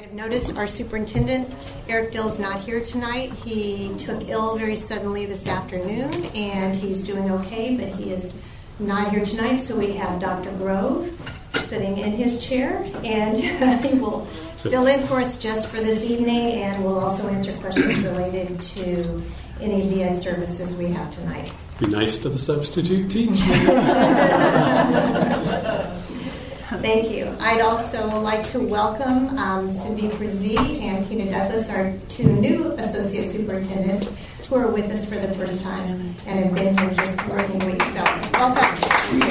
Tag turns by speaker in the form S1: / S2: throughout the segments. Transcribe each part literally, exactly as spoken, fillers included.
S1: might have noticed, our superintendent, Eric Dill's not here tonight. He took ill very suddenly this afternoon, and he's doing okay, but he is not here tonight, so we have Doctor Grove sitting in his chair, and he will fill in for us just for this evening, and we'll also answer questions related to any of the ed services we have tonight.
S2: Be nice to the substitute teacher.
S1: Thank you. I'd also like to welcome um, Cindy Frizee and Tina Douglas, our two new associate superintendents, who are with us for the first time and have been here just working weeks. So, welcome.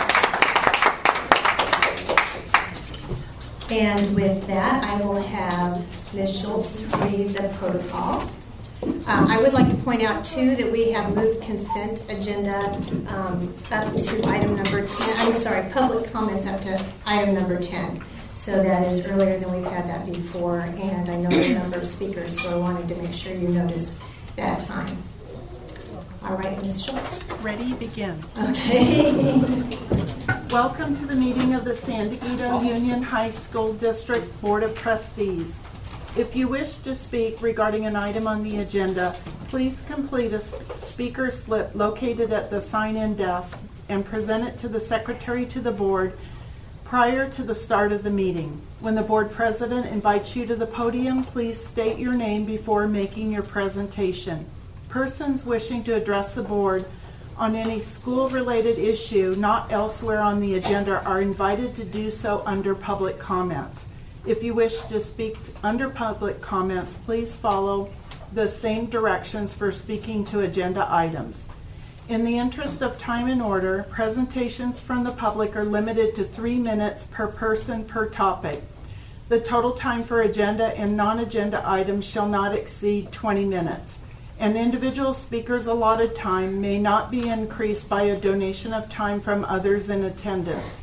S1: And with that, I will have Miz Schultz read the protocol. Um, I would like to point out, too, that we have moved consent agenda um, up to item number ten. I'm sorry, public comments up to item number ten. So that is earlier than we've had that before, and I know the number of speakers, so I wanted to make sure you noticed that time. All right, Miz Schultz.
S3: Ready, begin.
S1: Okay.
S3: Welcome to the meeting of the San Diego Union High School District Board of Trustees. If you wish to speak regarding an item on the agenda, please complete a speaker slip located at the sign-in desk and present it to the secretary to the board prior to the start of the meeting. When the board president invites you to the podium, please state your name before making your presentation. Persons wishing to address the board on any school-related issue not elsewhere on the agenda are invited to do so under public comments. If you wish to speak under public comments, please follow the same directions for speaking to agenda items. In the interest of time and order, presentations from the public are limited to three minutes per person per topic. The total time for agenda and non-agenda items shall not exceed twenty minutes. An individual speaker's allotted time may not be increased by a donation of time from others in attendance.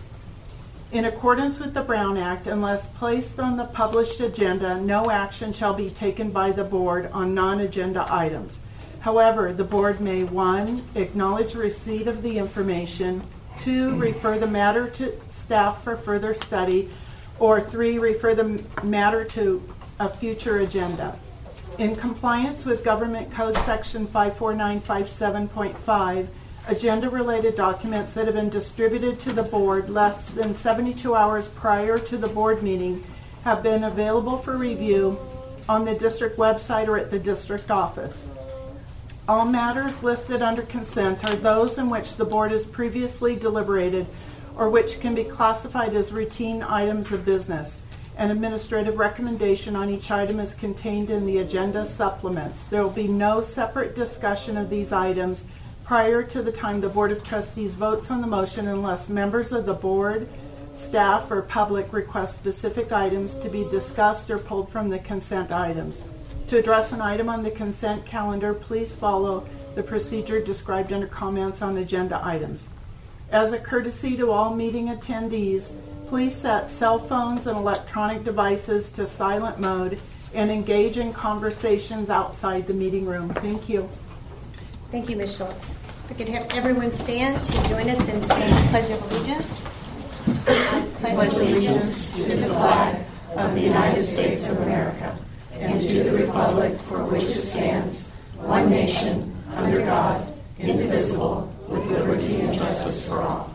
S3: In accordance with the Brown Act, unless placed on the published agenda, no action shall be taken by the board on non-agenda items. However, the board may, one, acknowledge receipt of the information, two, refer the matter to staff for further study, or three, refer the matter to a future agenda. In compliance with Government Code Section five four nine five seven point five, agenda-related documents that have been distributed to the board less than seventy-two hours prior to the board meeting have been available for review on the district website or at the district office. All matters listed under consent are those in which the board has previously deliberated or which can be classified as routine items of business. An administrative recommendation on each item is contained in the agenda supplements. There will be no separate discussion of these items prior to the time the Board of Trustees votes on the motion unless members of the board, staff, or public request specific items to be discussed or pulled from the consent items. To address an item on the consent calendar, please follow the procedure described under comments on agenda items. As a courtesy to all meeting attendees, please set cell phones and electronic devices to silent mode and engage in conversations outside the meeting room. Thank you.
S1: Thank you, Miz Schultz. If we could have everyone stand to join us in saying the Pledge of Allegiance.
S4: I pledge allegiance to the flag of the United States of America and to the republic for which it stands, one nation, under God, indivisible, with liberty and justice for all.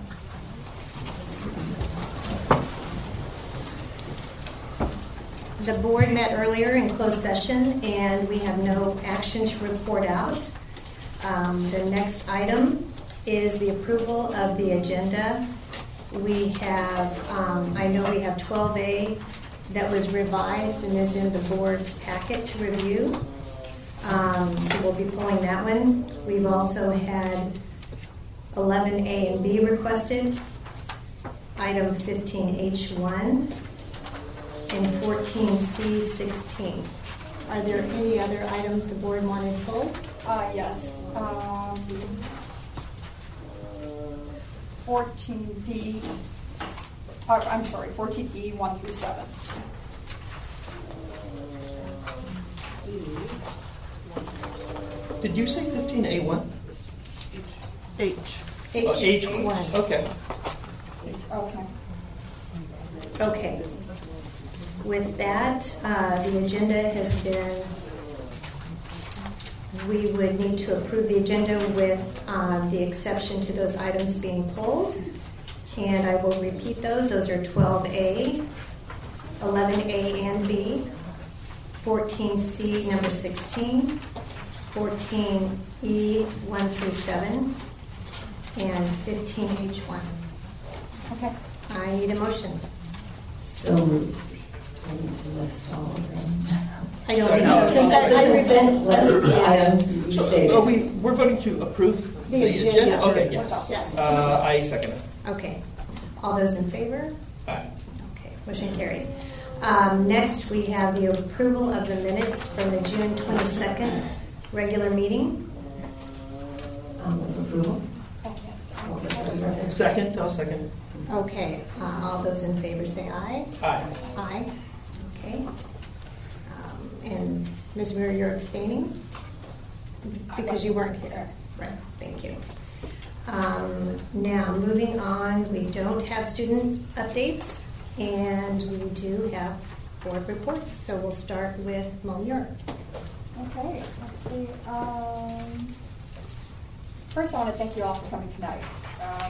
S1: The board met earlier in closed session, and we have no action to report out. Um, the next item is the approval of the agenda. We have, um, I know we have twelve A that was revised and is in the board's packet to review. Um, so we'll be pulling that one. We've also had eleven A and B requested, item fifteen H one, and fourteen C sixteen. Are there any other items the board wanted pulled?
S5: Uh, yes. Um, fourteen D, uh, I'm sorry, fourteen E, one through seven.
S6: Did you say fifteen A one?
S3: H.
S1: H.
S6: Uh, H one. Okay.
S5: Okay.
S1: Okay. with that, uh, the agenda has been, we would need to approve the agenda with uh, the exception to those items being pulled. And I will repeat those. Those are twelve A, eleven A and B, fourteen C, number sixteen, fourteen E, one through seven, and fifteen H one.
S5: Okay.
S1: I need a motion.
S6: So moved. I need to list all of them.
S1: I don't think so.
S6: Since
S1: Since
S6: the
S1: I
S6: consent list the items you
S7: So,
S6: stated.
S7: are we, we're voting to approve the,
S1: The
S7: agenda?
S1: agenda.
S7: Okay, yes.
S1: Yes.
S7: Uh, I second it.
S1: Okay. All those in favor?
S7: Aye.
S1: Okay, motion carried. Um, next, we have the approval of the minutes from the June twenty-second regular meeting.
S6: Um, with approval.
S5: Okay.
S7: Second, I'll second.
S1: Okay, uh, all those in favor say aye.
S7: Aye.
S1: Aye. Okay. Um, and Miz Muir, you're abstaining? Because you weren't here. Right, thank you. Um, now, moving on, we don't have student updates, and we do have board reports. So we'll start with Mo Muir.
S5: Okay, let's see. Um, first, I want to thank you all for coming tonight. Um,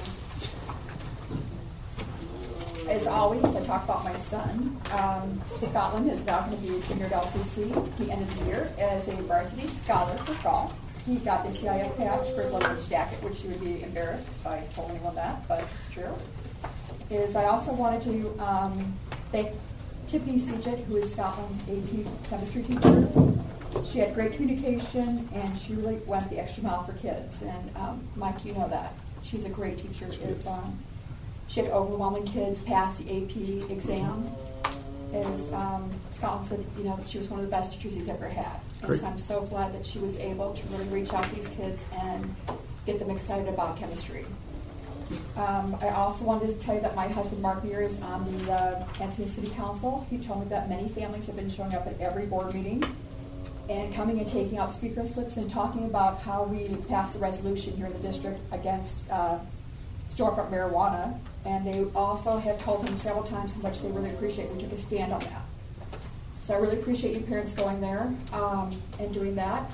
S5: as always, I talk about my son. Um, Scotland is now going to be a junior at L C C. He ended the year as a varsity scholar for golf. He got the C I F patch for his luggage jacket, which he would be embarrassed if I told anyone that, but it's true. Is I also wanted to um, thank Tiffany Sejet, who is Scotland's A P chemistry teacher. She had great communication, and she really went the extra mile for kids. And um, Mike, you know that. She's a great teacher. Is um, She had overwhelming kids pass the A P exam. Is um, Scotland said, you know, that she was one of the best teachers he's ever had. And
S2: Great.
S5: so I'm so glad that she was able to really reach out to these kids and get them excited about chemistry. Um, I also wanted to tell you that my husband, Mark Muir, is on the uh, Kansas City City Council. He told me that many families have been showing up at every board meeting and coming and taking out speaker slips and talking about how we passed a resolution here in the district against uh, storefront marijuana. And they also have told him several times how much they really appreciate we took a stand on that. So I really appreciate you parents going there um, and doing that.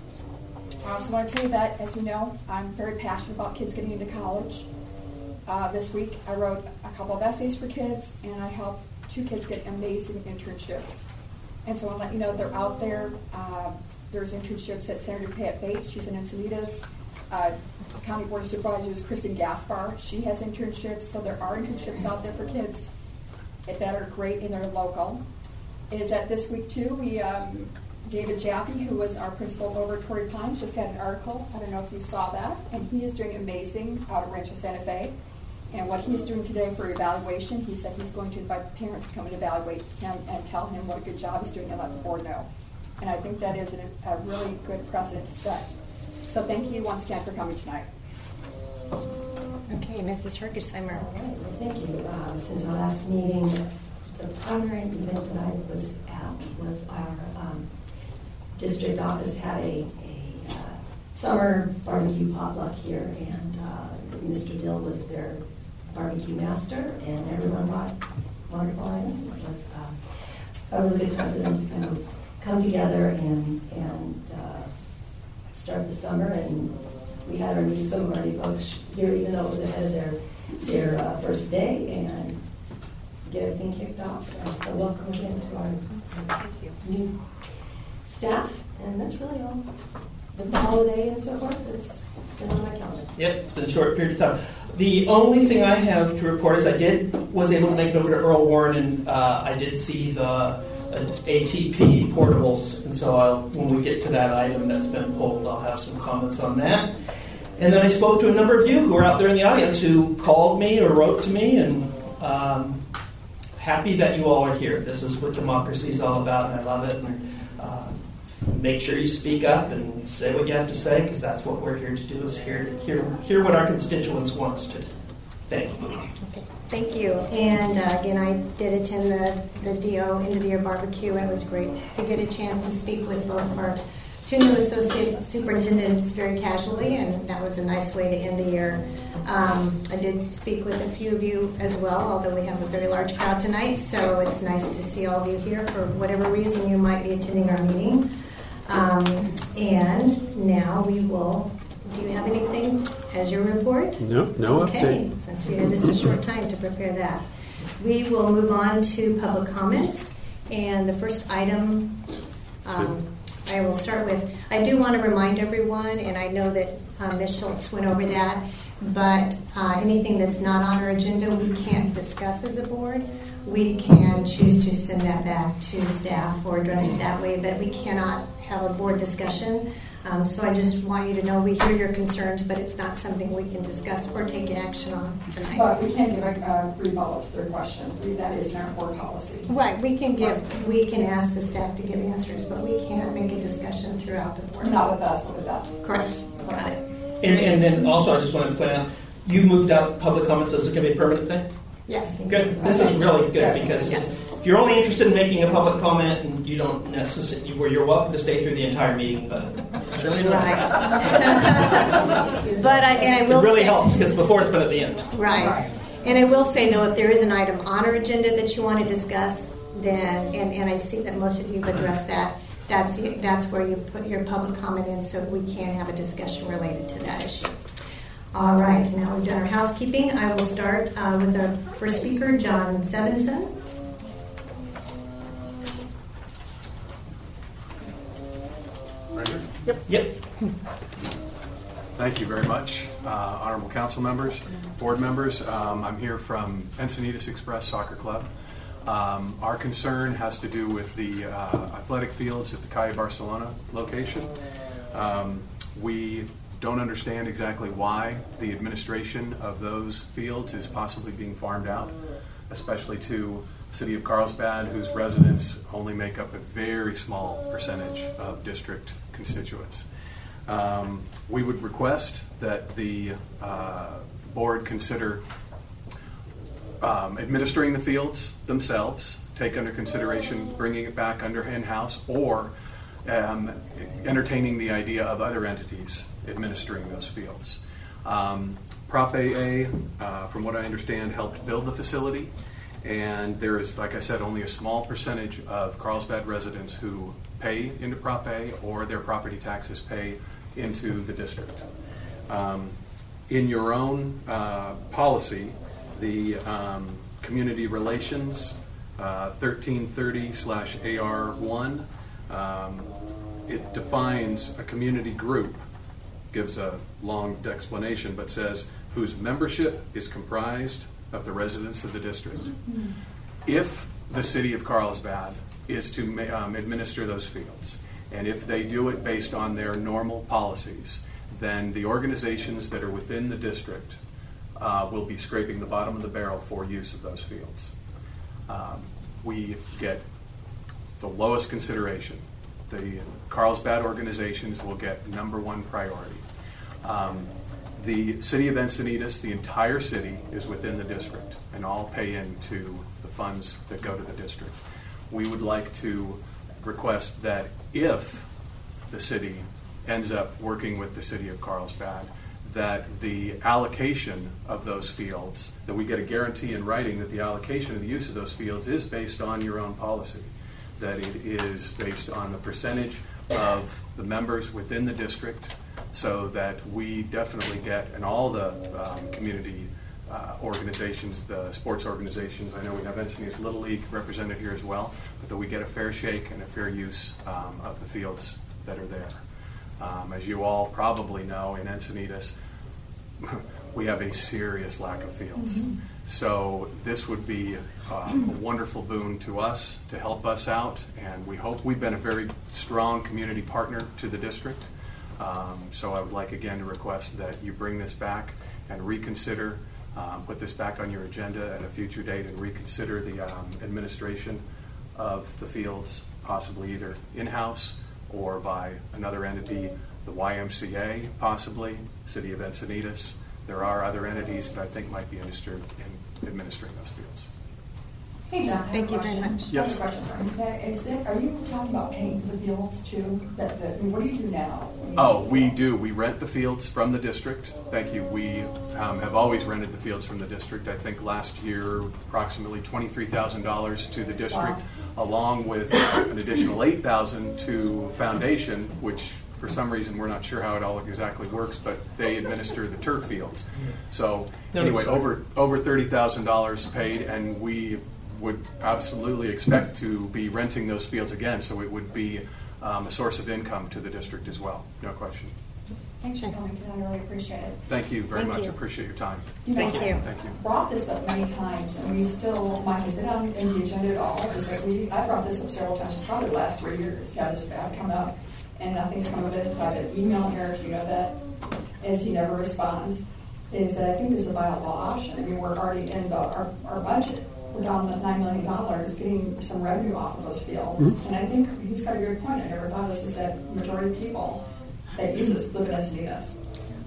S5: I also want to tell you that, as you know, I'm very passionate about kids getting into college. Uh, this week I wrote a couple of essays for kids, and I helped two kids get amazing internships. And so I want to let you know they're out there. Uh, there's internships at Senator Pat Bates. She's in Encinitas. Uh, County Board of Supervisors Kristen Gaspar. She has internships. So there are internships out there for kids that are great and they're local. Is that this week too, we um, David Jaffe, who was our principal over at Torrey Pines, just had an article. I don't know if you saw that. And he is doing amazing out at Rancho Santa Fe. And what he's doing today for evaluation, he said he's going to invite the parents to come and evaluate him and tell him what a good job he's doing and let the board know. And I think that is a, a really good precedent to set. So thank you once again for coming tonight.
S1: Okay, Missus Hergesheimer.
S6: All right, well, thank you. Uh, since our last meeting, the primary event that I was at was our um, district office had a, a uh, summer barbecue potluck here, and uh, Mister Dill was their barbecue master, and everyone brought wonderful items. It was uh, a really good time for them to kind of come together and, and uh, start the summer. And we had our new summer party folks here, even though it was ahead of their their uh, first day, and get everything kicked off. Uh, so welcome again to our new staff, and that's really all. With the holiday and so forth, it's been on my calendar.
S7: Yep, it's been a short period of time. The only thing I have to report is I did was able to make it over to Earl Warren, and uh, I did see the uh, A T P portables, and so I'll, when we get to that item that's been pulled, I'll have some comments on that. And then I spoke to a number of you who are out there in the audience who called me or wrote to me, and um, happy that you all are here. This is what democracy is all about, and I love it. And, uh, make sure you speak up and say what you have to say, because that's what we're here to do, is here to hear, hear what our constituents want us to do. Thank you.
S1: Okay, thank you. And uh, again, I did attend the, the D O end of the year barbecue, and it was great to get a chance to speak with both of our two new associate superintendents very casually, and that was a nice way to end the year. Um, I did speak with a few of you as well, although we have a very large crowd tonight, so it's nice to see all of you here for whatever reason you might be attending our meeting. Um, and now we will, do you have anything as your report?
S2: No, no
S1: okay,
S2: update.
S1: Since you had just a short time to prepare that. We will move on to public comments, and the first item um, I will start with, I do want to remind everyone, and I know that uh, Miz Schultz went over that, but uh, anything that's not on our agenda we can't discuss as a board. We can choose to send that back to staff or address it that way, but we cannot have a board discussion. Um, so I just want you to know we hear your concerns, but it's not something we can discuss or take action on tonight.
S5: But we can't give a uh, rebuttal to their question. That is in our board policy.
S1: Right, we can give, we can ask the staff to give answers, but we can't make a discussion throughout the board.
S5: Not with us, but with them.
S1: Correct, got it.
S7: And, and then also, I just wanted to point out, you moved out public comments. Is it going to be a permanent thing?
S1: Yes.
S7: Good. This is really good because
S1: yes.
S7: if you're only interested in making a public comment, and you don't necessarily, where you're welcome to stay through the entire meeting, but certainly not.
S1: Right. But I, and I will
S7: it really
S1: say,
S7: helps because before it's been at the end.
S1: Right. right. And I will say though, if there is an item on our agenda that you want to discuss, then and, and I see that most of you have addressed that. That's that's where you put your public comment in, so we can have a discussion related to that issue. All right, now we've done our housekeeping. I will start uh, with our first speaker, John Sevenson.
S8: Right here?
S7: Yep. Yep.
S8: Thank you very much, uh, honorable council members, board members. Um, I'm here from Encinitas Express Soccer Club. Um, our concern has to do with the uh, athletic fields at the Calle Barcelona location. Um, we don't understand exactly why the administration of those fields is possibly being farmed out, especially to the city of Carlsbad, whose residents only make up a very small percentage of district constituents. Um, we would request that the uh, board consider um, administering the fields themselves, take under consideration bringing it back under in-house, or um, entertaining the idea of other entities administering those fields. Um, Prop A A, uh, from what I understand, helped build the facility, and there is, like I said, only a small percentage of Carlsbad residents who pay into Prop A or their property taxes pay into the district. Um, in your own uh, policy, the um, community relations uh, thirteen thirty slash A R one, um, it defines a community group, gives a long explanation, but says whose membership is comprised of the residents of the district. Mm-hmm. If the city of Carlsbad is to um, administer those fields, and if they do it based on their normal policies, then the organizations that are within the district uh, will be scraping the bottom of the barrel for use of those fields. Um, we get the lowest consideration. The Carlsbad organizations will get number one priority. Um, the city of Encinitas, the entire city, is within the district and all pay into the funds that go to the district. We would like to request that if the city ends up working with the city of Carlsbad, that the allocation of those fields, that we get a guarantee in writing that the allocation of the use of those fields is based on your own policy, that it is based on the percentage of the members within the district, so that we definitely get, and all the um, community uh, organizations, the sports organizations, I know we have Encinitas Little League represented here as well, but that we get a fair shake and a fair use um, of the fields that are there. Um, as you all probably know, in Encinitas, we have a serious lack of fields. Mm-hmm. So this would be uh, a wonderful boon to us to help us out, and we hope we've been a very strong community partner to the district. Um, so I would like again to request that you bring this back and reconsider, um, put this back on your agenda at a future date and reconsider the um, administration of the fields, possibly either in-house or by another entity, the Y M C A possibly, City of Encinitas. There are other entities that I think might be interested in administering those fields.
S5: Hey, John. I have
S1: Thank
S5: a
S1: you very
S5: question.
S1: much.
S5: I have
S8: Yes.
S5: a question for you. Okay, Is it, are you talking about paying for the fields too? That, that, I mean, what do you do now? when you
S8: Oh,
S5: use the
S8: we
S5: fields?
S8: do. We rent the fields from the district. Thank you. We um, have always rented the fields from the district. I think last year approximately twenty-three thousand dollars to the district, along with an additional eight thousand dollars to Foundation, which for some reason we're not sure how it all exactly works, but they administer the turf fields. So
S7: No,
S8: anyway,
S7: sorry.
S8: over over thirty thousand dollars paid, and we would absolutely expect to be renting those fields again. So it would be um, a source of income to the district as well. No question.
S5: Thanks for coming, I really appreciate it.
S8: Thank you very
S1: Thank
S8: much.
S1: you.
S8: Appreciate your time.
S5: You know,
S1: Thank you.
S8: Thank you.
S5: Brought this up many times, and we still, Mike, is it on the agenda at all? Is it, we, I brought this up several times, probably the last three years, got this bad come up, and nothing's come of it. So I got an email Eric, you know that, as he never responds, is that I think this is a viable option. I mean, we're already in the, our, our budget. We're down to nine million dollars, getting some revenue off of those fields.
S7: Mm-hmm.
S5: And I think he's got a good point. I never thought of this, is that majority of people that use this live in Encinitas.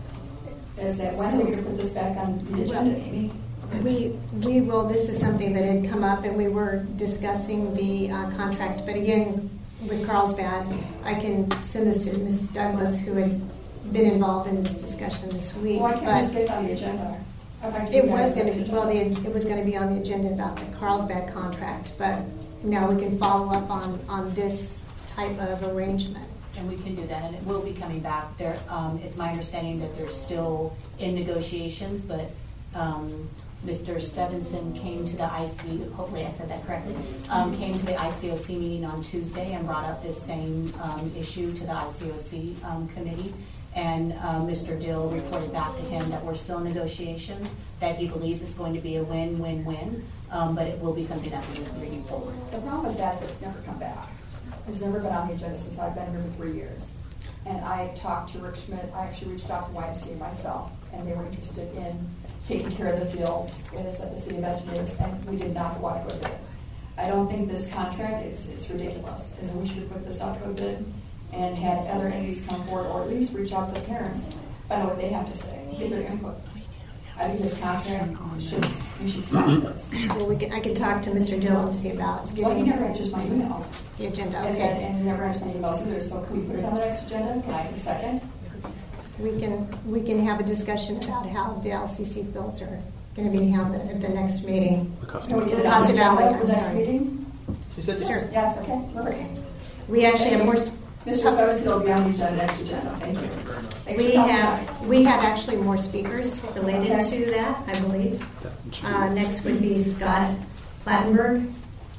S5: Is that, when are we going to put this back on the agenda, Amy?
S1: We, we will, this is something that had come up, and we were discussing the uh, contract, but again, with Carlsbad, I can send this to Miz Douglas, who had been involved in this discussion this week.
S5: Why can't this
S1: but
S5: get on the agenda? I'd like to
S1: It
S5: get
S1: was
S5: on
S1: going to
S5: the
S1: be, well,
S5: agenda.
S1: the, it was going to be on the agenda about the Carlsbad contract, but now we can follow up on, on this type of arrangement.
S9: And we can do that, and it will be coming back. There, um, it's my understanding that they're still in negotiations, but um, Mister Stevenson came to the I C, hopefully I said that correctly, um, came to the I C O C meeting on Tuesday and brought up this same um, issue to the I C O C um, committee. And uh, Mister Dill reported back to him that we're still in negotiations, that he believes it's going to be a win-win-win, um, but it will be something that we're bringing forward.
S5: The problem with that is it's never come back. It's never been on the agenda since I've been here for three years. And I talked to Rick Schmidt, I actually reached out to Y M C A myself, and they were interested in taking care of the fields, is at the city of Encinitas, and we did not want to go to bid. I don't think this contract, it's, it's ridiculous, is we should have put this out to a bid and had other entities come forward, or at least reach out to the parents, find out what they have to say, get their input. I think this contract should, you should stop this.
S1: Well, we can, I can talk to Mister Dill and see about
S5: Well, he
S1: getting
S5: never answers my emails.
S1: the agenda.
S5: I said,
S1: Okay.
S5: and he never answers my emails either, so can we put it on the next agenda? Can I have a second?
S1: We can, we can have a discussion about how the L C C fields are going to be handled at the next meeting.
S5: Can we get it on
S1: Costa
S5: the
S1: Valley,
S5: agenda for
S1: I'm
S5: the next
S1: sorry.
S5: meeting?
S7: She said
S1: Sure.
S5: Yes, okay, perfect.
S1: Okay. We actually have more, s-
S5: Mister Stevenson will be on the agenda, next agenda, thank you. Thanks
S1: we
S5: for coming
S1: have,
S5: tonight.
S1: we have actually more speakers related
S5: Okay.
S1: to that, I believe. Uh, next would be Scott Plattenberg.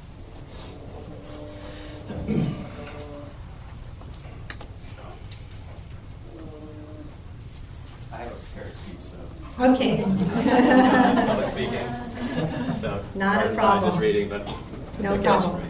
S10: I have a pair of speaks, so
S1: Okay.
S10: public speaking. So
S1: Not a
S10: pardon my
S1: problem.
S10: Just reading, but it's
S1: No
S10: okay.
S1: problem.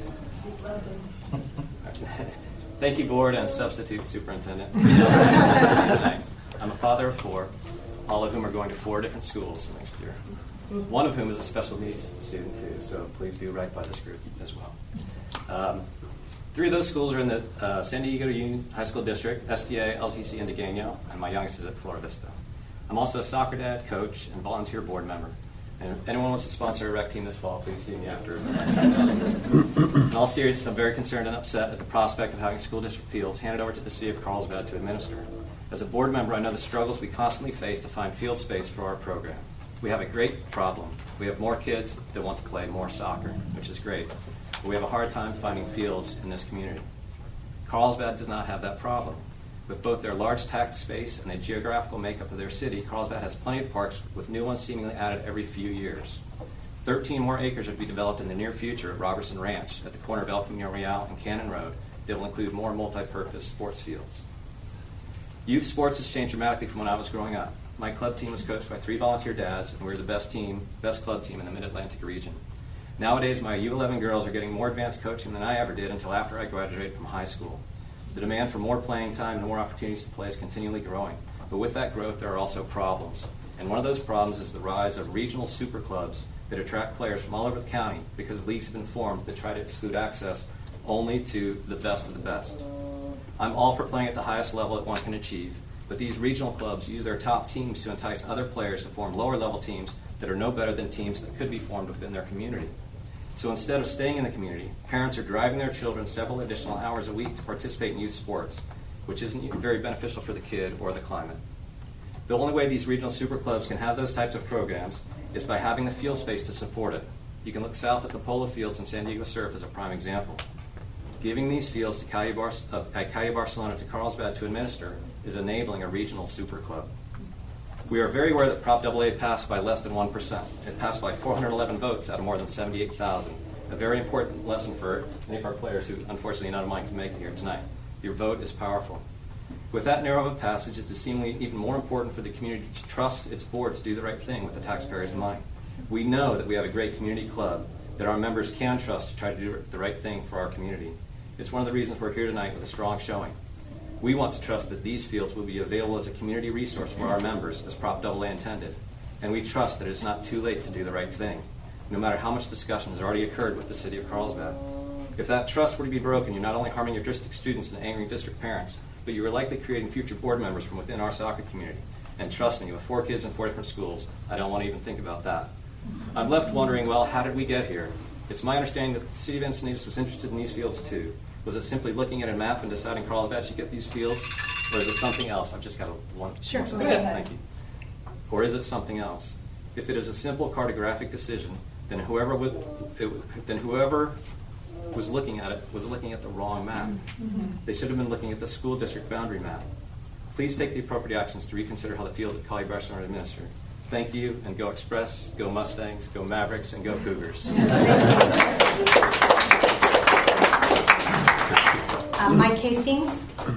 S10: Thank you, board and substitute superintendent. Tonight. I'm a father of four, all of whom are going to four different schools next year. One of whom is a special needs student too. So please do right by this group as well. Um, Three of those schools are in the uh, San Diego Union High School District, S D A, L C C, and Degano, and my youngest is at Flora Vista. I'm also a soccer dad, coach, and volunteer board member. And if anyone wants to sponsor a rec team this fall, please see me after. In all seriousness, I'm very concerned and upset at the prospect of having school district fields handed over to the city of Carlsbad to administer. As a board member, I know the struggles we constantly face to find field space for our program. We have a great problem. We have more kids that want to play more soccer, which is great. But we have a hard time finding fields in this community. Carlsbad does not have that problem. With both their large tax space and the geographical makeup of their city, Carlsbad has plenty of parks with new ones seemingly added every few years. Thirteen more acres would be developed in the near future at Robertson Ranch at the corner of El Camino Real and Cannon Road that will include more multi-purpose sports fields. Youth sports has changed dramatically from when I was growing up. My club team was coached by three volunteer dads, and we were the best team, best club team in the Mid-Atlantic region. Nowadays, my U eleven girls are getting more advanced coaching than I ever did until after I graduated from high school. The demand for more playing time and more opportunities to play is continually growing. But with that growth, there are also problems. And one of those problems is the rise of regional super clubs that attract players from all over the county because leagues have been formed that try to exclude access only to the best of the best. I'm all for playing at the highest level that one can achieve, but these regional clubs use their top teams to entice other players to form lower level teams that are no better than teams that could be formed within their community. So instead of staying in the community, parents are driving their children several additional hours a week to participate in youth sports, which isn't very beneficial for the kid or the climate. The only way these regional super clubs can have those types of programs is by having the field space to support it. You can look south at the Polo Fields in San Diego Surf as a prime example. Giving these fields to Calle, Bar- uh, at Calle Barcelona to Carlsbad to administer is enabling a regional super club. We are very aware that Prop double A passed by less than one percent. It passed by four hundred eleven votes out of more than seventy-eight thousand. A very important lesson for many of our players who, unfortunately, none of mine can make it here tonight. Your vote is powerful. With that narrow of a passage, it is seemingly even more important for the community to trust its board to do the right thing with the taxpayers in mind. We know that we have a great community club that our members can trust to try to do the right thing for our community. It's one of the reasons we're here tonight with a strong showing. We want to trust that these fields will be available as a community resource for our members as Prop double A intended. And we trust that it's not too late to do the right thing, no matter how much discussion has already occurred with the city of Carlsbad. If that trust were to be broken, you're not only harming your district students and angering district parents, but you are likely creating future board members from within our soccer community. And trust me, with four kids in four different schools, I don't want to even think about that. I'm left wondering, well, how did we get here? It's my understanding that the city of Encinitas was interested in these fields too. Was it simply looking at a map and deciding Carlsbad should get these fields? Or is it something else? I've just got a one.
S1: Sure,
S10: more
S1: go
S10: second.
S1: ahead.
S10: Thank you. Or is it something else? If it is a simple cartographic decision, then whoever would, it, then whoever was looking at it was looking at the wrong map. Mm-hmm. They should have been looking at the school district boundary map. Please take the appropriate actions to reconsider how the fields at Calle Barcelona are administered. Thank you, and go Express, go Mustangs, go Mavericks, and go Cougars.
S1: Uh, Mike Hastings.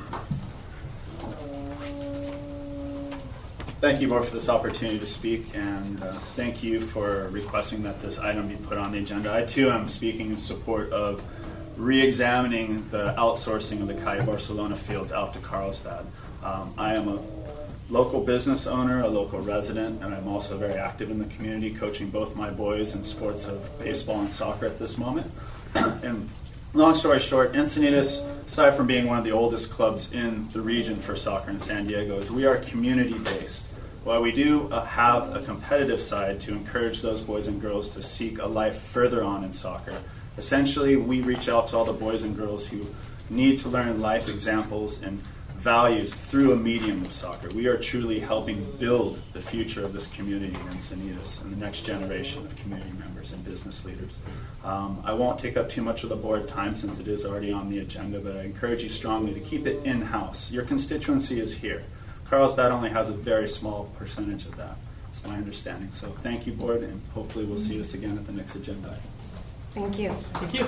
S11: Thank you, Board, for this opportunity to speak, and uh, thank you for requesting that this item be put on the agenda. I, too, am speaking in support of re-examining the outsourcing of the Calle Barcelona fields out to Carlsbad. Um, I am a local business owner, a local resident, and I'm also very active in the community, coaching both my boys in sports of baseball and soccer at this moment. And long story short, Encinitas, aside from being one of the oldest clubs in the region for soccer in San Diego, is we are community-based. While we do uh, have a competitive side to encourage those boys and girls to seek a life further on in soccer, essentially we reach out to all the boys and girls who need to learn life examples and values through a medium of soccer. We are truly helping build the future of this community in Encinitas and the next generation of community members and business leaders. Um, I won't take up too much of the board time since it is already on the agenda, but I encourage you strongly to keep it in-house. Your constituency is here. Carlsbad only has a very small percentage of that. That's my understanding. So thank you, board, and hopefully we'll see us again at the next agenda item.
S1: Thank you.
S7: Thank you.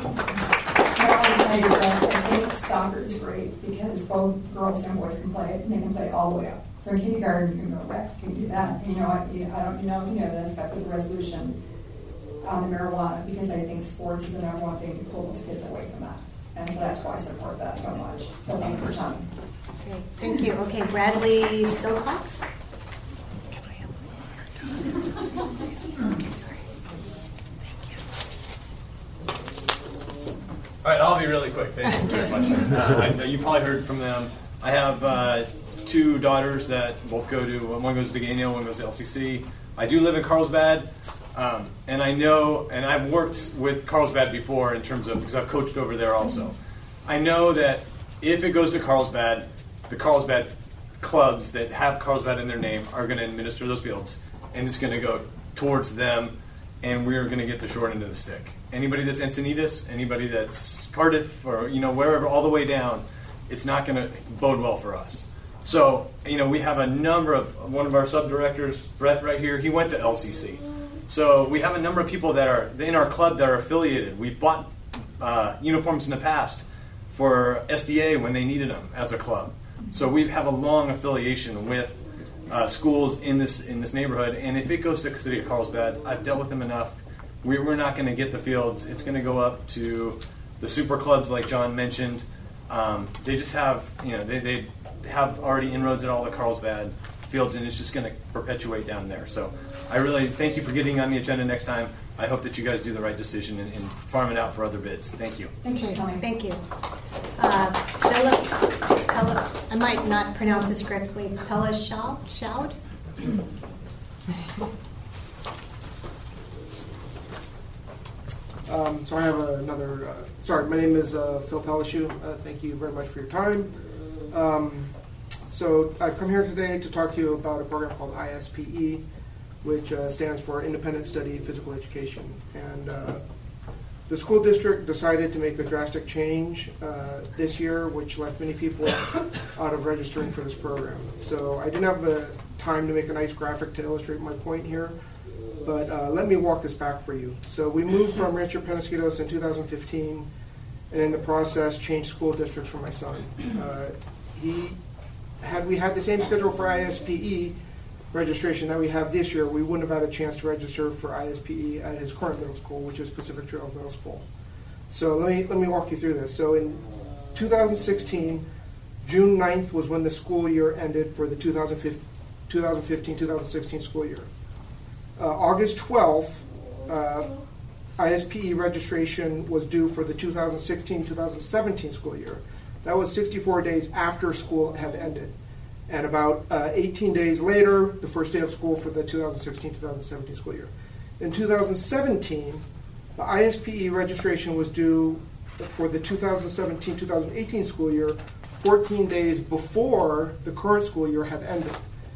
S5: I think soccer is great because both girls and boys can play it, and they can play it all the way up. From kindergarten, you can go rec, you can do that. You know, I, you know, I don't you know if you know this, but with the resolution on the marijuana, because I think sports is the number one thing to pull those kids away from that. And so that's why I support that so much. So thank you for coming.
S1: Okay, thank you. Okay, Bradley Silcox. Okay, sorry.
S12: All right, I'll be really quick. Thank you very much. Uh, I know you probably heard from them. I have uh, two daughters that both go to, one goes to Gagnon, one goes to L C C. I do live in Carlsbad, um, and I know, and I've worked with Carlsbad before in terms of, because I've coached over there also. I know that if it goes to Carlsbad, the Carlsbad clubs that have Carlsbad in their name are going to administer those fields, and it's going to go towards them, and we're going to get the short end of the stick. Anybody that's Encinitas, anybody that's Cardiff, or you know wherever, all the way down, it's not going to bode well for us. So you know we have a number of one of our sub-directors, Brett, right here. He went to L C C. So we have a number of people that are in our club that are affiliated. We've bought uh, uniforms in the past for S D A when they needed them as a club. So we have a long affiliation with uh, schools in this in this neighborhood. And if it goes to the city of Carlsbad, I've dealt with them enough. We, we're not going to get the fields. It's going to go up to the super clubs, like John mentioned. Um, they just have, you know, they, they have already inroads at all the Carlsbad fields, and it's just going to perpetuate down there. So I really thank you for getting on the agenda next time. I hope that you guys do the right decision and, and farm it out for other bids. Thank you.
S1: Okay, thank you. Uh, Philip, Philip, I might not pronounce this correctly. Pellishout? Shout?
S13: Um, so I have another, uh, sorry, my name is uh, Phil Pelishu. Uh, thank you very much for your time. Um, so I've come here today to talk to you about a program called I S P E, which uh, stands for Independent Study Physical Education. And uh, the school district decided to make a drastic change uh, this year, which left many people out of registering for this program. So I didn't have the time to make a nice graphic to illustrate my point here, but uh, let me walk this back for you. So we moved from Rancho Penasquitos in two thousand fifteen, and in the process changed school districts for my son. Uh, he, had we had the same schedule for I S P E registration that we have this year, we wouldn't have had a chance to register for I S P E at his current middle school, which is Pacific Trails Middle School. So let me let me walk you through this. So in two thousand sixteen, June ninth was when the school year ended for the two thousand fifteen two thousand sixteen school year. Uh, August twelfth, uh, I S P E registration was due for the two thousand sixteen two thousand seventeen school year. That was sixty-four days after school had ended. And about uh, eighteen days later, the first day of school for the two thousand sixteen two thousand seventeen school year. In two thousand seventeen, the I S P E registration was due for the two thousand seventeen two thousand eighteen school year fourteen days before the current school year had ended.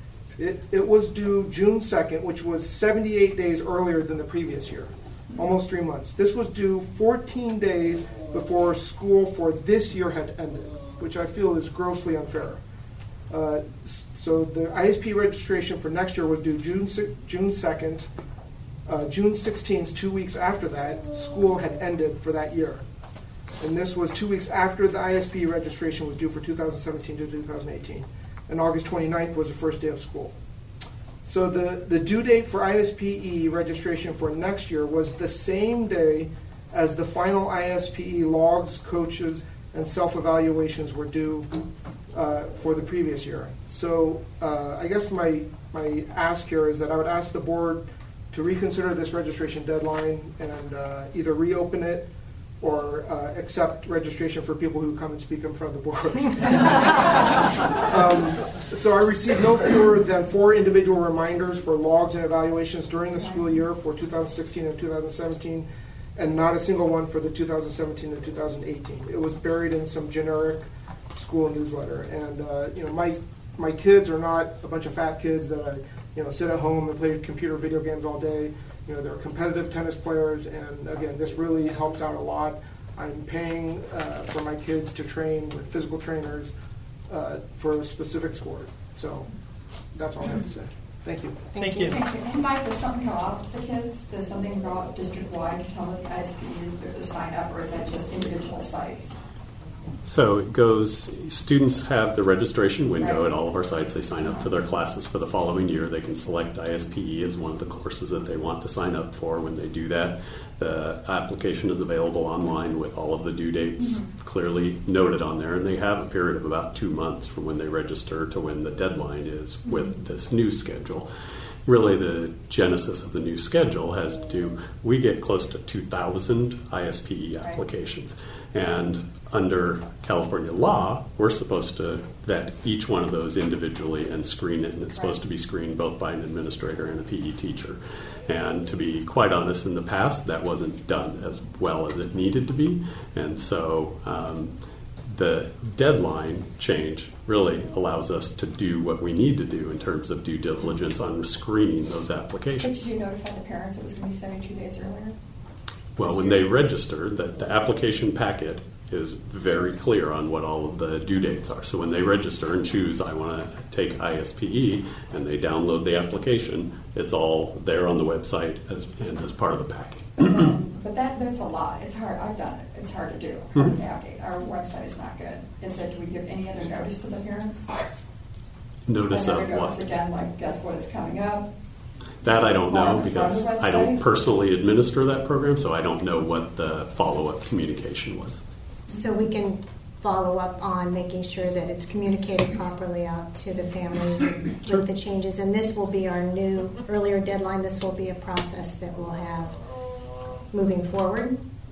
S13: It, it was due June second, which was seventy-eight days earlier than the previous year, almost three months. This was due fourteen days before school for this year had ended, which I feel is grossly unfair. Uh, so the I S P registration for next year was due June June second. Uh, June sixteenth, two weeks after that, school had ended for that year. And this was two weeks after the I S P registration was due for two thousand seventeen to two thousand eighteen. And August twenty-ninth was the first day of school. So the, the due date for I S P E registration for next year was the same day as the final I S P E logs, coaches, and self-evaluations were due uh, for the previous year. So uh, I guess my, my ask here is that I would ask the board to reconsider this registration deadline and uh, either reopen it or uh, accept registration for people who come and speak in front of the board. um, so I received no fewer than four individual reminders for logs and evaluations during the school year for two thousand sixteen and two thousand seventeen, and not a single one for the two thousand seventeen and two thousand eighteen. It was buried in some generic school newsletter. And uh, you know, my my kids are not a bunch of fat kids that I, you know, sit at home and play computer video games all day. You know, they're competitive tennis players, and again, this really helps out a lot. I'm paying uh, for my kids to train with physical trainers uh, for a specific sport. So that's all I have to say. Thank you.
S7: Thank you.
S5: Thank you. And Mike, does something go out to the kids? Does something go out district-wide to tell them the I S P E to sign up, or is that just individual sites?
S14: So it goes, students have the registration window at all of our sites. They sign up for their classes for the following year. They can select I S P E as one of the courses that they want to sign up for. When they do that, the application is available online with all of the due dates mm-hmm. clearly noted on there. And they have a period of about two months from when they register to when the deadline is mm-hmm. with this new schedule. Really, the genesis of the new schedule has to do, we get close to two thousand I S P E applications. And under California law, we're supposed to vet each one of those individually and screen it. And it's supposed to be screened both by an administrator and a P E teacher. And to be quite honest, in the past, that wasn't done as well as it needed to be. And so um, the deadline change really allows us to do what we need to do in terms of due diligence on screening those applications.
S5: Did you notify the parents it was going to be seventy-two days earlier?
S14: Well, when they register, the, the application packet is very clear on what all of the due dates are. So when they register and choose, I want to take I S P E, and they download the application, it's all there on the website as, and as part of the packet.
S5: But that that's a lot. It's hard. I've done it. It's hard to do. Hard
S14: Mm-hmm.
S5: to navigate. Our website is not good. Is that, do we give any other notice to the parents?
S14: Notice
S5: Another
S14: of
S5: notice
S14: what?
S5: again, like guess what is coming up?
S14: That I don't know
S5: On the front of
S14: because
S5: the
S14: I don't
S5: website?
S14: personally administer that program, so I don't know what the follow-up communication was.
S1: So we can follow up on making sure that it's communicated properly out to the families with the changes. And this will be our new earlier deadline. This will be a process that we'll have moving forward.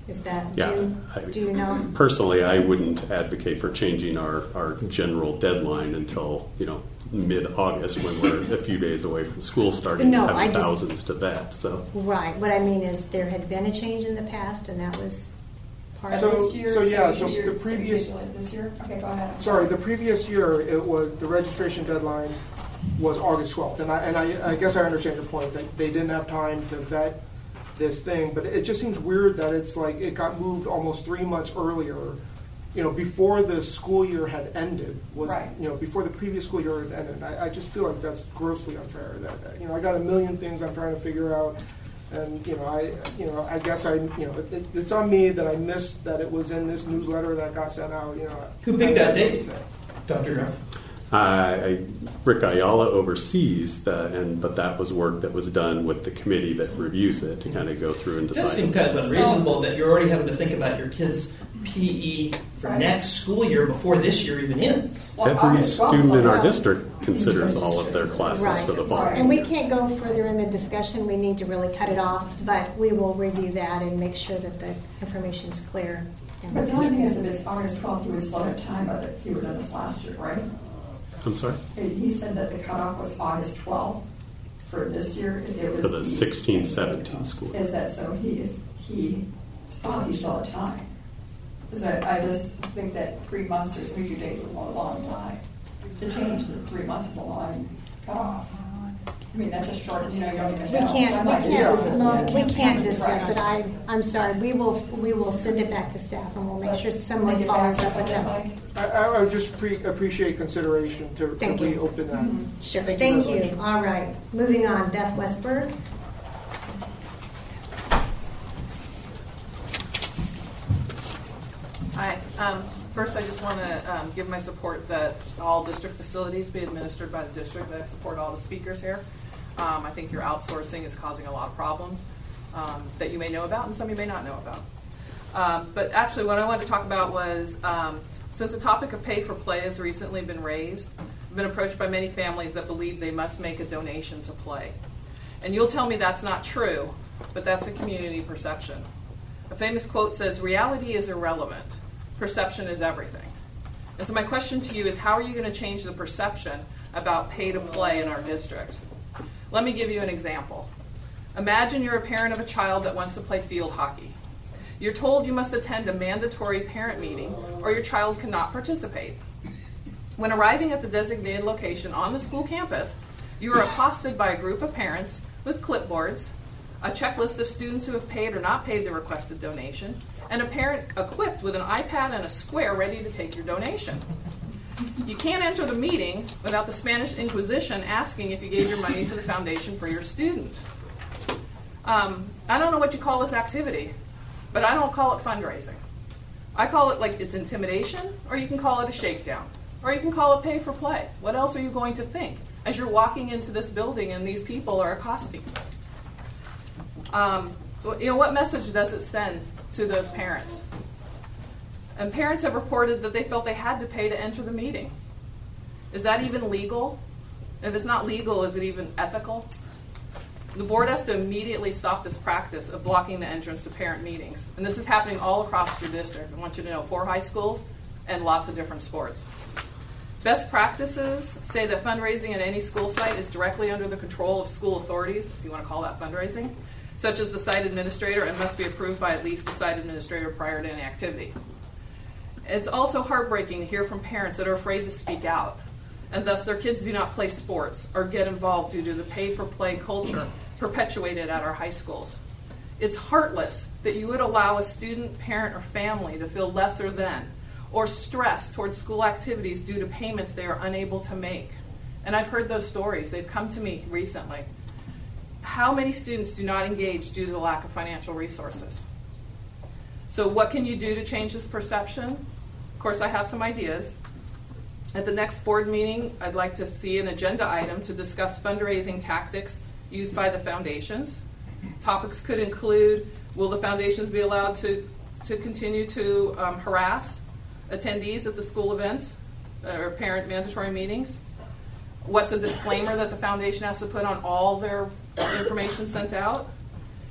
S1: Is that,
S14: Yeah,
S1: do,
S14: I-
S1: do you know?
S14: Personally, I wouldn't advocate for changing our, our general deadline until, you know, mid-August when we're a few days away from school starting
S1: No,
S14: and
S1: I
S14: have
S1: just-
S14: thousands to vet. So
S1: Right. What I mean is there had been a change in the past, and that was part of
S13: So-
S1: it.
S5: This year,
S13: so yeah,
S5: this
S13: so
S5: year-
S13: the previous-
S5: This year? Okay, go ahead. I'm
S13: Sorry, the previous year, it was, the registration deadline was August twelfth. And I, and I, I guess I understand your point, that they didn't have time to vet this thing, but it just seems weird that it's like, it got moved almost three months earlier, you know, before the school year had ended, was,
S5: Right.
S13: you know, before the previous school year had ended. I, I just feel like that's grossly unfair, that, that, you know, I got a million things I'm trying to figure out, and, you know, I, you know, I guess I, you know, it, it's on me that I missed that it was in this newsletter that got sent out, you know.
S7: Who picked that date, Doctor Graff?
S14: Uh, I, Rick Ayala oversees the, and but that was work that was done with the committee that reviews it to kind of go through and
S7: It
S14: decide.
S7: does seem kind of unreasonable that you're already having to think about your kids' P E for
S5: Right.
S7: next school year before this year even ends.
S5: Well,
S14: Every
S5: August twelfth is
S14: student in our
S5: allowed.
S14: district considers all of their classes
S1: Right.
S14: for the fall.
S5: Sorry.
S1: And we can't go further in the discussion. We need to really cut it off, but we will review that and make sure that the information's clear. And-
S5: But the only thing is, if it's August twelfth, you would slow down time by that if you were done this last year, right?
S14: I'm sorry?
S5: He said that the cutoff was August twelfth for this year. If it was
S14: For the sixteen seventeen school.
S5: Is that so? He, if he thought he still had time. Because I, I just think that three months or seventy-two days is a long time. To change the three months is a long cutoff. I mean, that's a short, you know, you don't even
S1: We
S5: know.
S1: can't,
S5: So
S1: we
S5: I'm like,
S1: can't,
S5: yeah.
S1: we can't discuss it. I, I'm sorry. We will, we will send it back to staff and we'll make sure someone
S5: Make it back
S1: follows
S5: to
S1: up with
S5: something
S1: that.
S5: like-
S13: I, I would just pre- appreciate consideration to, to
S1: Thank you.
S13: reopen that.
S1: Sure.
S13: Thank you
S1: Thank
S13: very
S1: you.
S13: much.
S1: All right. Moving on. Beth Westberg.
S15: Hi. Um, First, I just want to um, give my support that all district facilities be administered by the district. I support all the speakers here. Um, I think your outsourcing is causing a lot of problems um, that you may know about and some you may not know about. Um, but actually, what I wanted to talk about was, um, since the topic of pay for play has recently been raised, I've been approached by many families that believe they must make a donation to play. And you'll tell me that's not true, but that's a community perception. A famous quote says, "Reality is irrelevant. Perception is everything." And so my question to you is, how are you going to change the perception about pay to play in our district? Let me give you an example. Imagine you're a parent of a child that wants to play field hockey. You're told you must attend a mandatory parent meeting or your child cannot participate. When arriving at the designated location on the school campus, you are accosted by a group of parents with clipboards, a checklist of students who have paid or not paid the requested donation, and a parent equipped with an iPad and a square ready to take your donation. You can't enter the meeting without the Spanish Inquisition asking if you gave your money to the foundation for your student. Um, I don't know what you call this activity, but I don't call it fundraising. I call it like it's intimidation, or you can call it a shakedown, or you can call it pay for play. What else are you going to think as you're walking into this building and these people are accosting you? Um, you know, what message does it send to those parents? And parents have reported that they felt they had to pay to enter the meeting. Is that even legal? If it's not legal, is it even ethical? The board has to immediately stop this practice of blocking the entrance to parent meetings. And this is happening all across your district. I want you to know, four high schools and lots of different sports. Best practices say that fundraising at any school site is directly under the control of school authorities, if you want to call that fundraising, such as the site administrator, and must be approved by at least the site administrator prior to any activity. It's also heartbreaking to hear from parents that are afraid to speak out, and thus their kids do not play sports or get involved due to the pay-for-play culture perpetuated at our high schools. It's heartless that you would allow a student, parent, or family to feel lesser than or stress towards school activities due to payments they are unable to make. And I've heard those stories. They've come to me recently. How many students do not engage due to the lack of financial resources? So what can you do to change this perception? Of course, I have some ideas. At the next board meeting, I'd like to see an agenda item to discuss fundraising tactics used by the foundations. Topics could include, will the foundations be allowed to, to continue to um, harass attendees at the school events or parent mandatory meetings? What's a disclaimer that the foundation has to put on all their information sent out?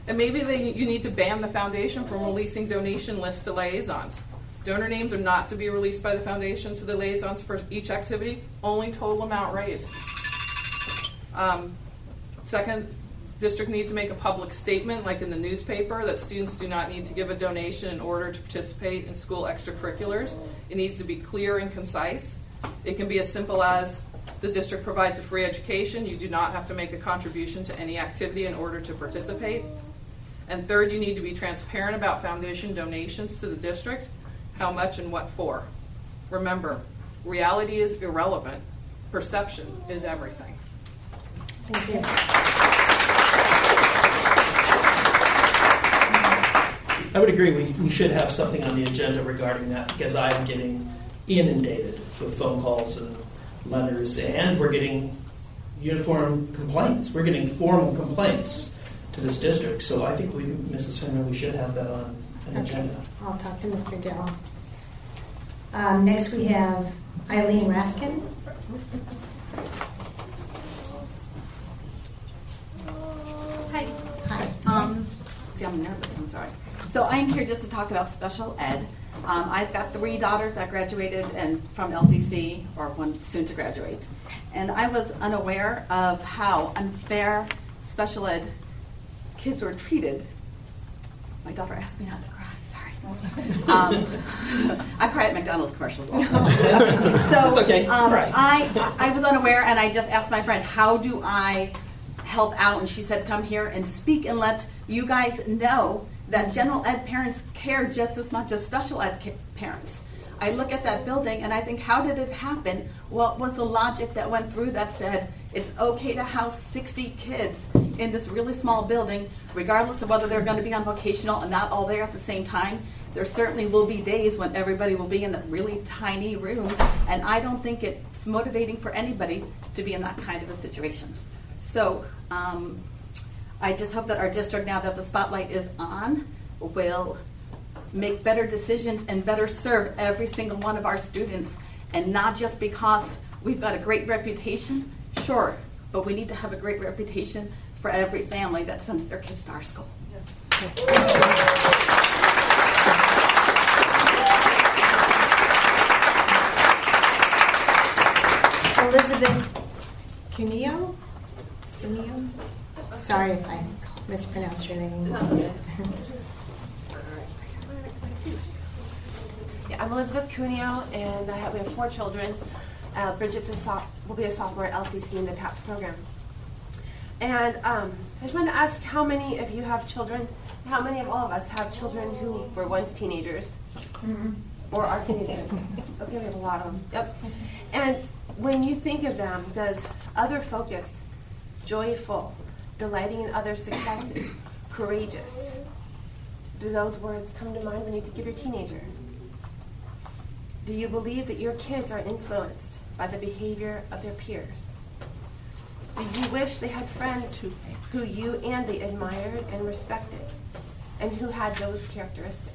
S15: And maybe they, you need to ban the foundation from releasing donation lists to liaisons. Donor names are not to be released by the foundation to the liaisons for each activity, only total amount raised. Um, second, district needs to make a public statement, like in the newspaper, that students do not need to give a donation in order to participate in school extracurriculars. It needs to be clear and concise. It can be as simple as the district provides a free education. You do not have to make a contribution to any activity in order to participate. And third, you need to be transparent about foundation donations to the district, how much and what for. Remember, reality is irrelevant. Perception is everything.
S1: Thank you.
S7: I would agree. We, we should have something on the agenda regarding that, because I am getting inundated with phone calls and letters, and we're getting uniform complaints. We're getting formal complaints to this district. So I think we, Missus Finner, we should have that on an
S1: Okay.
S7: agenda.
S1: I'll talk to Mister Dell. Um, next we have Eileen Raskin.
S16: Hi.
S1: Hi.
S16: Um, see, I'm nervous. I'm sorry. So I'm here just to talk about special ed. Um, I've got three daughters that graduated and from L C C, or one soon to graduate. And I was unaware of how unfair special ed kids were treated. My daughter asked me not to cry. Sorry. Um, I cry at McDonald's commercials also. So
S7: It's okay.
S16: um,
S7: Cry.
S16: I, I was unaware, and I just asked my friend, how do I help out? And she said, come here and speak and let you guys know that general ed parents care just as much as special ed ca- parents. I look at that building and I think, how did it happen? What was the logic that went through that said it's okay to house sixty kids in this really small building, regardless of whether they're going to be on vocational and not all there at the same time? There certainly will be days when everybody will be in that really tiny room, and I don't think it's motivating for anybody to be in that kind of a situation. So um, I just hope that our district, now that the spotlight is on, will make better decisions and better serve every single one of our students, and not just because we've got a great reputation, sure, but we need to have a great reputation for every family that sends their kids to our school.
S1: Elizabeth Cuneo? Cuneo? Sorry if I mispronounced your name.
S17: Yeah, I'm Elizabeth Cuneo, and I have, we have four children. Uh, Bridget's a soph- will be a sophomore at L C C in the TAPS program. And um, I just wanted to ask how many of you have children, how many of all of us have children who were once teenagers? Mm-hmm. Or are teenagers? Okay, we have a lot of them. Yep. And when you think of them, does other-focused, joyful, delighting in other successes, courageous, do those words come to mind when you think of your teenager? Do you believe that your kids are influenced by the behavior of their peers? Do you wish they had friends who you and they admired and respected, and who had those characteristics?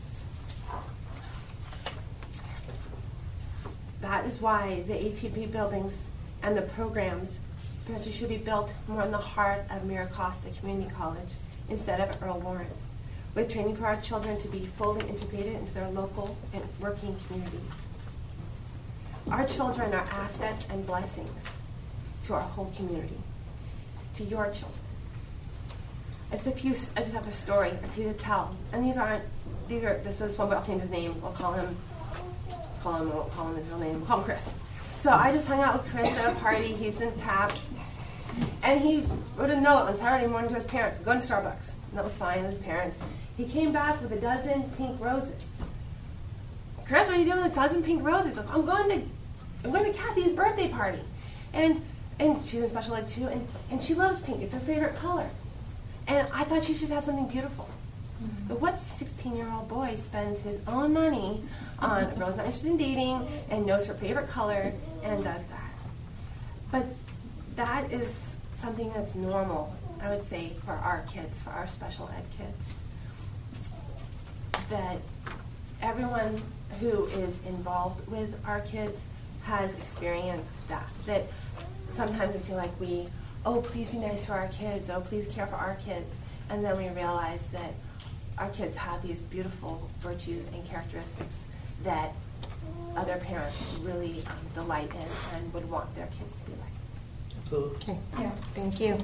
S17: That is why the A T P buildings and the programs potentially should be built more in the heart of Miracosta Community College instead of Earl Warren, with training for our children to be fully integrated into their local and working communities. Our children are assets and blessings to our whole community, to your children. I just, a few, I just have a story or two to tell, and these aren't, these are, this is one, but I'll change his name. We'll call him, call him, I won't call him his real name, we'll call him Chris. So I just hung out with Chris at a party. He's in TAPS, and he wrote a note on Saturday morning to his parents. We're going to Starbucks, and that was fine with his parents. He came back with a dozen pink roses. Chris, what are you doing with a dozen pink roses? Like, I'm going to, I'm going to Kathy's birthday party, and and she's in special ed too, and, and she loves pink. It's her favorite color, and I thought she should have something beautiful. Mm-hmm. But what sixteen-year-old boy spends his own money on a girl who's not interested in dating and knows her favorite color and does that? But that is something that's normal, I would say, for our kids, for our special ed kids. That everyone who is involved with our kids has experienced that. That sometimes we feel like we, oh, please be nice to our kids, oh, please care for our kids. And then we realized that our kids have these beautiful virtues and characteristics that other parents really um, delight in and would want their kids to be like.
S7: Absolutely.
S1: Okay. Yeah. Thank you.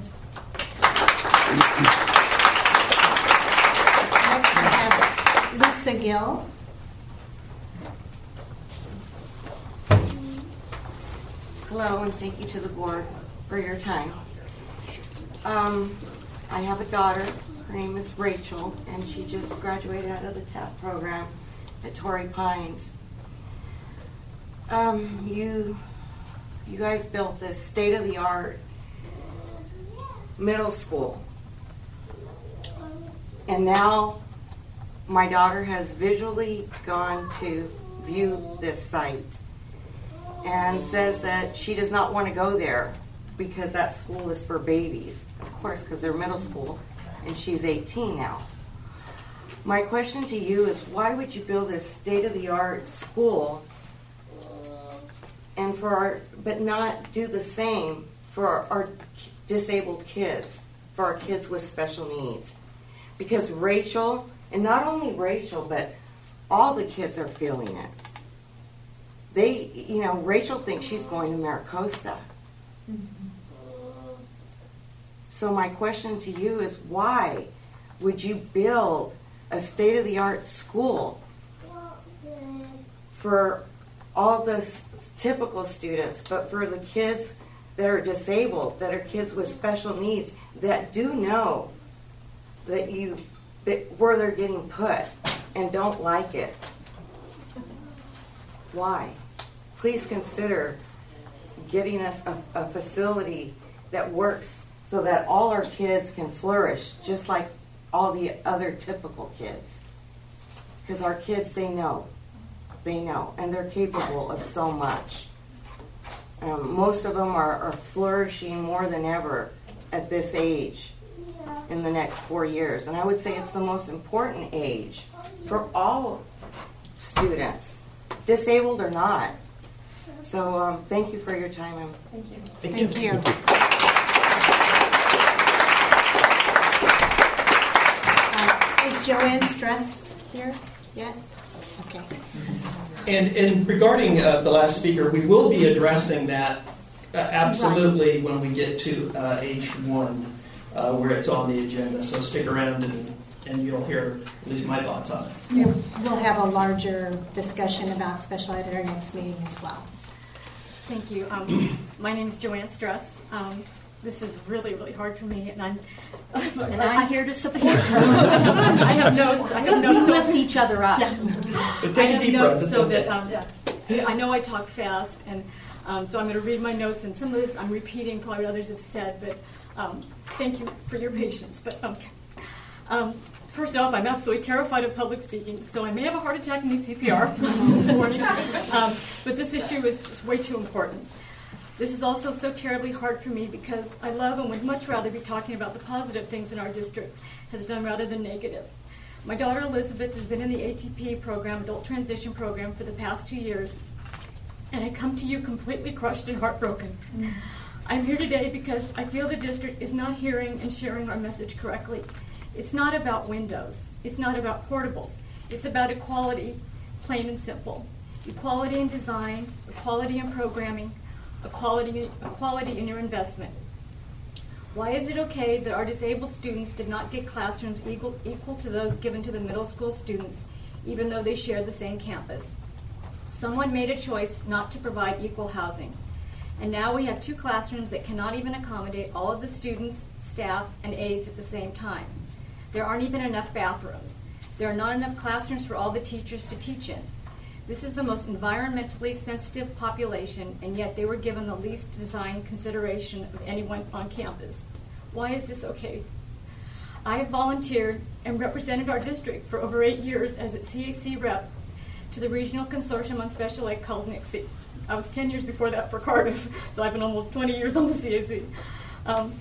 S1: Next we have Lisa Gill.
S18: Hello, and thank you to the board for your time. Um, I have a daughter. Her name is Rachel, and she just graduated out of the T A P program at Torrey Pines. Um, you, you guys built this state-of-the-art middle school, and now my daughter has visually gone to view this site and says that she does not want to go there because that school is for babies, of course, because they're middle school, and she's eighteen now. My question to you is, why would you build this state-of-the-art school and for our, but not do the same for our, our disabled kids, for our kids with special needs? Because Rachel, and not only Rachel, but all the kids are feeling it. They, you know, Rachel thinks she's going to Maricosta. So my question to you is, why would you build a state-of-the-art school for all the s- typical students, but for the kids that are disabled, that are kids with special needs, that do know that you, that where they're getting put and don't like it? Why? Please consider getting us a, a facility that works so that all our kids can flourish just like all the other typical kids. Because our kids, they know. They know. And they're capable of so much. Um, most of them are, are flourishing more than ever at this age in the next four years. And I would say it's the most important age for all students, disabled or not. So um, thank you for your time. And
S1: thank you.
S18: Thank,
S1: thank you.
S18: you.
S1: Uh, is Joanne Stress here yet? Okay.
S7: And, and regarding uh, the last speaker, we will be addressing that uh, absolutely right. when we get to uh, H one, uh, where it's on the agenda. So stick around and, and you'll hear at least my thoughts on it.
S1: Yeah, we'll have a larger discussion about special ed at our next meeting as well.
S19: Thank you. Um, my name is Joanne Struss. Um, this is really, really hard for me, and I'm
S9: and I'm here to support.
S19: I have notes. I have notes.
S9: We lift each other up.
S19: Yeah. I have notes so that um, yeah. I know I talk fast, and um, so I'm going to read my notes. And some of this I'm repeating probably what others have said, but um, thank you for your patience. But um, um, first off, I'm absolutely terrified of public speaking, so I may have a heart attack and need C P R. Just warning. Um, but this issue is just way too important. This is also so terribly hard for me because I love and would much rather be talking about the positive things in our district has done rather than negative. My daughter Elizabeth has been in the A T P program, Adult Transition Program, for the past two years, and I come to you completely crushed and heartbroken. Mm. I'm here today because I feel the district is not hearing and sharing our message correctly. It's not about windows. It's not about portables. It's about equality, plain and simple. Equality in design, equality in programming, equality, equality in your investment. Why is it okay that our disabled students did not get classrooms equal, equal to those given to the middle school students, even though they share the same campus? Someone made a choice not to provide equal housing. And now we have two classrooms that cannot even accommodate all of the students, staff, and aides at the same time. There aren't even enough bathrooms. There are not enough classrooms for all the teachers to teach in. This is the most environmentally sensitive population, and yet they were given the least design consideration of anyone on campus. Why is this okay? I have volunteered and represented our district for over eight years as its C A C rep to the Regional Consortium on Special Ed called N I C S E. I was ten years before that for Cardiff, so I've been almost twenty years on the C A C. Um,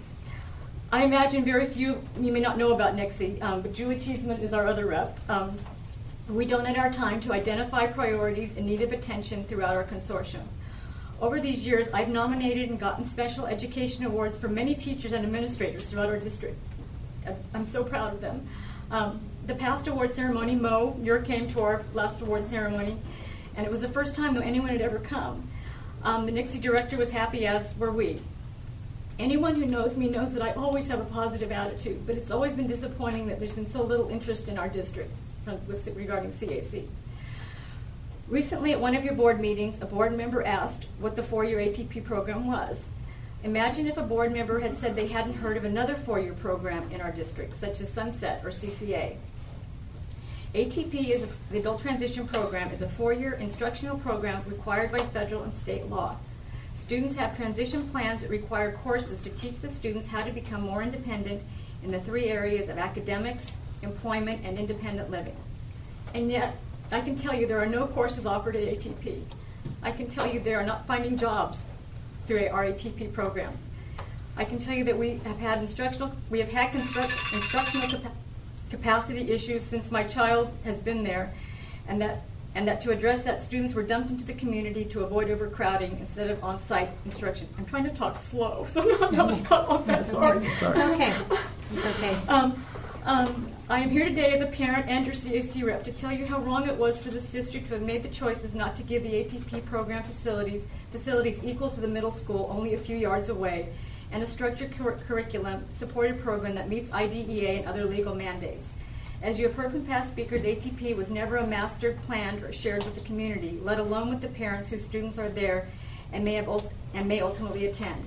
S19: I imagine very few, you may not know about N I C S E, um, but Julie Cheeseman is our other rep. Um, We donate our time to identify priorities in need of attention throughout our consortium. Over these years, I've nominated and gotten special education awards for many teachers and administrators throughout our district. I'm so proud of them. Um, the past award ceremony, Mo, you came to our last award ceremony, and it was the first time that anyone had ever come. Um, the Nixie director was happy, as were we. Anyone who knows me knows that I always have a positive attitude, but it's always been disappointing that there's been so little interest in our district from, with, regarding C A C. Recently, at one of your board meetings, a board member asked what the four-year A T P program was. Imagine if a board member had said they hadn't heard of another four-year program in our district, such as Sunset or C C A. A T P, is a, the Adult Transition Program, is a four-year instructional program required by federal and state law. Students have transition plans that require courses to teach the students how to become more independent in the three areas of academics, employment, and independent living. And yet, I can tell you there are no courses offered at A T P. I can tell you they are not finding jobs through our A T P program. I can tell you that we have had instructional, we have had construct, instructional capa- capacity issues since my child has been there, and that and that to address that, students were dumped into the community to avoid overcrowding instead of on-site instruction. I'm trying to talk slow, so no, no, it's not offense. Sorry.
S1: It's okay. It's okay.
S19: Um, um, I am here today as a parent and your C A C rep to tell you how wrong it was for this district to have made the choices not to give the A T P program facilities facilities equal to the middle school only a few yards away, and a structured cur- curriculum supported program that meets I D E A and other legal mandates. As you have heard from past speakers, A T P was never a mastered, planned, or shared with the community, let alone with the parents whose students are there and may have ult- and may ultimately attend.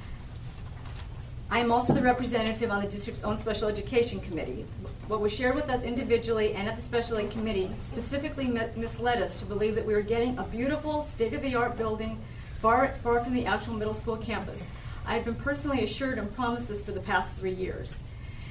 S19: I am also the representative on the district's own special education committee. What was shared with us individually and at the special ed committee specifically mi- misled us to believe that we were getting a beautiful, state-of-the-art building far, far from the actual middle school campus. I have been personally assured and promised this for the past three years.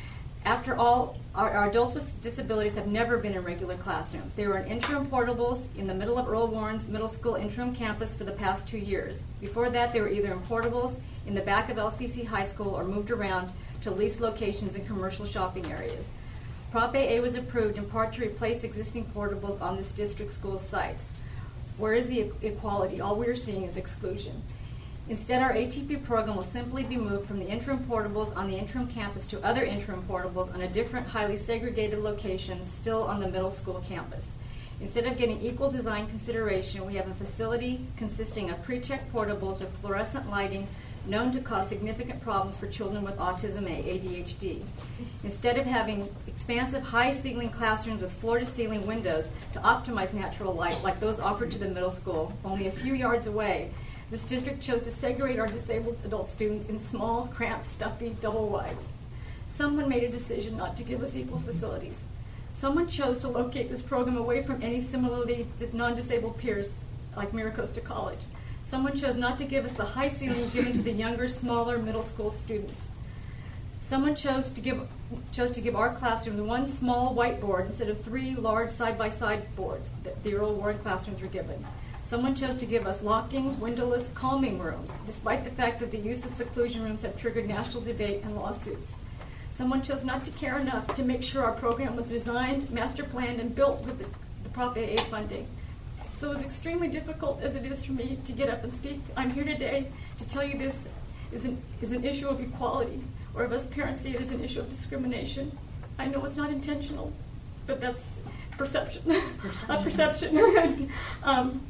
S19: After all, our, our adults with disabilities have never been in regular classrooms. They were in interim portables in the middle of Earl Warren's middle school interim campus for the past two years. Before that, they were either in portables in the back of L C C High School or moved around to leased locations in commercial shopping areas. Prop A A was approved in part to replace existing portables on this district school sites. Where is the e- equality? All we are seeing is exclusion. Instead, our A T P program will simply be moved from the interim portables on the interim campus to other interim portables on a different, highly segregated location, still on the middle school campus. Instead of getting equal design consideration, we have a facility consisting of pre-checked portables with fluorescent lighting known to cause significant problems for children with autism and A D H D. Instead of having expansive high-ceiling classrooms with floor-to-ceiling windows to optimize natural light like those offered to the middle school, only a few yards away, this district chose to segregate our disabled adult students in small, cramped, stuffy double wides. Someone made a decision not to give us equal facilities. Someone chose to locate this program away from any similarly non-disabled peers like MiraCosta College. Someone chose not to give us the high ceilings given to the younger, smaller middle school students. Someone chose to give chose to give our classroom one small whiteboard instead of three large side-by-side boards that the Earl Warren classrooms were given. Someone chose to give us locking, windowless, calming rooms, despite the fact that the use of seclusion rooms have triggered national debate and lawsuits. Someone chose not to care enough to make sure our program was designed, master planned, and built with the, the Prop A A funding. So as extremely difficult as it is for me to get up and speak, I'm here today to tell you this is an, is an issue of equality, or if us parents see it as an issue of discrimination. I know it's not intentional, but that's perception. Perception. A perception. um,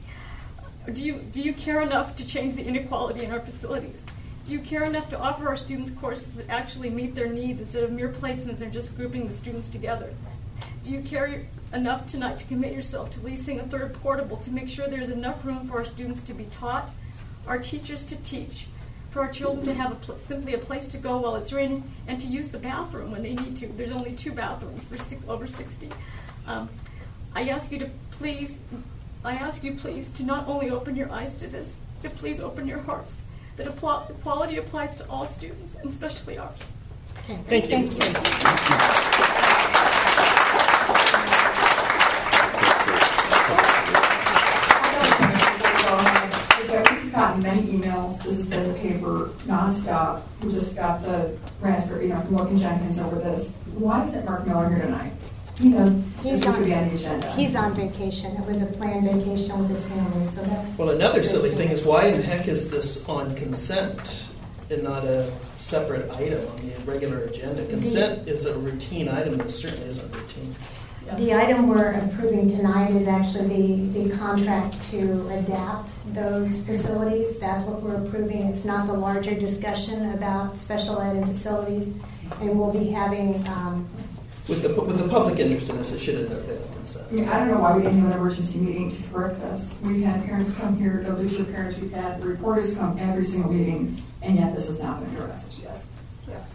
S19: Do you, do you care enough to change the inequality in our facilities? Do you care enough to offer our students courses that actually meet their needs instead of mere placements and just grouping the students together? Do you care enough tonight to commit yourself to leasing a third portable to make sure there's enough room for our students to be taught, our teachers to teach, for our children to have a pl- simply a place to go while it's raining, and to use the bathroom when they need to? There's only two bathrooms for six, over sixty. Um, I ask you to please... I ask you, please, to not only open your eyes to this, but please open your hearts, that equality applies to all students, and especially ours.
S1: Okay.
S7: Thank you.
S1: Thank you.
S5: We've gotten many emails. This has been in the paper nonstop. We just got the raspberry, you know, from Logan Jenkins over this. Why isn't Mark Miller here tonight? He knows
S1: He's
S5: this
S1: on,
S5: could be on the agenda.
S1: He's on vacation. It was a planned vacation with his family, so that's...
S7: Well, another silly thing is, why in the heck is this on consent? and not a separate item on the regular agenda. Consent is a routine item that certainly isn't routine.
S1: The item we're approving tonight is actually the, the contract to adapt those facilities. That's what we're approving. It's not the larger discussion about special ed and facilities. And we'll be having... Um,
S7: with the with the public interest in this, it should have never been a consent.
S5: I mean, I don't know why we didn't have an emergency meeting to correct this. We've had parents come here, the Lucia parents we've had, the reporters come every single meeting, and yet this has not been addressed. Yes. Yes.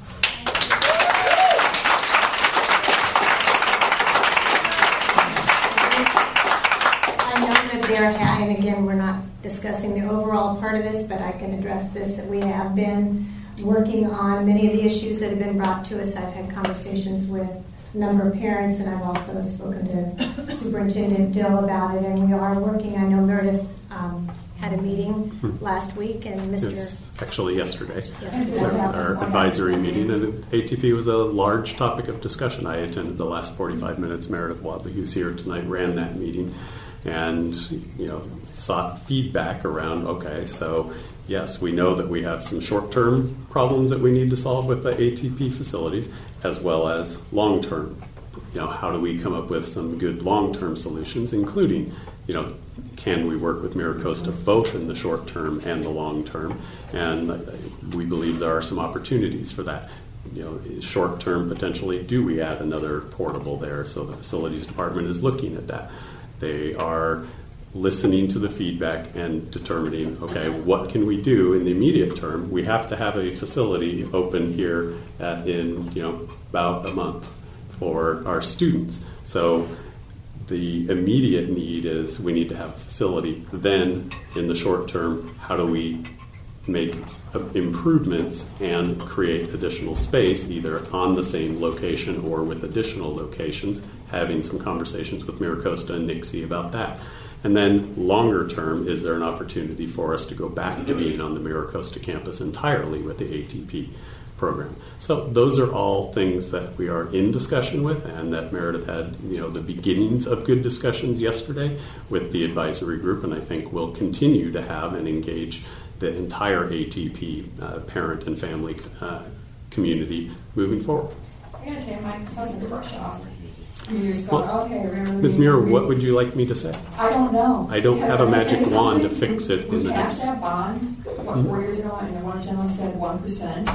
S1: There ha- and again, we're not discussing the overall part of this, but I can address this, that we have been working on many of the issues that have been brought to us. I've had conversations with a number of parents, and I've also spoken to Superintendent Dill about it, and we are working. I know Meredith um, had a meeting
S14: Hmm.
S1: last week, and Mister
S14: Yes, actually yesterday.
S1: Yesterday.
S14: Our advisory meeting, and A T P was a large topic of discussion. I attended the last forty-five minutes. Meredith Wadley, who's here tonight, ran that meeting. And, you know, sought feedback around, okay, so yes, we know that we have some short-term problems that we need to solve with the A T P facilities, as well as long-term. You know, how do we come up with some good long-term solutions, including, you know, can we work with MiraCosta both in the short term and the long term? And we believe there are some opportunities for that. You know, short term, potentially, do we add another portable there? So the facilities department is looking at that. They are listening to the feedback and determining, okay, what can we do in the immediate term? We have to have a facility open here at, in, you know, about a month for our students. So the immediate need is we need to have a facility. Then, in the short term, how do we make improvements and create additional space, either on the same location or with additional locations, having some conversations with MiraCosta and Nixie about that. And then longer term, is there an opportunity for us to go back to being on the MiraCosta campus entirely with the A T P program? So those are all things that we are in discussion with, and that Meredith had, you know, the beginnings of good discussions yesterday with the advisory group, and I think we'll continue to have and engage the entire A T P uh, parent and family uh, community moving forward.
S5: I gotta tell you, my son's in the workshop. And you're just going,
S14: Well,
S5: okay, remember
S14: Miz
S5: the-
S14: Muir, what would you like me to say?
S5: I don't know.
S14: I don't
S5: Because
S14: have a
S5: let me
S14: magic
S5: tell you
S14: wand to
S5: something.
S14: fix it in
S5: We
S14: the
S5: passed
S14: next.
S5: that bond, what,
S14: Mhm.
S5: four years ago, and one gentleman said one percent.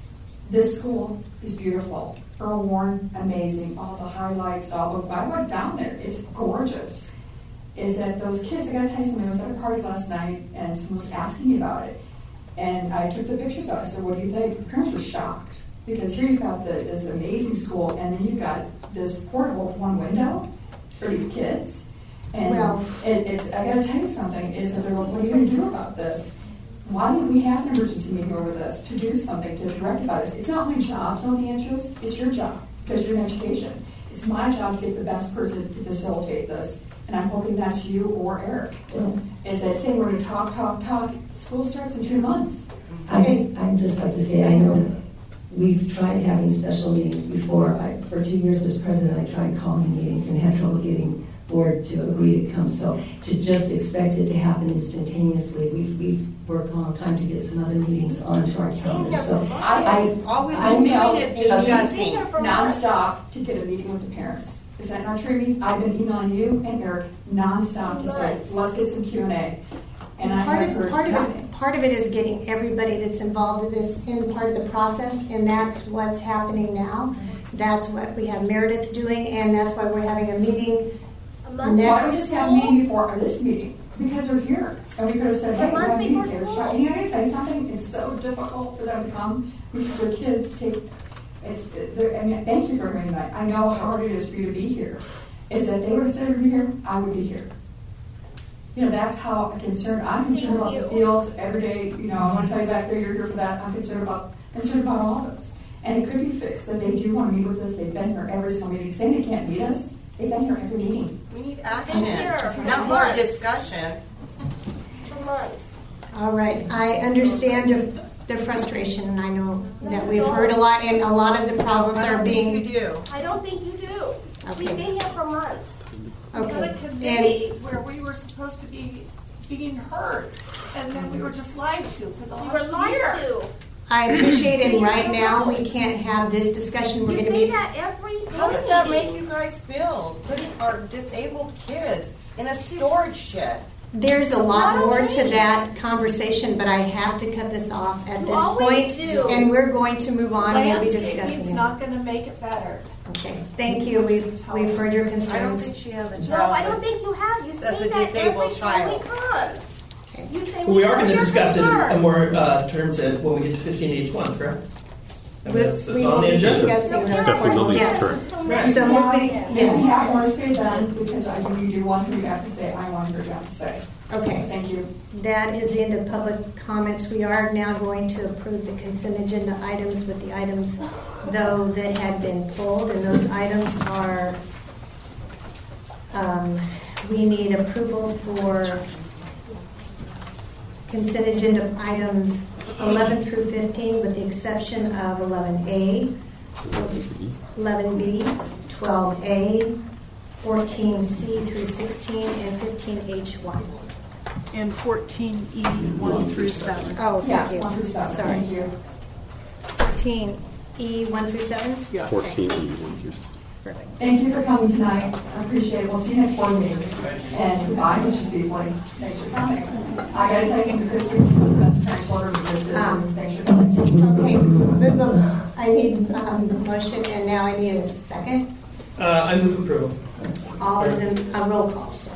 S5: This school is beautiful. Earl Warren, amazing. All the highlights, all the, I went down there. It's gorgeous. Is that those kids, I gotta tell you something, I was at a party last night, and someone was asking me about it. And I took the pictures out. I said, what do you think? The parents were shocked. Because here you've got the, this amazing school, and then you've got this portable with one window for these kids. And
S1: Well-
S5: it, it's, I gotta tell you something, is that they're like, what are you gonna do about this? Why didn't we have an emergency meeting over this, to do something, to rectify this? It's not my job to know the answers, it's your job, because you're in education. It's my job to get the best person to facilitate this, and I'm hoping that's you or Eric. Is that saying we're gonna talk, talk, talk, school starts in two months.
S6: I, I'd just like to say, I know we've tried having special meetings before. I, for two years as president, I tried calling meetings and had trouble getting board to agree to come. So to just expect it to happen instantaneously, we've, we've worked a long time to get some other meetings onto our calendar. So
S5: I,
S6: I,
S5: all we've
S6: I
S5: been
S6: emailed
S5: doing is
S6: discussing.
S5: nonstop to get a meeting with the parents. Is that not true? Me? I've been emailing you and Eric nonstop to say, let's get some Q and A. And I
S1: part
S5: have
S1: of,
S5: heard
S1: part of
S5: nothing.
S1: it, part of it is getting everybody that's involved in this in part of the process, and that's what's happening now. That's what we have Meredith doing, and that's why we're having a meeting
S5: Why
S1: next.
S5: don't we just have a meeting before this meeting? Because they're here. And we could have said, hey, we're having a meeting. They were shot. And you know, I gotta tell you something, it's so difficult for them to come because their kids take, it's, they're- I mean, thank you for bringing that. I know how hard it is for you to be here. Is that if they would have said to be here, I would be here. You know, that's how I'm concerned. I'm concerned about the fields every day. You know, I want to tell you back there, you're here for that. I'm concerned about concerned about all of this. And it could be fixed that they do want to meet with us. They've been here every single meeting. Saying they can't meet us, they've been here every meeting.
S16: We need
S17: Been here
S16: action,
S17: for
S16: not more
S17: months.
S16: discussion.
S17: For months.
S1: All right, I understand the, the frustration, and I know that we've heard a lot, and a lot of the problems are being.
S16: You do.
S17: I don't think you do.
S1: Okay.
S17: We've been here for months.
S1: Okay.
S20: We had a committee where we were supposed to be being heard, and then we were just lied to for the
S17: We
S20: last
S17: were lied
S20: year.
S17: to.
S1: I appreciate it. Right now, we can't have this discussion. We're
S4: You
S1: going to
S4: say
S1: be.
S4: that every
S18: How does that make you guys feel? Putting our disabled kids in a storage shed?
S1: There's a
S4: It's
S1: lot
S4: not
S1: more
S4: okay.
S1: to that conversation, but I have to cut this off at
S4: You
S1: this
S4: always
S1: point,
S4: do.
S1: and we're going to move on. and We'll be
S20: Landscaping's
S1: discussing
S20: not
S1: it.
S20: going to make it better.
S1: Okay, thank you. We've we've heard your concerns.
S18: I don't think she has a child.
S4: No, I don't think you have. You
S18: That's
S4: say
S18: a
S4: that
S18: disabled
S4: every
S18: child.
S4: time we come. You say
S7: Well, we are going to
S4: heard your
S7: discuss it in
S4: concern.
S7: in more uh, terms at, when we get to fifteen H one, correct? I mean, that's, that's
S1: We
S7: on
S1: will
S7: the
S1: be
S7: agenda.
S1: discussing those
S14: Discussing the
S1: points.
S14: lease,
S1: Yes.
S14: correct.
S1: So moving,
S5: And
S1: yes.
S5: we have more to say then, because I think you do want to hear what you have to say. I want to hear what you have to say.
S1: Okay.
S5: Thank you.
S1: That is the end of public comments. We are now going to approve the consent agenda items with the items, though, that had been pulled, and those items are, um, we need approval for consent agenda items eleven through fifteen, with the exception of eleven A, eleven B, twelve A, fourteen C through sixteen, and fifteen H one.
S3: And fourteen E, one through seven.
S1: Oh,
S5: Yes,
S1: thank you.
S5: one through seven.
S1: Sorry.
S5: Thank you.
S1: fourteen E, one through seven?
S3: Yes.
S14: fourteen E, one through
S1: Perfect.
S5: Thank you for coming tonight. I appreciate it. We'll see you next board meeting. And goodbye, Mister Seafley. Thanks for coming. I got to thank you, Christy, that's parent order because this,
S1: Um,
S5: thanks for coming.
S1: Okay, I need um, a motion, and now I need a second.
S7: Uh, I move approval.
S1: All those in, a roll call, sorry.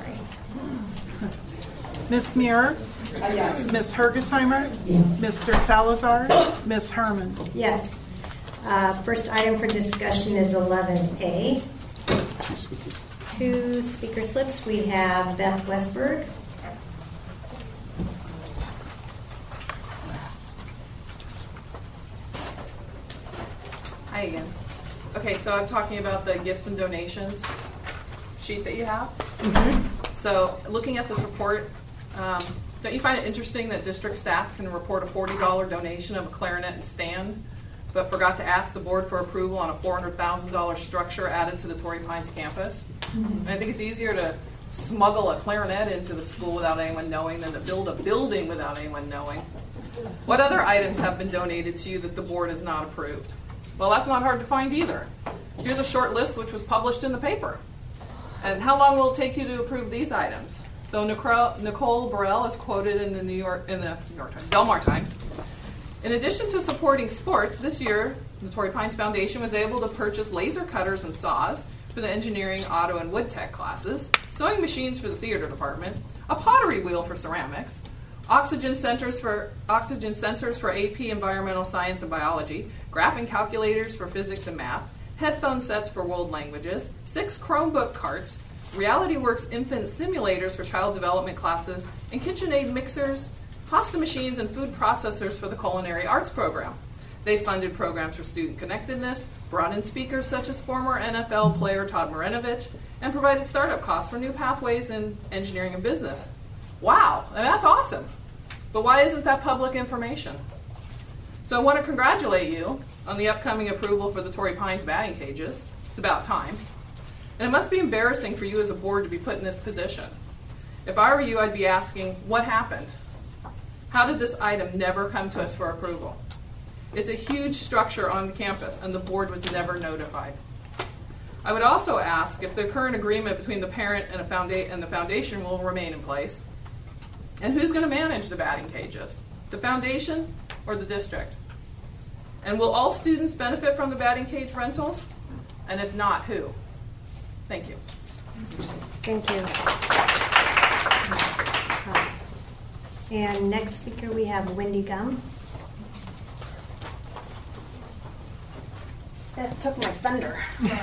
S3: Miz Muir?
S5: Uh, yes.
S3: Miz Hergesheimer? Mister Salazar? Miz Herman?
S1: Yes. Uh, First item for discussion is eleven A. Two speaker slips. We have Beth Westberg.
S15: Hi again. Okay, so I'm talking about the gifts and donations sheet that you have. So looking at this report, um, don't you find it interesting that district staff can report a forty dollar donation of a clarinet and stand, but forgot to ask the board for approval on a four hundred thousand dollar structure added to the Torrey Pines campus? And I think it's easier to smuggle a clarinet into the school without anyone knowing than to build a building without anyone knowing. What other items have been donated to you that the board has not approved? Well, that's not hard to find either. Here's a short list which was published in the paper. And how long will it take you to approve these items? So Nicole, Nicole Burrell is quoted in the New York in the New York Times, Delmar Times. In addition to supporting sports, this year the Torrey Pines Foundation was able to purchase laser cutters and saws for the engineering, auto, and wood tech classes, sewing machines for the theater department, a pottery wheel for ceramics, oxygen sensors for oxygen sensors for A P Environmental Science and Biology, graphing calculators for physics and math, headphone sets for world languages, six Chromebook carts, RealityWorks infant simulators for child development classes, and KitchenAid mixers, pasta machines, and food processors for the culinary arts program. They funded programs for student connectedness, brought in speakers such as former N F L player Todd Marinovich, and provided startup costs for new pathways in engineering and business. Wow, I mean, that's awesome. But why isn't that public information? So I want to congratulate you on the upcoming approval for the Torrey Pines batting cages. It's about time. And it must be embarrassing for you as a board to be put in this position. If I were you, I'd be asking, what happened? How did this item never come to us for approval? It's a huge structure on the campus, and the board was never notified. I would also ask if the current agreement between the parent and, a founda- and the foundation will remain in place. And who's going to manage the batting cages? The foundation or the district? And will all students benefit from the batting cage rentals? And if not, who? Thank you.
S1: Thank you. And next speaker, we have Wendy Gum.
S21: That took my thunder.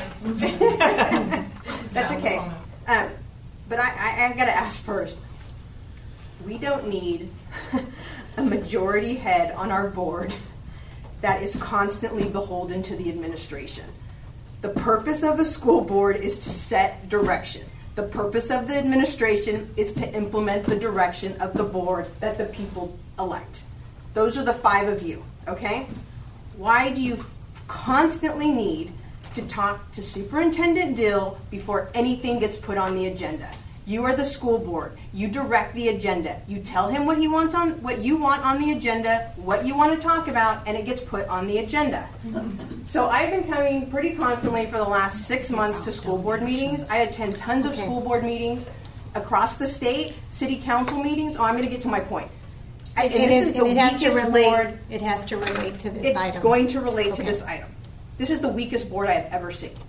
S21: That's okay. Um, but I, I, I got to ask first. We don't need a majority head on our board that is constantly beholden to the administration. The purpose of a school board is to set direction. The purpose of the administration is to implement the direction of the board that the people elect. Those are the five of you, okay? Why do you constantly need to talk to Superintendent Dill before anything gets put on the agenda? You are the school board. You direct the agenda. You tell him what he wants on what you want on the agenda, what you want to talk about, and it gets put on the agenda. So I've been coming pretty constantly for the last six months to school board meetings. I attend tons of
S1: Okay.
S21: school board meetings across the state, city council meetings. Oh, I'm going to get to my point. I-
S1: And,
S21: and
S1: it,
S21: this
S1: is,
S21: is the
S1: and it has to
S21: weakest
S1: relate.
S21: board.
S1: It has to relate to this
S21: It's
S1: item.
S21: going to relate to
S1: Okay.
S21: this item. This is the weakest board I have ever seen.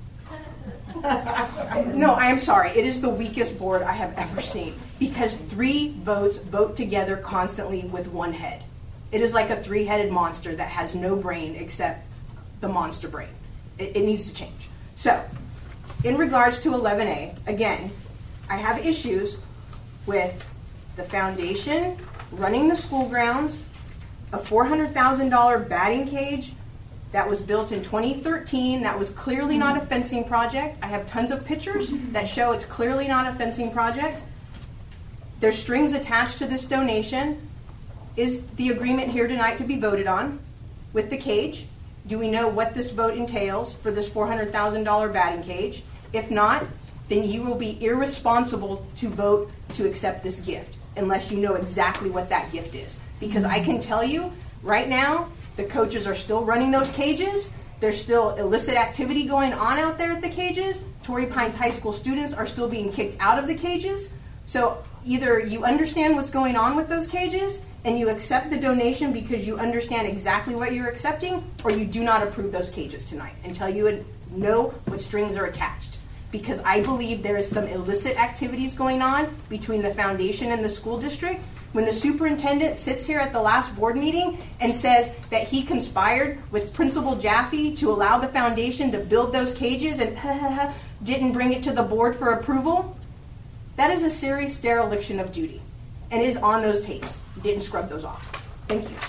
S21: No, I am sorry. It is the weakest board I have ever seen because three votes vote together constantly with one head. It is like a three-headed monster that has no brain except the monster brain. It, it needs to change. So, in regards to eleven A, again, I have issues with the foundation running the school grounds, a four hundred thousand dollars batting cage that was built in twenty thirteen that was clearly not a fencing project. I have tons of pictures that show it's clearly not a fencing project. There's strings attached to this donation. Is the agreement here tonight to be voted on with the cage? Do we know what this vote entails for this four hundred thousand dollars batting cage? If not, then you will be irresponsible to vote to accept this gift unless you know exactly what that gift is. Because I can tell you right now, the coaches are still running those cages. There's still illicit activity going on out there at the cages. Torrey Pines High School students are still being kicked out of the cages. So either you understand what's going on with those cages and you accept the donation because you understand exactly what you're accepting, or you do not approve those cages tonight until you know what strings are attached. Because I believe there is some illicit activities going on between the foundation and the school district. When the superintendent sits here at the last board meeting and says that he conspired with Principal Jaffe to allow the foundation to build those cages and didn't bring it to the board for approval, that is a serious dereliction of duty. And it is on those tapes. You didn't scrub those off. Thank you.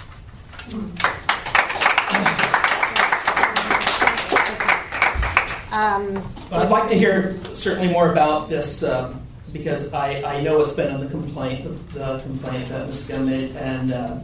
S1: Um,
S7: I'd like to hear certainly more about this um, because I, I know it's been in the complaint, the, the complaint that Miz Gunn made, and uh,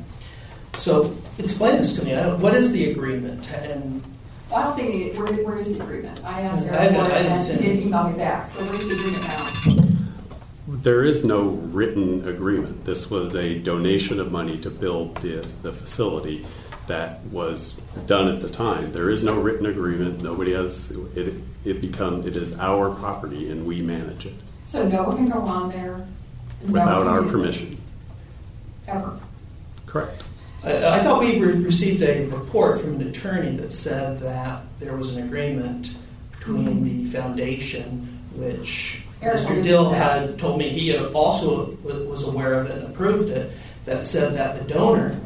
S7: so explain this to me. I don't, what is the agreement? And
S5: Well, I don't think it, where, where is the agreement? I asked
S7: I
S5: her
S7: haven't-
S5: for it
S7: I haven't
S5: and
S7: seen
S5: she
S7: it.
S5: didn't email me back. So where's the agreement now?
S14: There is no written agreement. This was a donation of money to build the, the facility that was done at the time. There is no written agreement. Nobody has it. It become it is our property and we manage it
S5: So no one can go on there no
S14: without
S5: one can
S14: our
S5: use it,
S14: permission.
S5: ever.
S14: Correct.
S7: I, I thought we re- received a report from an attorney that said that there was an agreement between the foundation, which
S5: Eric
S7: Mister
S5: alluded
S7: Dill
S5: to that.
S7: had told me he had also wa- was aware of it and approved it, that said that the donor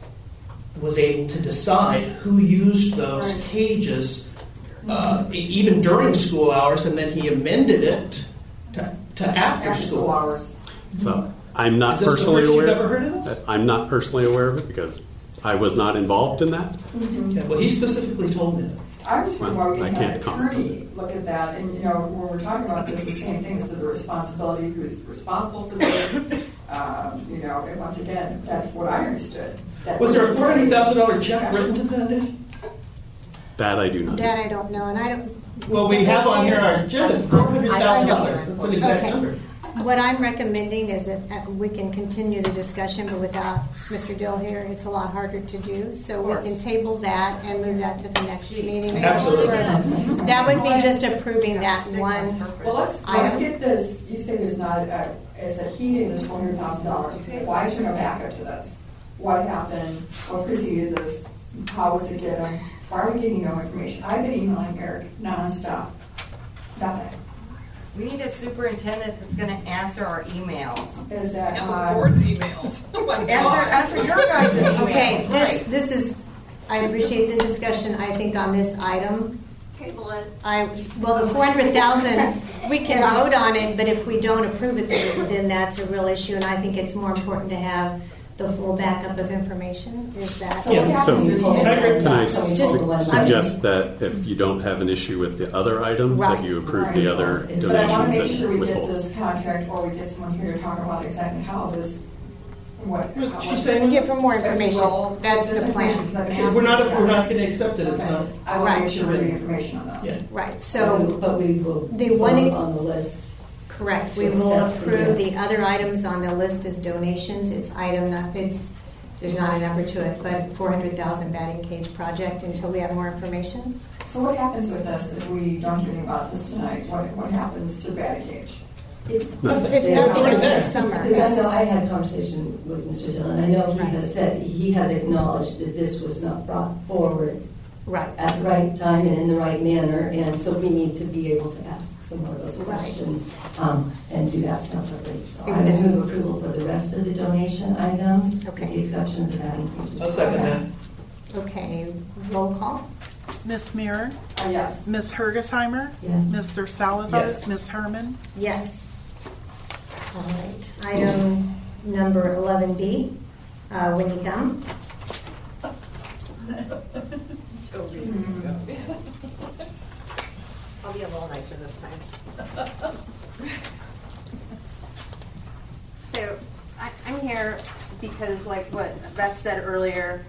S7: was able to decide who used those
S5: Right.
S7: cages uh, e- even during school hours, and then he amended it to, to after,
S5: After school hours.
S14: So I'm not
S7: Is this the
S14: personally
S7: first you've
S14: aware.
S7: ever heard of this?
S14: I'm not personally aware of it because I was not involved in that.
S7: Okay, well, he specifically told me that.
S5: I was wondering why we
S14: Well, I
S5: didn't have an
S14: can't comment.
S5: attorney look at that. And, you know, when we're talking about this, the same thing is the responsibility, who's responsible for this. Um, you know, and once again, that's what I understood. That
S7: Was there a four hundred thousand dollars check
S5: discussion.
S7: written to the foundation?
S14: That I do not.
S1: that I don't know, and I don't.
S7: Well, we have on here our agenda, four hundred thousand dollars. That's an exact
S1: Okay.
S7: number.
S1: What I'm recommending is that uh, we can continue the discussion, but without Mister Dill here, it's a lot harder to do. So we can table that and move that to the next meeting.
S7: Absolutely.
S1: That would be just approving that one.
S5: Well, let's, let's
S1: item.
S5: get this, you say there's not, a, is that he gave us four hundred thousand dollars. Why is there no backup to this? What happened? What preceded this? How was it given? Why are we getting no information? I've been emailing Eric nonstop. Nothing.
S18: We need a superintendent that's going to answer our emails.
S5: Is that
S15: Answer
S5: uh,
S15: the board's emails. Oh my
S18: Answer,
S15: God.
S18: answer your guys' emails.
S1: Okay, this,
S18: Right.
S1: this is, I appreciate the discussion, I think, on this item.
S19: Table it.
S1: I, well, the four hundred thousand, we can vote on it, but if we don't approve it, then then that's a real issue, and I think it's more important to have the full backup of information. Is that?
S5: So what
S14: Yeah, so
S5: happens with
S14: can
S5: these?
S14: I
S1: Just-
S14: su- suggest that if you don't have an issue with the other items, that
S1: Right.
S14: you approve
S5: Right.
S14: the other
S5: But I want to make
S14: donations
S5: sure
S14: and
S5: we get
S14: withhold.
S5: this contract, or we get someone here to talk about exactly how this, what.
S7: What
S5: how-
S7: she's saying?
S1: Get for more
S5: If we
S1: information.
S5: will,
S1: That's
S5: get this
S1: the plan.
S5: information, 'cause I've been
S7: We're
S5: asking
S7: not,
S5: this
S7: we're
S5: guy.
S7: not going to accept it. It's
S5: Okay.
S7: not.
S5: I want to
S1: Right.
S5: make sure we're getting information on this.
S7: Yeah.
S1: Right, so
S2: But we will
S1: the
S2: vote
S1: one,
S2: on the list
S1: Correct.
S6: to
S1: We will
S6: accept
S1: approve
S6: this.
S1: the other items on the list as donations. It's item, not, it's, there's not a number to it, but four hundred thousand batting cage project until we have more information.
S5: So what happens with this if we don't do anything about this tonight? What, what happens to the batting cage?
S6: It's,
S1: It's nothing, it's this summer.
S6: Because I know I had a conversation with Mister Dillon. I know he has said, he has acknowledged that this was not brought forward
S1: right
S6: at the right time and in the right manner, and so we need to be able to ask some more of those
S1: Right.
S6: questions um, and do that separately. So I
S1: Exactly.
S6: would move approval for the rest of the donation items,
S1: Okay.
S6: with the exception of the batting cages.
S7: I'll second that.
S1: Okay, roll call.
S3: Miss Muir?
S5: Uh, yes.
S3: Miss Hergesheimer?
S6: Yes.
S3: Mister Salazar?
S7: Yes.
S3: Miss Herman?
S1: Yes. All right. Item number eleven B, uh, Wendy Gum.
S21: I'll be a little nicer this time. So, I, I'm here because, like what Beth said earlier,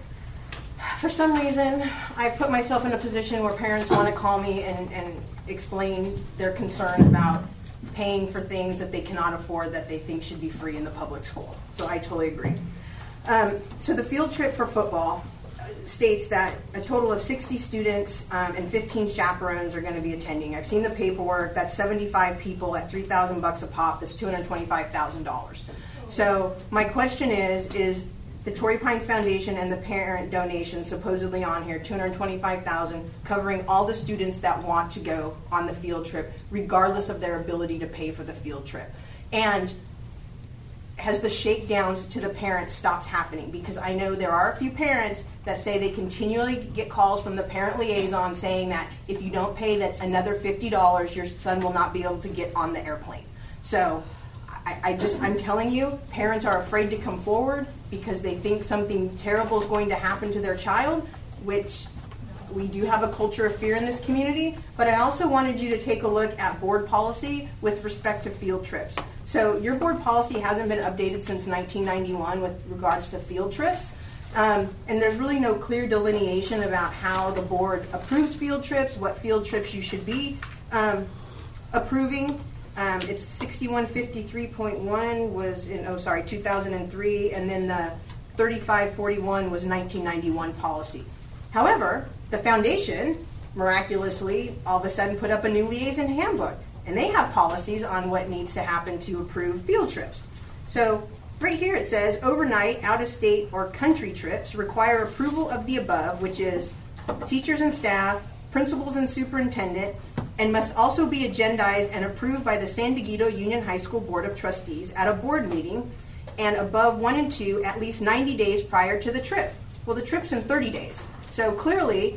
S21: for some reason, I've put myself in a position where parents want to call me and, and explain their concern about paying for things that they cannot afford that they think should be free in the public school. So I totally agree. Um, so the field trip for football states that a total of sixty students um, and fifteen chaperones are going to be attending. I've seen the paperwork. That's seventy-five people at three thousand bucks a pop. That's two hundred twenty-five thousand dollars. So my question is, is the Torrey Pines Foundation and the parent donation supposedly on here, two hundred twenty-five thousand dollars, covering all the students that want to go on the field trip, regardless of their ability to pay for the field trip? And has the shakedowns to the parents stopped happening? Because I know there are a few parents that say they continually get calls from the parent liaison saying that if you don't pay that's another fifty dollars, your son will not be able to get on the airplane. So I, I just, I'm telling you, parents are afraid to come forward because they think something terrible is going to happen to their child, which we do have a culture of fear in this community. But I also wanted you to take a look at board policy with respect to field trips. So your board policy hasn't been updated since nineteen ninety-one with regards to field trips. Um, and there's really no clear delineation about how the board approves field trips, what field trips you should be um, approving. Um, it's sixty-one fifty-three point one was in, oh sorry, two thousand three, and then the thirty-five forty-one was nineteen ninety-one policy. However, the foundation miraculously all of a sudden put up a new liaison handbook, and they have policies on what needs to happen to approve field trips. So right here it says overnight, out-of-state, or country trips require approval of the above, which is teachers and staff, principals and superintendent, and must also be agendized and approved by the San Diego Union High School Board of Trustees at a board meeting, and above one and two at least ninety days prior to the trip. Well, the trip's in thirty days. So clearly,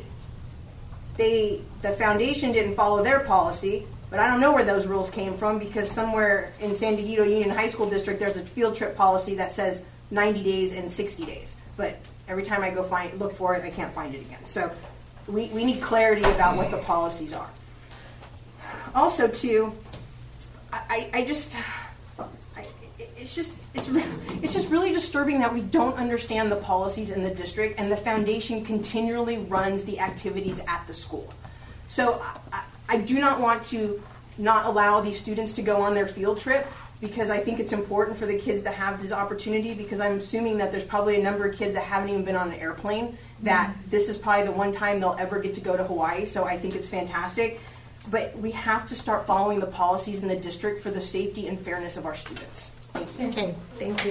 S21: they the foundation didn't follow their policy, but I don't know where those rules came from because somewhere in San Diego Union High School District, there's a field trip policy that says ninety days and sixty days. But every time I go find look for it, I can't find it again. So we, we need clarity about what the policies are. Also, too, I, I just, I, it's just, it's, it's just really disturbing that we don't understand the policies in the district, and the foundation continually runs the activities at the school. So I, I do not want to not allow these students to go on their field trip because I think it's important for the kids to have this opportunity, because I'm assuming that there's probably a number of kids that haven't even been on an airplane, that this is probably the one time they'll ever get to go to Hawaii, so I think it's fantastic. But we have to start following the policies in the district for the safety and fairness of our students. Thank you.
S1: Okay, thank you.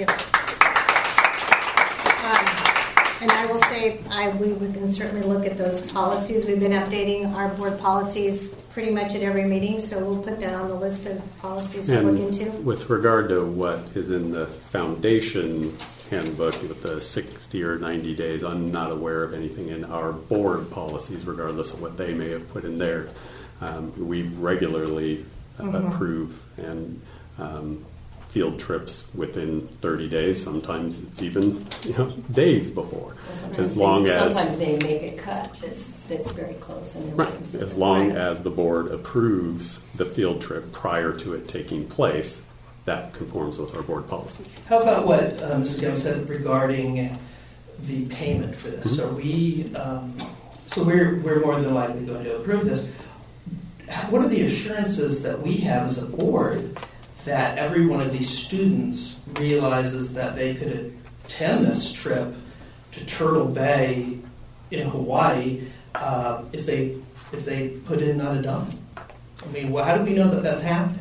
S1: Um, and I will say, I, we, we can certainly look at those policies. We've been updating our board policies pretty much at every meeting, so we'll put that on the list of policies to
S14: And
S1: look into.
S14: with regard to what is in the foundation handbook with the sixty or ninety days, I'm not aware of anything in our board policies, regardless of what they may have put in there. Um, we regularly uh,
S1: Mhm.
S14: approve and um, field trips within thirty days. Sometimes it's even you know days before.
S6: Sometimes
S14: As long
S6: they,
S14: as
S6: sometimes they make a cut that's that's very close, and
S14: right, as long as the board approves the field trip prior to it taking place, that conforms with our board policy.
S7: How about what uh, Missus Gum said regarding the payment for this?
S14: Mm-hmm.
S7: Are we, um, so we're, we're more than likely going to approve this. What are the assurances that we have as a board that every one of these students realizes that they could attend this trip to Turtle Bay in Hawaii uh, if they if they put in not a dime. I mean, well, how do we know that that's happening?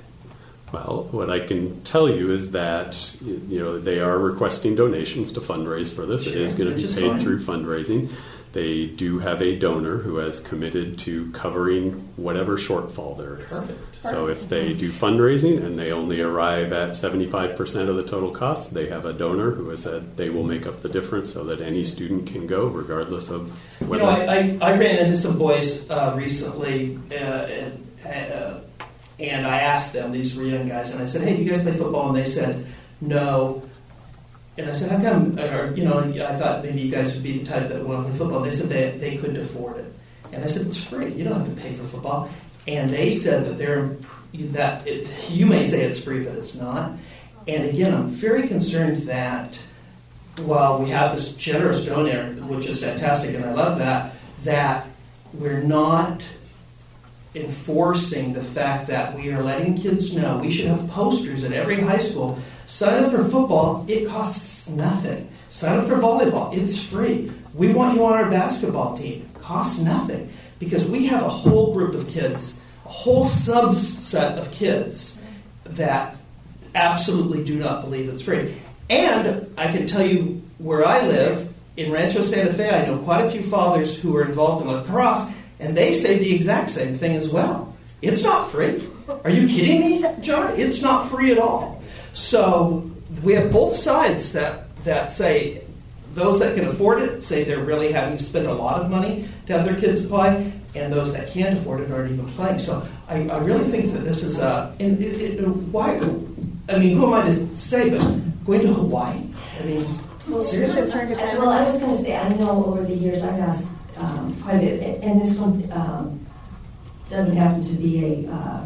S14: Well, what I can tell you is that you know they are requesting donations to fundraise for this.
S7: Sure,
S14: it is going to be
S7: which is
S14: paid
S7: fine.
S14: through fundraising. They do have a donor who has committed to covering whatever shortfall there is.
S7: Perfect.
S14: So if they do fundraising and they only arrive at seventy-five percent of the total cost, they have a donor who has said they will make up the difference so that any student can go regardless of whether...
S7: You know, I, I, I ran into some boys uh, recently uh, and, uh, and I asked them, these were young guys, and I said, hey, do you guys play football? And they said, no. And I said, how come, or, you know, I thought maybe you guys would be the type that want to play football. They said they, they couldn't afford it. And I said, it's free. You don't have to pay for football. And they said that they're, that it, you may say it's free, but it's not. And again, I'm very concerned that while we have this generous donor, which is fantastic, and I love that, that we're not enforcing the fact that we are letting kids know we should have posters at every high school. Sign up for football, it costs nothing. Sign up for volleyball, it's free. We want you on our basketball team, costs nothing. Because we have a whole group of kids, a whole subset of kids that absolutely do not believe it's free. And I can tell you where I live, in Rancho Santa Fe, I know quite a few fathers who are involved in lacrosse, and they say the exact same thing as well. It's not free. Are you kidding me, John? It's not free at all. So we have both sides that, that say, those that can afford it say they're really having to spend a lot of money to have their kids play, and those that can't afford it aren't even playing. So I, I really think that this is a... And it, it, why? I mean, who am I to say, but going to Hawaii? I mean, seriously?
S6: Well, I was going to say, I know over the years I've asked um, quite a bit, and this one um, doesn't happen to be a uh,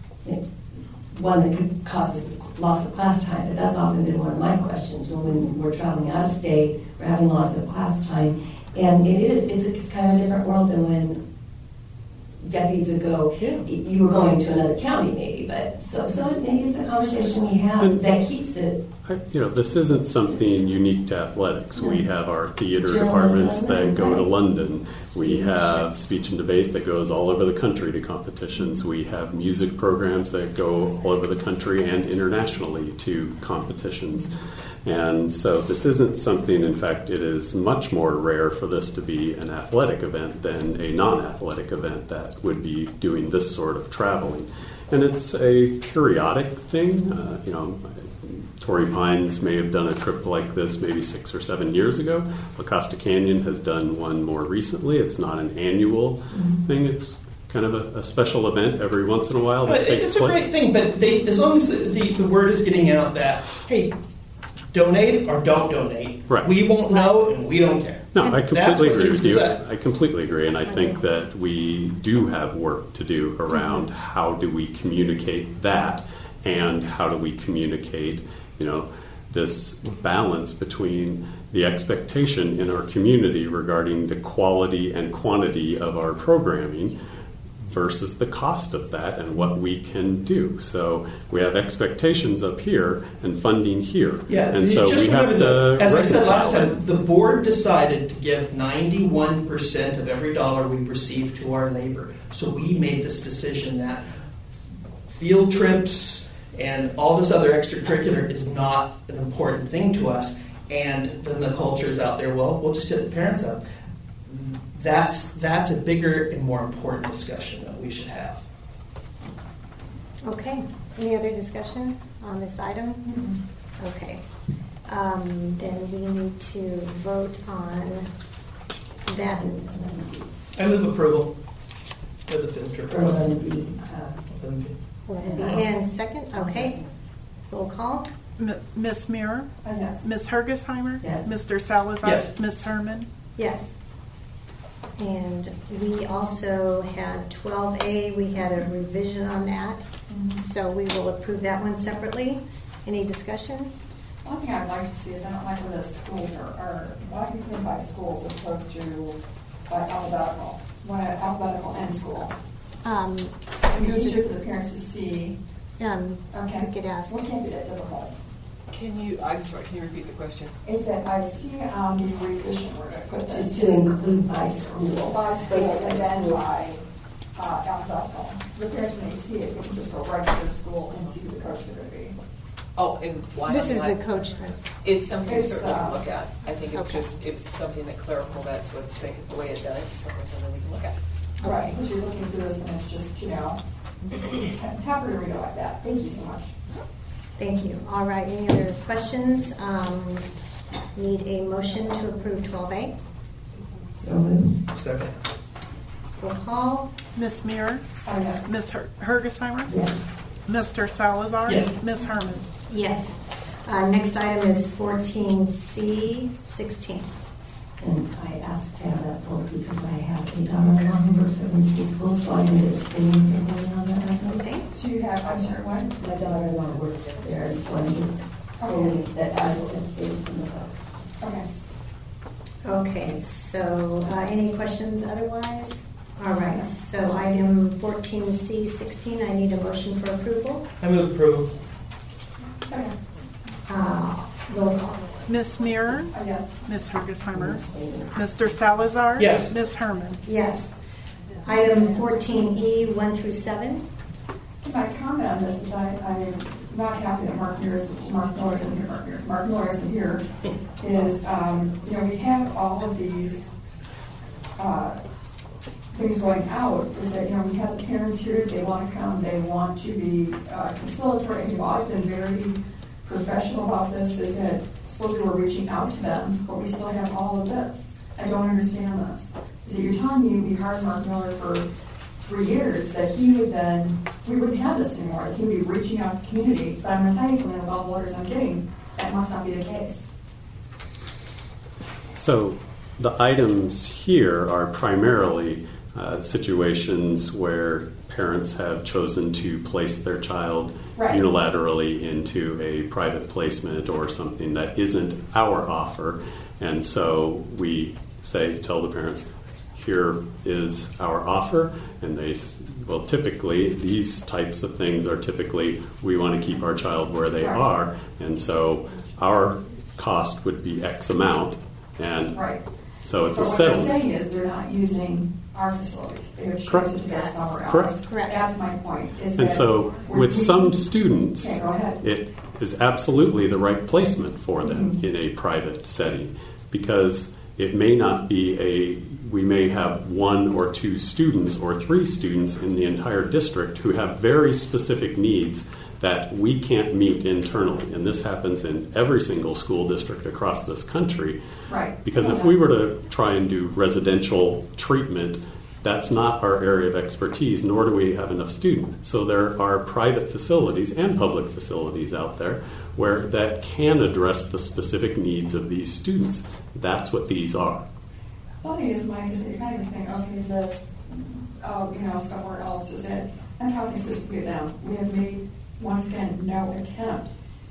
S6: one that could cause us loss of class time, but that's often been one of my questions when, when we're traveling out of state, we're having loss of class time, and it is, it's, it's kind of a different world than when decades ago
S7: yeah.
S6: you were going to another county maybe, but so, so maybe it's a conversation we have
S14: And
S6: that keeps it.
S14: You know, this isn't something unique to athletics.
S6: No.
S14: We have our theater
S6: Journalism,
S14: departments that go to
S6: right.
S14: London. We have speech and debate that goes all over the country to competitions. We have music programs that go all over the country and internationally to competitions. And so this isn't something, in fact, it is much more rare for this to be an athletic event than a non-athletic event that would be doing this sort of traveling. And it's a periodic thing. Uh, you know, Torrey Pines may have done a trip like this maybe six or seven years ago. La Costa Canyon has done one more recently. It's not an annual mm-hmm. thing. It's kind of a, a special event every once in a while that
S7: but
S14: takes
S7: it's
S14: place.
S7: It's a great thing, but they, as long as the, the, the word is getting out that, hey, donate or don't donate,
S14: right.
S7: we won't know and we don't care.
S14: No, I completely agree with you.
S7: Say.
S14: I completely agree, and I think that we do have work to do around how do we communicate that and how do we communicate, you know, this balance between the expectation in our community regarding the quality and quantity of our programming versus the cost of that and what we can do. So we have expectations up here and funding here.
S7: Yeah,
S14: and so
S7: just
S14: we have to
S7: the, as I said last
S14: reconcile
S7: time, the board decided to give ninety-one percent of every dollar we receive to our labor. So we made this decision that field trips and all this other extracurricular is not an important thing to us. And then the culture is out there, well, we'll just hit the parents up. That's that's a bigger and more important discussion that we should have.
S1: Okay. Any other discussion on this item? Mm-hmm. Okay. Um, then we need to vote on that.
S7: I move approval for the field trip.
S1: And second? Okay. Roll call.
S3: M- Miss Muir?
S6: Uh, yes.
S3: Miss Hergesheimer?
S6: Yes.
S3: Mister Salazar?
S7: Yes.
S3: Miss Herman?
S1: Yes. And we also had twelve A, we had a revision on that, mm-hmm. so we will approve that one separately. Any discussion?
S5: One thing I'd like to see is I don't like where the schools are, are why do you put by schools as opposed to by alphabetical? Why alphabetical and school?
S1: Um,
S5: It goes here for the parents to see
S1: um,
S5: Okay.
S1: you could ask.
S5: What can be that difficult?
S2: Can you, I'm sorry, can you repeat the question?
S5: Is that I see on the revision where I put
S6: Just
S5: this.
S6: to include by school.
S5: By school
S6: Yeah, by
S5: and then
S6: school.
S5: by uh, alphabetical. So the parents, when they see it, we can just go right to the school and see who the coaches are going to be.
S2: Oh, and why?
S1: This
S2: I'm
S1: is
S2: glad-
S1: the coach list.
S2: It's something we
S5: It's,
S2: certainly can
S5: uh,
S2: look at. I think it's
S1: okay.
S2: just, it's something that clerical, that's what they, the way it's done, it's something that we can look at.
S5: Right, because you're looking through this and it's just, you know, it's it's tougher to read it like that. Thank you so much.
S1: Thank you. All right, any other questions? Um, Need a motion to approve twelve A.
S6: So moved.
S7: Second.
S1: Roll call.
S3: Miss Muir?
S5: Oh, yes.
S3: Miss Her- Hergesheimer?
S6: Yes.
S3: Mister Salazar?
S7: Yes.
S3: Miss Herman?
S1: Yes. Uh, Next item is fourteen C sixteen.
S6: And I asked to have that pulled because I have a daughter-in-law who works at Winston School, so I ended up staying for voting on that item.
S1: Okay.
S5: So you have, I'm sorry, what?
S6: My daughter-in-law works there, so I'm just pulling that I will abstain from the vote.
S5: Okay.
S1: Okay, so uh, any questions otherwise? All right, so item fourteen C sixteen, I need a motion for approval.
S7: I move approval.
S5: Second.
S1: Uh, Roll call.
S3: Miss Muir?
S5: Oh, yes.
S3: Miss Hergesheimer? Mister Salazar?
S7: Yes.
S3: Miss Herman?
S1: Yes. Item fourteen E, one through seven.
S5: My comment on this is I, I'm not happy that Mark Muir is, Mark Miller isn't here, Mark Muir, Mark Miller isn't here, is, um, you know, we have all of these, uh, things going out, is that, you know, we have the parents here, they want to come, they want to be, uh, conciliatory, and we've always been very professional about this, is that supposedly we're reaching out to them, but we still have all of this. I don't understand this. Is that you're telling me we hired Mark Miller for three years, that he would then, we wouldn't have this anymore, that he would be reaching out to the community, but I'm going to tell you something with all the letters I'm getting, that must not be the case.
S14: So the items here are primarily uh, situations where parents have chosen to place their child
S5: Right.
S14: unilaterally into a private placement or something that isn't our offer. And so we say, tell the parents, here is our offer. And they, s- well, typically, these types of things are typically, we want to keep our child where they
S5: Right.
S14: are. And so our cost would be X amount. And
S5: Right.
S14: so it's
S5: But
S14: a
S5: what they're
S14: settlement.
S5: saying is they're not using our facilities. They're
S14: Correct.
S5: choosing to go somewhere else.
S14: Correct.
S1: Correct.
S5: That's my point. Is
S14: And
S5: that
S14: so
S5: we're-
S14: with
S5: we-
S14: some students,
S5: Okay, go ahead.
S14: it is absolutely the right placement for them
S5: Mm-hmm.
S14: in a private setting because it may not be a, we may have one or two students or three students in the entire district who have very specific needs that we can't meet internally. And this happens in every single school district across this country.
S5: Right.
S14: Because if we were to try and do residential treatment, that's not our area of expertise, nor do we have enough students. So there are private facilities and public facilities out there where that can address the specific needs of these students. That's what these are.
S5: The only thing is, Mike, is that you kind of think, okay, this, oh, you know, somewhere else is it. I'm talking specifically them. We have made, once again, no attempt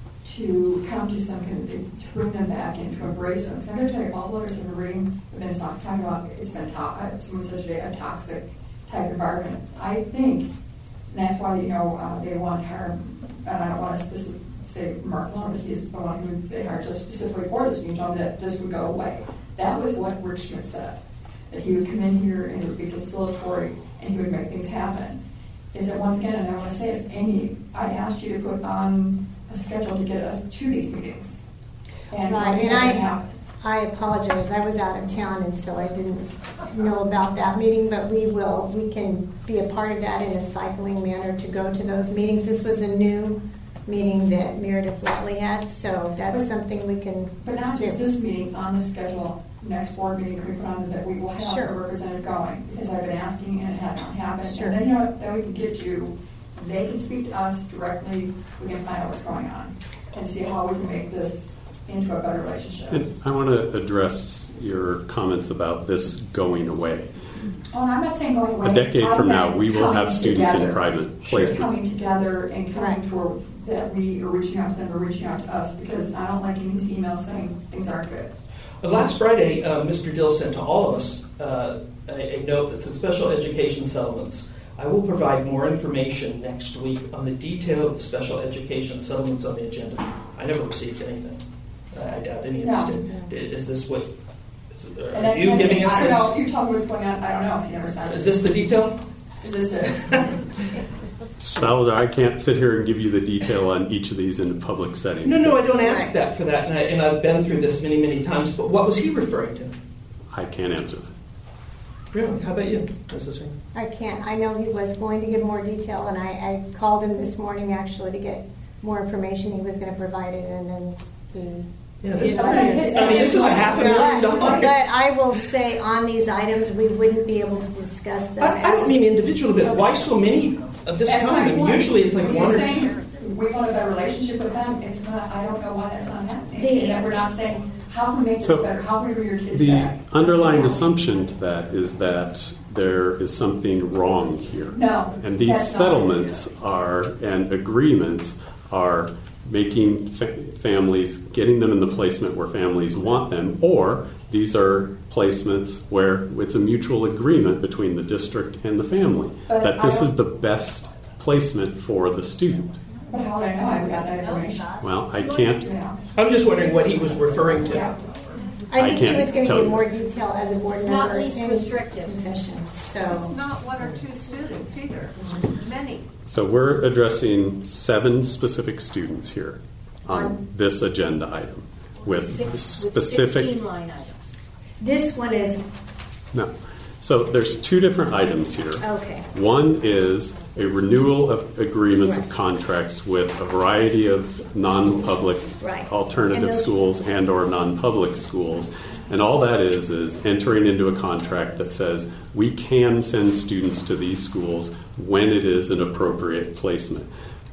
S5: to come to some, to bring them back and to embrace them. Because I'm going to tell you, all the letters I've been reading have been talking about, it's been, to, uh, someone said today, a toxic type environment. I think, and that's why, you know, uh, they want to hire, and I don't want to specifically say Mark Miller, but he's the one who they hired just specifically for this. You told me that this would go away. That was what Rick Schmidt said, that he would come in here and it would be conciliatory and he would make things happen. Is that once again, and I want to say is, Amy, I asked you to put on a schedule to get us to these meetings. And
S1: Right,
S5: what's
S1: and
S5: going
S1: I,
S5: to happen?
S1: I apologize, I was out of town, and so I didn't know about that meeting, but we will, we can be a part of that in a cycling manner to go to those meetings. This was a new meeting that Meredith Watley had, so that's
S5: But-
S1: something we can
S5: But not just
S1: do.
S5: this meeting, on the schedule, next board meeting, can we put on that we will have
S1: Sure.
S5: a representative going? Because I've been asking and it has not happened.
S1: Sure.
S5: And then, you know what, then we can get you, they can speak to us directly, we can find out what's going on and see how we can make this into a better relationship.
S14: And I want to address your comments about this going away.
S5: Oh, and I'm not saying going away.
S14: A decade
S5: I
S14: from now,
S5: meant
S14: we will have
S5: coming
S14: students in
S5: together.
S14: private
S5: Just
S14: placement.
S5: coming together and coming toward that we are reaching out to them or reaching out to us, because I don't like getting these emails saying things aren't good.
S7: But last Friday, uh, Mister Dill sent to all of us uh, a, a note that said special education settlements I will provide more information next week on the detail of the special education settlements on the agenda. I never received anything. I doubt any of
S5: No.
S7: this did. Is this what? Is,
S5: And
S7: are
S5: that's
S7: you
S5: another
S7: giving
S5: thing.
S7: us
S5: I don't
S7: this?
S5: know. You tell me what's going on. I don't know. I never signed it.
S7: Is this the detail?
S5: Is this it?
S14: Salazar, I can't sit here and give you the detail on each of these in a public setting.
S7: No, no, I don't ask that for that, and, I, and I've been through this many, many times. But what was he referring to?
S14: I can't answer that.
S7: Really? How about you, Missus Ring?
S1: I can't. I know he was going to give more detail, and I, I called him this morning actually to get more information. He was going to provide it, and then he.
S7: Yeah, this,
S1: did
S7: I mean,
S1: later.
S7: this is a half a million dollars.
S1: But I will say on these items, we wouldn't be able to discuss them.
S7: I, I don't mean individually, but why so many of this
S5: That's
S7: kind? I
S5: my
S7: mean,
S5: point.
S7: usually it's like
S5: When
S7: one
S5: you're
S7: or
S5: saying
S7: two.
S5: we want a better relationship with them, it's not, I don't know why that's not happening.
S1: The-
S5: and that we're not saying, how can we make this
S14: So,
S5: better? How can we bring your kids
S14: The
S5: back?
S14: underlying assumption to that is that there is something wrong here.
S5: No,
S14: And these
S5: that's not
S14: settlements are, and agreements are making fa- families, getting them in the placement where families want them, or these are placements where it's a mutual agreement between the district and the family
S5: But
S14: that
S5: I
S14: this
S5: don't-
S14: is the best placement for the student.
S5: But how would I know? I haven't got that information.
S14: Well, I can't.
S5: Yeah.
S7: I'm just wondering what he was referring to.
S5: Yeah.
S1: I
S14: I
S1: think he
S14: can't
S1: was going to
S14: tell
S1: give
S14: you.
S1: more detail as a board
S4: It's
S1: member.
S4: not least
S1: in
S4: restrictive.
S1: Sessions, so.
S4: It's not one or two students either. Many.
S14: So we're addressing seven specific students here on this agenda item with
S4: Six, with
S14: specific.
S4: sixteen line items.
S1: This one is,
S14: No. So there's two different items here.
S1: okay.
S14: One is a renewal of agreements of
S1: Right.
S14: contracts with a variety of non-public
S1: Right. And
S14: alternative
S1: those-
S14: schools and or non-public schools. And all that is is entering into a contract that says we can send students to these schools when it is an appropriate placement.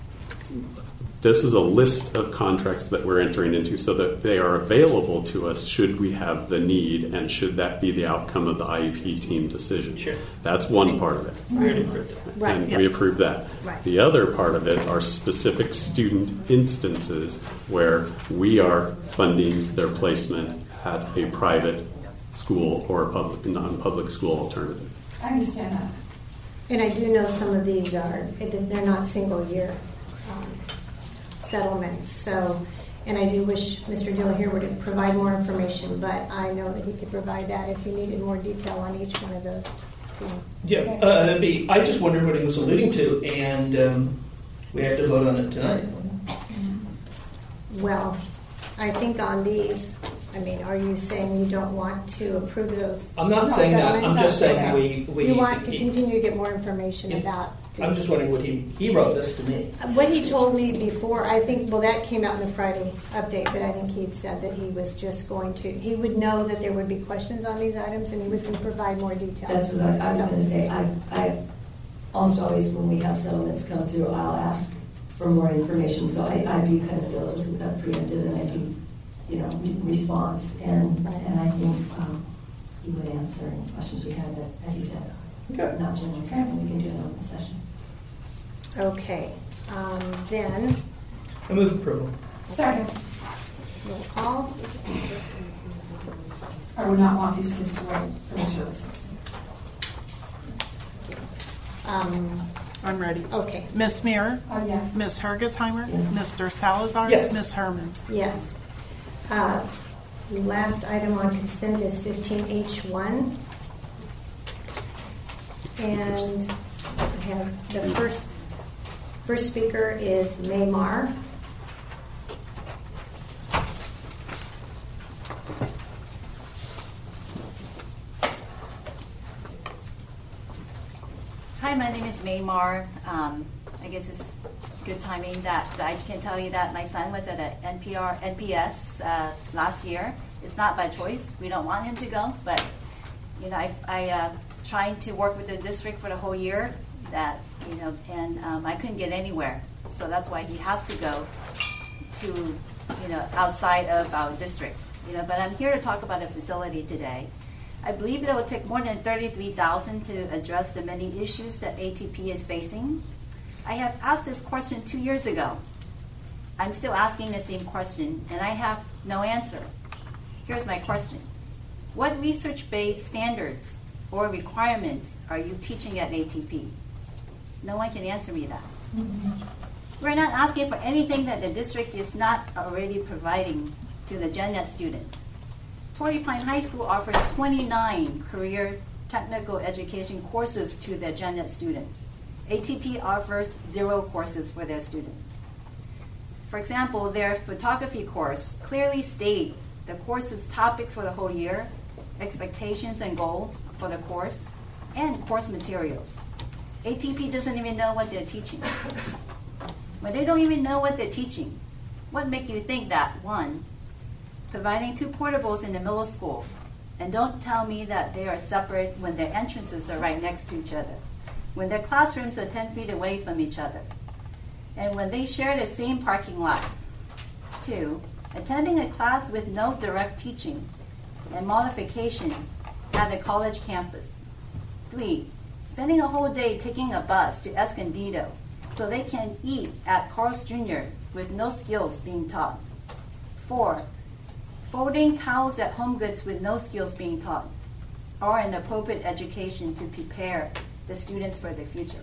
S14: This is a list of contracts that we're entering into so that they are available to us should we have the need and should that be the outcome of the I E P team decision.
S7: Sure.
S14: That's one part of it.
S7: We already approved it.
S1: Right.
S14: And
S1: Yep.
S14: we approve that.
S1: Right.
S14: The other part of it are specific student instances where we are funding their placement at a private school or a public, non-public school alternative.
S5: I understand that.
S1: And I do know some of these are, they're not single-year um, settlements. So, and I do wish Mister Dill here would provide more information, but I know that he could provide that if you needed more detail on each one of those too.
S7: Yeah, uh, that'd be, I just wondered what he was alluding to, and um, we have to vote on it tonight.
S1: Well, I think on these, I mean, are you saying you don't want to approve those?
S7: I'm not saying that. I'm
S1: settlements?
S7: just saying
S1: Okay.
S7: we- we-
S1: You want to
S7: he-
S1: continue to get more information
S7: If-
S1: about. the-
S7: I'm just wondering what he, he wrote this to me.
S1: What he told me before, I think, well, that came out in the Friday update, but I think he'd said that he was just going to, he would know that there would be questions on these items, and he was going to provide more detail.
S6: That's what I, I was
S1: So-
S6: going to say. I, I almost always, when we have settlements come through, I'll ask for more information. So I, I do kind of feel it was uh, preempted, and I do, you know, re- response. And and I think um, he would answer any questions we have. But as you said,
S7: Okay.
S6: not generally something we can do in open session.
S1: Okay, um, then,
S7: I move approval.
S5: Second.
S1: roll call.
S5: I would not want these kids to wait for their services.
S1: Um,
S3: I'm ready.
S1: Okay.
S3: Miss Muir?
S5: Uh, yes.
S3: Miss Hergesheimer?
S6: Yes.
S3: Mister Salazar?
S7: Yes.
S3: Miss Herman?
S1: Yes. Uh, Last item on consent is fifteen H one. And I have the first, first speaker is Maymar.
S8: Hi, my name is Maymar. Um, I guess it's good timing that, that I can tell you that my son was at a N P R, N P S uh, last year. It's not by choice. We don't want him to go, but you know, I, I uh, trying to work with the district for the whole year. That you know, and um, I couldn't get anywhere, so that's why he has to go to you know outside of our district. You know, but I'm here to talk about a facility today. I believe it will take more than thirty-three thousand dollars to address the many issues that A T P is facing. I have asked this question two years ago. I'm still asking the same question, and I have no answer. Here's my question. What research-based standards or requirements are you teaching at A T P? No one can answer me that. We're not asking for anything that the district is not already providing to the Gen Ed students. Torrey Pine High School offers twenty-nine career technical education courses to the Gen Ed students. A T P offers zero courses for their students. For example, their photography course clearly states the course's topics for the whole year, expectations and goals for the course, and course materials. A T P doesn't even know what they're teaching. When they don't even know what they're teaching, what makes you think that, one, providing two portables in the middle school, and don't tell me that they are separate when their entrances are right next to each other, when their classrooms are ten feet away from each other, and when they share the same parking lot. Two, attending a class with no direct teaching and modification at the college campus. Three, spending a whole day taking a bus to Escondido so they can eat at Carl's Junior with no skills being taught. Four, folding towels at Home Goods with no skills being taught, or an appropriate education to prepare the students for the future.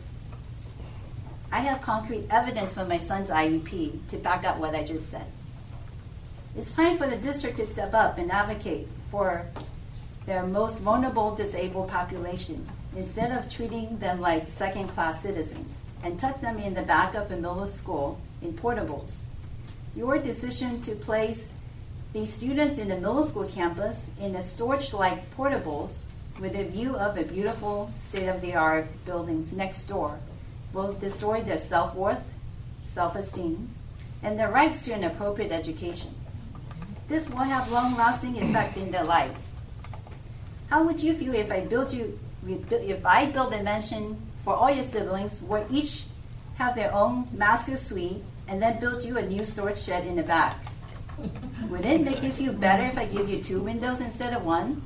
S8: I have concrete evidence from my son's I E P to back up what I just said. It's time for the district to step up and advocate for their most vulnerable disabled population instead of treating them like second-class citizens and tuck them in the back of a middle school in portables. Your decision to place these students in the middle school campus in a storage-like portables with a view of a beautiful state-of-the-art buildings next door will destroy their self-worth, self-esteem, and their rights to an appropriate education. This will have long-lasting effect in their life. How would you feel if I build you, if I build a mansion for all your siblings where each have their own master suite and then build you a new storage shed in the back? Would it make you feel better if I give you two windows instead of one?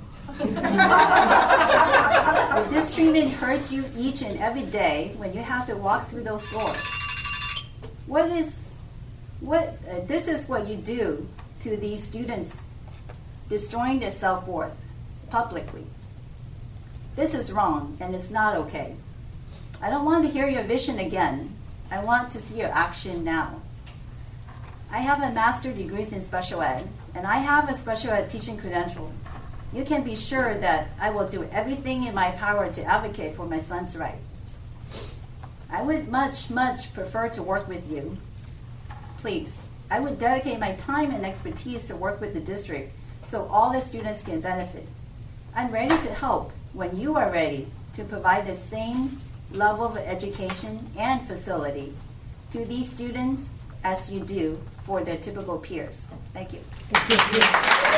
S8: Would this treatment hurt you each and every day when you have to walk through those doors? What is, what, uh, this is what you do to these students, destroying their self-worth publicly. This is wrong, and it's not okay. I don't want to hear your vision again. I want to see your action now. I have a master's degree in special ed, and I have a special ed teaching credential. You can be sure that I will do everything in my power to advocate for my son's rights. I would much, much prefer to work with you. Please, I would dedicate my time and expertise to work with the district so all the students can benefit. I'm ready to help when you are ready to provide the same level of education and facility to these students as you do for their typical peers. Thank you. Thank you.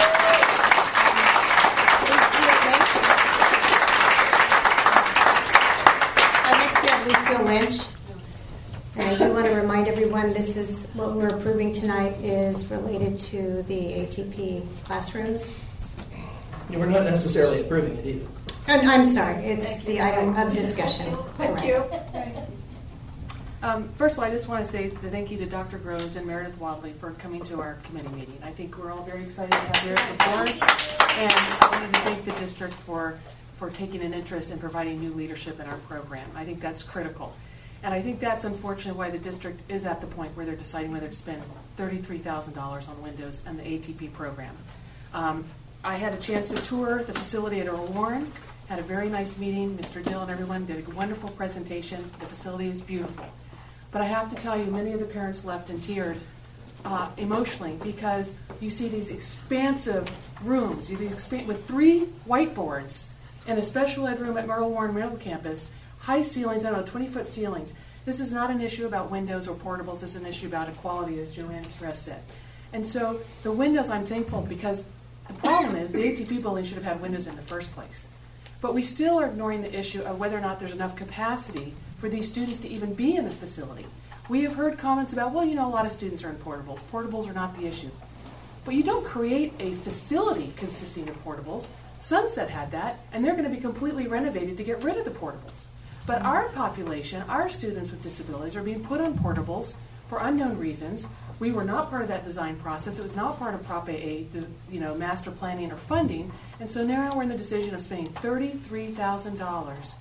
S1: Next we have Lucille Lynch. And I do want to remind everyone this is what we're approving tonight is related to the A T P classrooms.
S7: You were not necessarily approving it either.
S1: And I'm sorry, it's the item of discussion.
S20: Thank
S1: Correct.
S20: you. Um, first of all, I just want to say the thank you to Doctor Groves and Meredith Wadley for coming to our committee meeting. I think we're all very excited to have you as the board, and I wanted to thank the district for, for taking an interest in providing new leadership in our program. I think that's critical. And I think that's unfortunately why the district is at the point where they're deciding whether to spend thirty-three thousand dollars on Windows and the A T P program. Um, I had a chance to tour the facility at Earl Warren, had a very nice meeting. Mister Dill and everyone did a wonderful presentation. The facility is beautiful. But I have to tell you, many of the parents left in tears uh, emotionally because you see these expansive rooms you these expan- with three whiteboards and a special ed room at Earl Warren Middle Campus, high ceilings, I don't know, twenty-foot ceilings. This is not an issue about windows or portables. This is an issue about equality, as Joanne Stress said. And so the windows, I'm thankful because the problem is the A T P building should have had windows in the first place. But we still are ignoring the issue of whether or not there's enough capacity for these students to even be in the facility. We have heard comments about, well, you know, a lot of students are in portables. Portables are not the issue. But you don't create a facility consisting of portables. Sunset had that, and they're going to be completely renovated to get rid of the portables. But our population, our students with disabilities, are being put on portables for unknown reasons. We were not part of that design process. It was not part of Prop A A, you know, master planning or funding. And so now we're in the decision of spending thirty-three thousand dollars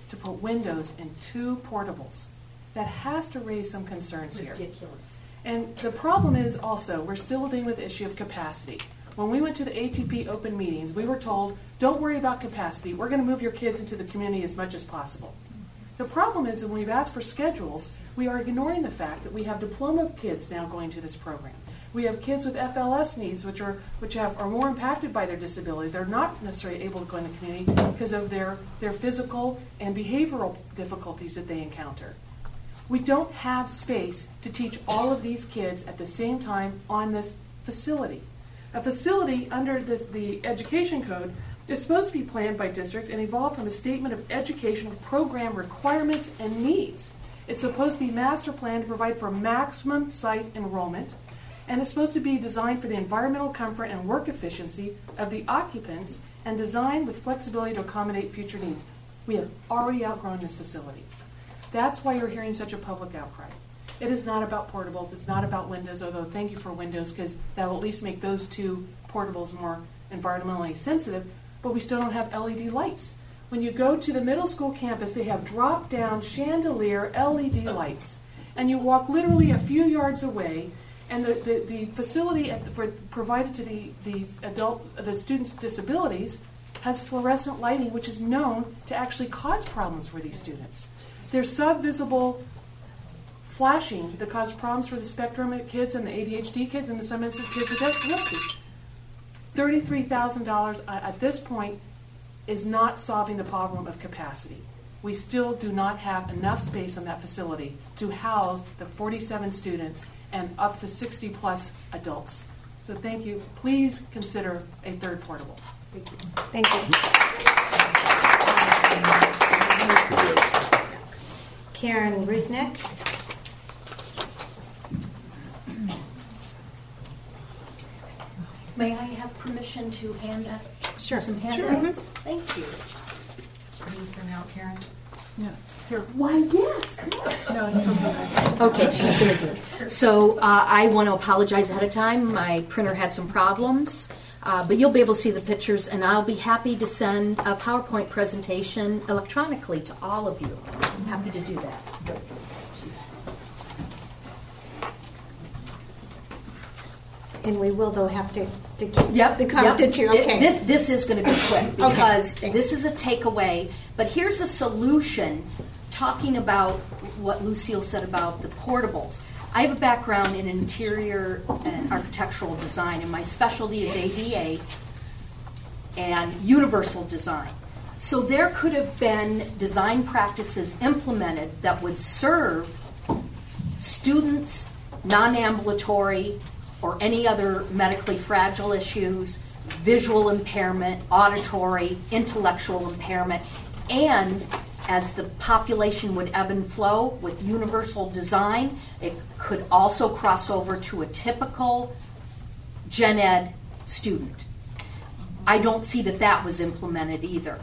S20: to put windows in two portables. That has to raise some concerns here.
S9: Ridiculous.
S20: And the problem is also, we're still dealing with the issue of capacity. When we went to the A T P open meetings, we were told, don't worry about capacity. We're going to move your kids into the community as much as possible. The problem is when we've asked for schedules, we are ignoring the fact that we have diploma kids now going to this program. We have kids with F L S needs, which are which have, are more impacted by their disability. They're not necessarily able to go in the community because of their, their physical and behavioral difficulties that they encounter. We don't have space to teach all of these kids at the same time on this facility. A facility under the, the education code is supposed to be planned by districts and evolve from a statement of educational program requirements and needs. It's supposed to be master planned to provide for maximum site enrollment, and it's supposed to be designed for the environmental comfort and work efficiency of the occupants and designed with flexibility to accommodate future needs. We have already outgrown this facility. That's why you're hearing such a public outcry. It is not about portables. It's not about windows, although thank you for windows, because that will at least make those two portables more environmentally sensitive, but we still don't have L E D lights. When you go to the middle school campus, they have drop-down chandelier L E D lights, and you walk literally a few yards away, and the, the, the facility at the, for, provided to the, the adult, the students with disabilities has fluorescent lighting, which is known to actually cause problems for these students. There's sub-visible flashing that causes problems for the spectrum kids and the A D H D kids and the some instances kids with epilepsy. thirty-three thousand dollars at this point is not solving the problem of capacity. We still do not have enough space on that facility to house the forty-seven students and up to sixty plus adults. So thank you. Please consider a third portable. Thank you.
S1: Thank you. Karen Rusnick.
S10: May I have permission to hand out
S1: sure.
S10: some
S1: Sure.
S10: handouts? Thank you.
S16: Are these for now, Karen?
S20: Yeah. Here.
S10: Why, yes, come on.
S20: No, it's okay.
S10: Okay, she's going to do it. So uh, I want to apologize ahead of time. My printer had some problems, uh, but you'll be able to see the pictures, and I'll be happy to send a PowerPoint presentation electronically to all of you. I'm happy to do that.
S1: And we will, though, have to, to keep
S10: Yep,
S1: the comment
S10: yep.
S1: to, okay.
S10: It- This, this is going to be quick
S1: Okay.
S10: because this is a takeaway. But here's a solution talking about what Lucille said about the portables. I have a background in interior and architectural design, and my specialty is A D A and universal design. So there could have been design practices implemented that would serve students, non-ambulatory, or any other medically fragile issues, visual impairment, auditory, intellectual impairment, and as the population would ebb and flow with universal design, it could also cross over to a typical gen ed student. I don't see that that was implemented either.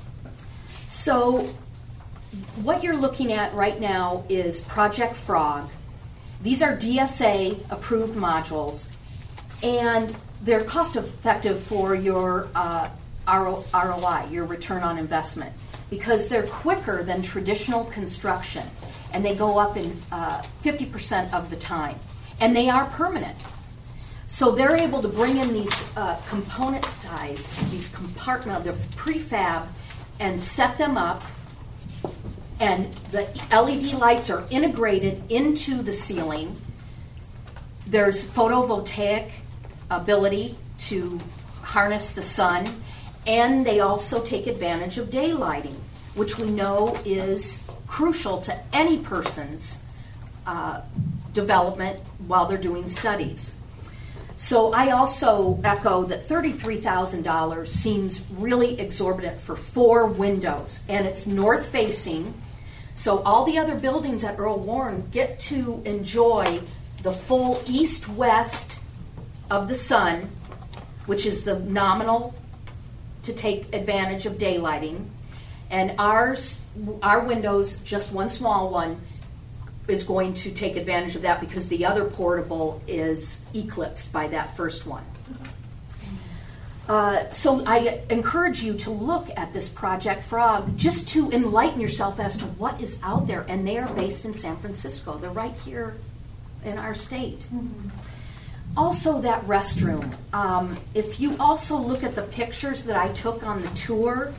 S10: So what you're looking at right now is Project Frog. These are D S A approved modules, and they're cost effective for your uh, R O I, your return on investment, because they're quicker than traditional construction, and they go up in uh, fifty percent of the time, and they are permanent. So they're able to bring in these uh, componentized, these compartment, the prefab, and set them up. And the L E D lights are integrated into the ceiling. There's photovoltaic ability to harness the sun, and they also take advantage of daylighting, which we know is crucial to any person's uh, development while they're doing studies. So I also echo that thirty-three thousand dollars seems really exorbitant for four windows, and it's north-facing. So all the other buildings at Earl Warren get to enjoy the full east-west of the sun, which is the nominal to take advantage of daylighting. And ours, our windows, just one small one, is going to take advantage of that because the other portable is eclipsed by that first one. Uh, so I encourage you to look at this Project Frog just to enlighten yourself as to what is out there. And they are based in San Francisco. They're right here in our state. Mm-hmm. Also, that restroom. Um, if you also look at the pictures that I took on the tour,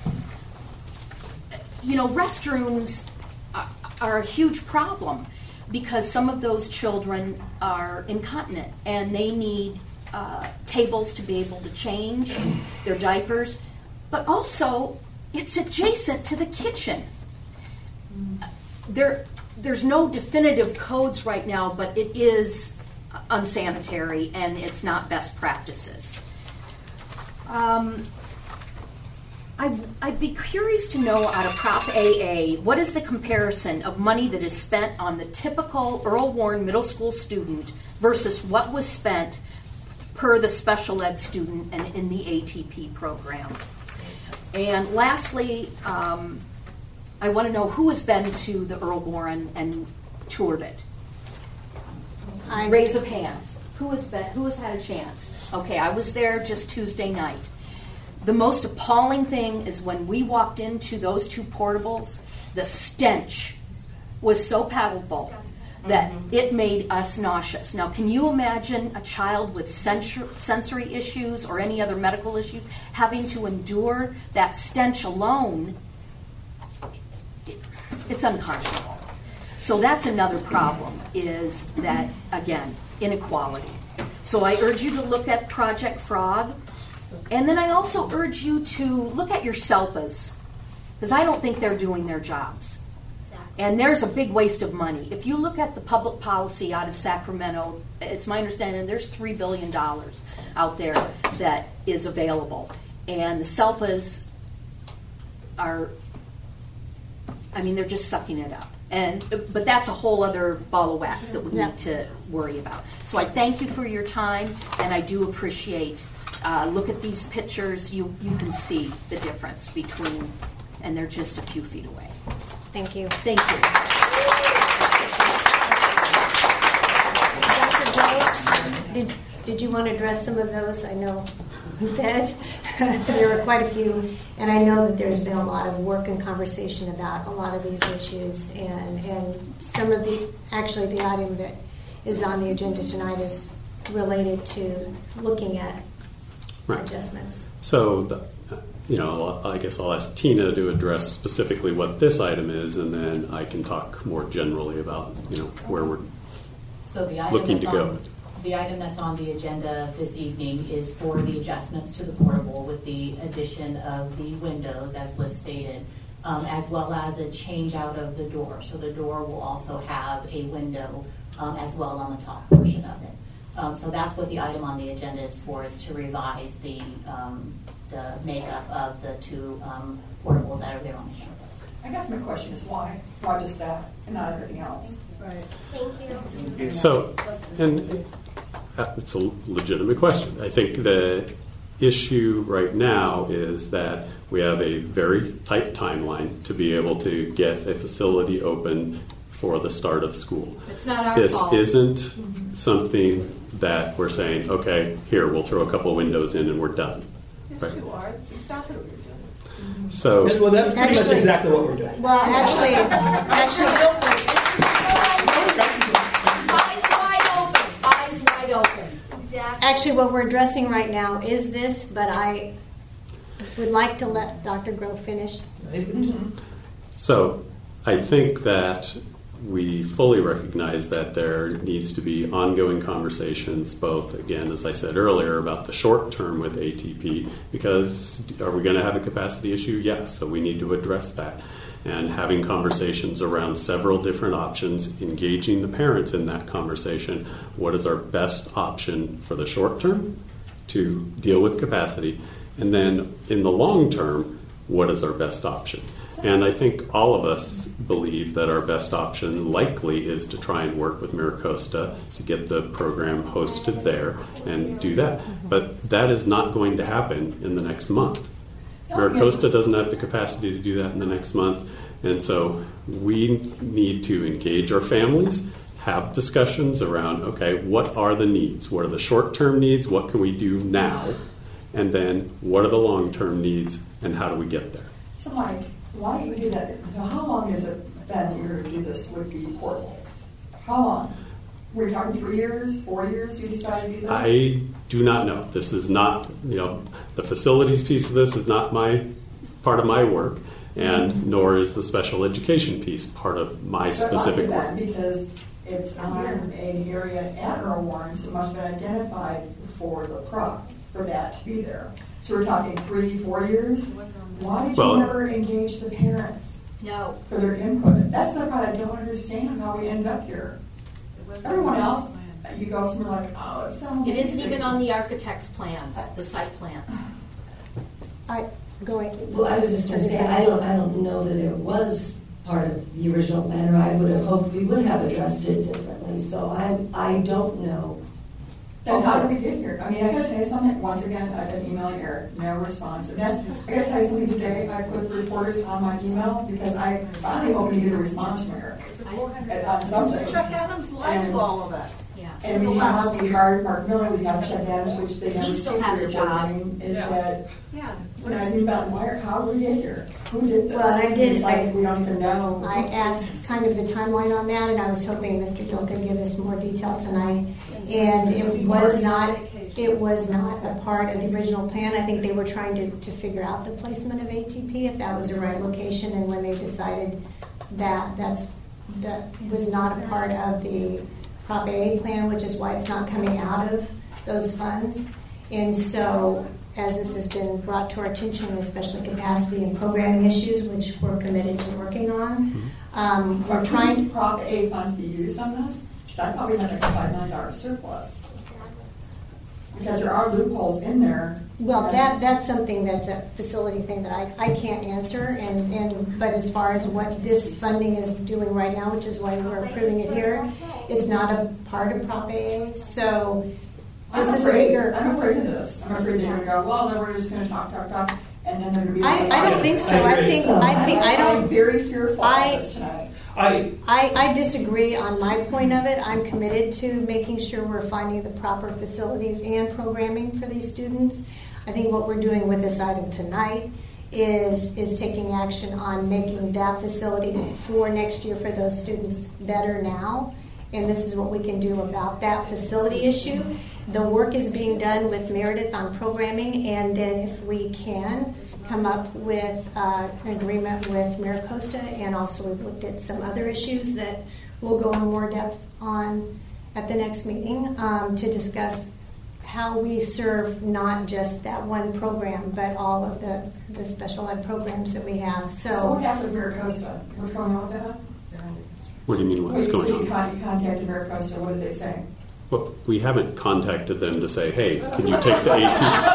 S10: you know, restrooms are, are a huge problem because some of those children are incontinent and they need uh, tables to be able to change their diapers. But also, it's adjacent to the kitchen. There, there's no definitive codes right now, but it is unsanitary and it's not best practices. Um, I, I'd be curious to know out of Prop A A, what is the comparison of money that is spent on the typical Earl Warren middle school student versus what was spent per the special ed student and in the A T P program? And lastly, um, I want to know who has been to the Earl Warren and toured it. I, Raise of hands. Who has been? Who has had a chance? Okay, I was there just Tuesday night. The most appalling thing is when we walked into those two portables, the stench was so palpable that it made us nauseous. Now, can you imagine a child with sensor, sensory issues or any other medical issues having to endure that stench alone? It's unconscionable. So that's another problem, is that, again, inequality. So I urge you to look at Project Frog, and then I also urge you to look at your SELPAs, because I don't think they're doing their jobs. And there's a big waste of money. If you look at the public policy out of Sacramento, it's my understanding there's three billion dollars out there that is available. And the SELPAs are, I mean, they're just sucking it up. And but that's a whole other ball of wax that we
S1: Yeah.
S10: need to worry about. So I thank you for your time, and I do appreciate. Uh, look at these pictures. You you can see the difference between, and they're just a few feet away.
S1: Thank you.
S10: Thank you.
S1: Doctor Blake, did did you want to address some of those? I know that there were quite a few, and I know that there's been a lot of work and conversation about a lot of these issues, and, and some of the, actually the item that is on the agenda tonight is related to looking at
S14: Right.
S1: adjustments.
S14: So, the, you know, I guess I'll ask Tina to address specifically what this item is, and then I can talk more generally about, you know, where we're
S9: So the item
S14: looking to
S9: that's
S14: go.
S9: on, the item that's on the agenda this evening is for the adjustments to the portable with the addition of the windows, as was stated, um, as well as a change out of the door. So the door will also have a window um, as well on the top portion of it. Um, so that's what the item on the agenda is for, is to revise the um, the makeup of the two um, portables that are there on the campus.
S5: I guess my question is why? Why just that and not everything else?
S1: Right. Thank you.
S14: So, and uh, it's a legitimate question. I think the issue right now is that we have a very tight timeline to be able to get a facility open for the start of school.
S10: It's not our
S14: this
S10: fault.
S14: isn't
S10: Mm-hmm.
S14: something that we're saying, okay, here, we'll throw a couple of windows in and we're done.
S17: Yes,
S14: Right?
S17: you are. It's exactly what you're doing.
S14: So,
S7: Well, that's pretty much
S1: Actually-
S7: exactly what we're doing.
S1: Well, actually, it's, actually,
S10: Eyes wide open. Eyes wide open.
S1: Exactly. Actually, what we're addressing right now is this, but I would like to let Doctor Grove finish.
S14: So I think that we fully recognize that there needs to be ongoing conversations, both, again, as I said earlier, about the short term with A T P, because are we going to have a capacity issue? Yes, so we need to address that. And having conversations around several different options, engaging the parents in that conversation. What is our best option for the short term to deal with capacity? And then in the long term, what is our best option? And I think all of us believe that our best option likely is to try and work with MiraCosta to get the program hosted there and do that. But that is not going to happen in the next month. MiraCosta doesn't have the capacity to do that in the next month. And so we need to engage our families, have discussions around, okay, what are the needs? What are the short-term needs? What can we do now? and then what are the long-term needs, and how do we get there?
S11: So Mike, why don't you do that? So how long has it been that you're going to do this with the portables? How long? We're talking three years, four years you decided to do this?
S14: I do not know. This is not, you know, the facilities piece of this is not my part of my work, and mm-hmm. nor is the special education piece part of my
S11: but
S14: specific
S11: work.
S14: work.
S11: Because it's on an area at Earl Warren, so it must have been identified for the prop for that to be there. So we're talking three, four years? Why did
S14: well,
S11: you never engage the parents?
S10: No.
S11: For their input? That's the part I don't understand how we ended up here. Everyone else, you go somewhere like, oh, it's so amazing.
S10: It isn't even on the architect's plans, the site plans.
S1: I, go ahead.
S6: Well, I was just going to say, I don't, I don't know that it was part of the original plan, or I would have hoped we would have addressed it differently. So I, I don't know.
S11: Then how did we get here? I mean, I got to tell you something. Once again, I've been emailing Eric, no response. And that's, I got to tell you something today. I put reporters on my email because I finally hope to get a response from Eric on something.
S16: Chuck Adams lied to all of us.
S10: Yeah.
S11: And we have we hired Mark Miller. We have Chuck Adams, which they
S10: He still has a job.
S11: Is
S10: Yeah.
S11: that
S16: yeah?
S11: When I think about why, how did we get here? Who did this?
S1: Well, I did.
S11: It's like we don't even know.
S1: I asked kind of the timeline on that, and I was hoping Mister Gill could give us more detail tonight. And it was not. It was not a part of the original plan. I think they were trying to, to figure out the placement of A T P, if that was the right location, and when they decided that that's that was not a part of the Prop A plan, which is why it's not coming out of those funds. And so, as this has been brought to our attention, especially capacity and programming issues, which we're committed to working on, um, we're trying.
S11: Prop A funds be used on this? Because I thought we had like a five million dollar surplus. Because there are loopholes in there.
S1: Well, that that's something that's a facility thing that I, I can't answer, and, and but as far as what this funding is doing right now, which is why we're approving it here, it's not a part of Prop A. So this
S11: I'm
S1: is
S11: afraid,
S1: a bigger.
S11: I'm afraid of this. I'm afraid they're going to go, well, then we're just going to talk, talk, talk, and then they're going to be.
S1: I, I don't think so. I think I think I don't.
S11: I'm very fearful
S1: I,
S11: of this tonight.
S7: I,
S1: I, I disagree on my point of it. I'm committed to making sure we're finding the proper facilities and programming for these students. I think what we're doing with this item tonight is is taking action on making that facility for next year for those students better now. And this is what we can do about that facility issue. The work is being done with Meredith on programming, and then if we can, come up with uh, an agreement with MiraCosta, and also we've looked at some other issues that we'll go in more depth on at the next meeting um, to discuss how we serve not just that one program, but all of the, the special ed programs that we have. So,
S11: So what happened with MiraCosta? What's going on with that?
S14: What do you mean what's
S11: Well, you
S14: going
S11: said
S14: on?
S11: you con- you contacted MiraCosta. What did they say?
S14: Well, we haven't contacted them to say, hey, can you take the A T?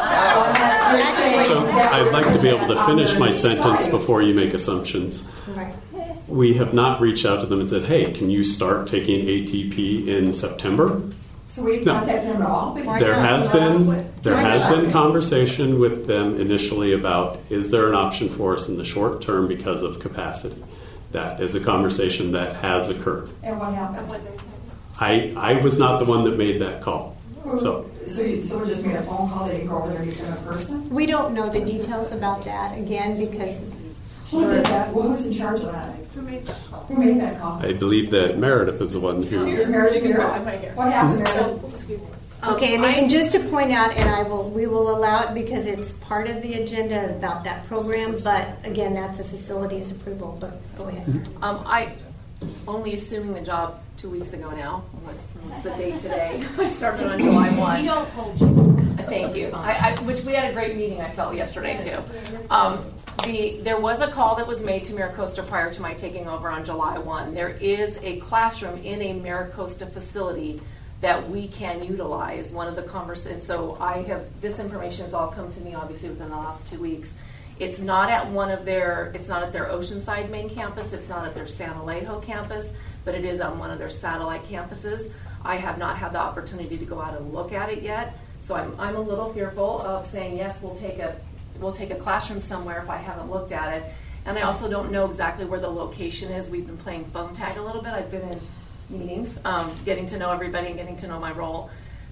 S14: So I'd like to be able to finish my sentence before you make assumptions.
S1: Right.
S14: We have not reached out to them and said, hey, can you start taking A T P in September?
S11: So we didn't
S14: No.
S11: contact them at all?
S14: There has been there has been conversation with them initially about, is there an option for us in the short term because of capacity? That is a conversation that has occurred.
S11: And what happened?
S14: I, I was not the one that made that call. So
S11: So you, so we just made a phone call, they didn't go over there and meet them in person?
S1: we don't know the details about that, again, because
S11: Who did that? Who was in charge of that? Who made that call? Who made that call?
S14: I believe that Meredith is the one who.
S11: Here's Meredith here. What happened, Meredith?
S1: Okay, and, and just to point out, and I will, we will allow it because it's part of the agenda about that program. But again, that's a facilities approval. But go ahead.
S22: Um, I only assuming the job two weeks ago now. What's, what's the date today? I started on July first.
S10: We don't hold you.
S22: Thank you. I, I, which we had a great meeting. I felt yesterday too. Um, the there was a call that was made to MiraCosta prior to my taking over on July first. There is a classroom in a MiraCosta facility that we can utilize. One of the conversations, so I have, this information has all come to me obviously within the last two weeks. It's not at one of their, it's not at their Oceanside main campus, it's not at their San Alejo campus, but it is on one of their satellite campuses. I have not had the opportunity to go out and look at it yet, so I'm, I'm a little fearful of saying, yes, we'll take a, we'll take a classroom somewhere if I haven't looked at it. And I also don't know exactly where the location is. We've been playing phone tag a little bit. I've been in meetings, um, getting to know everybody and getting to know my role.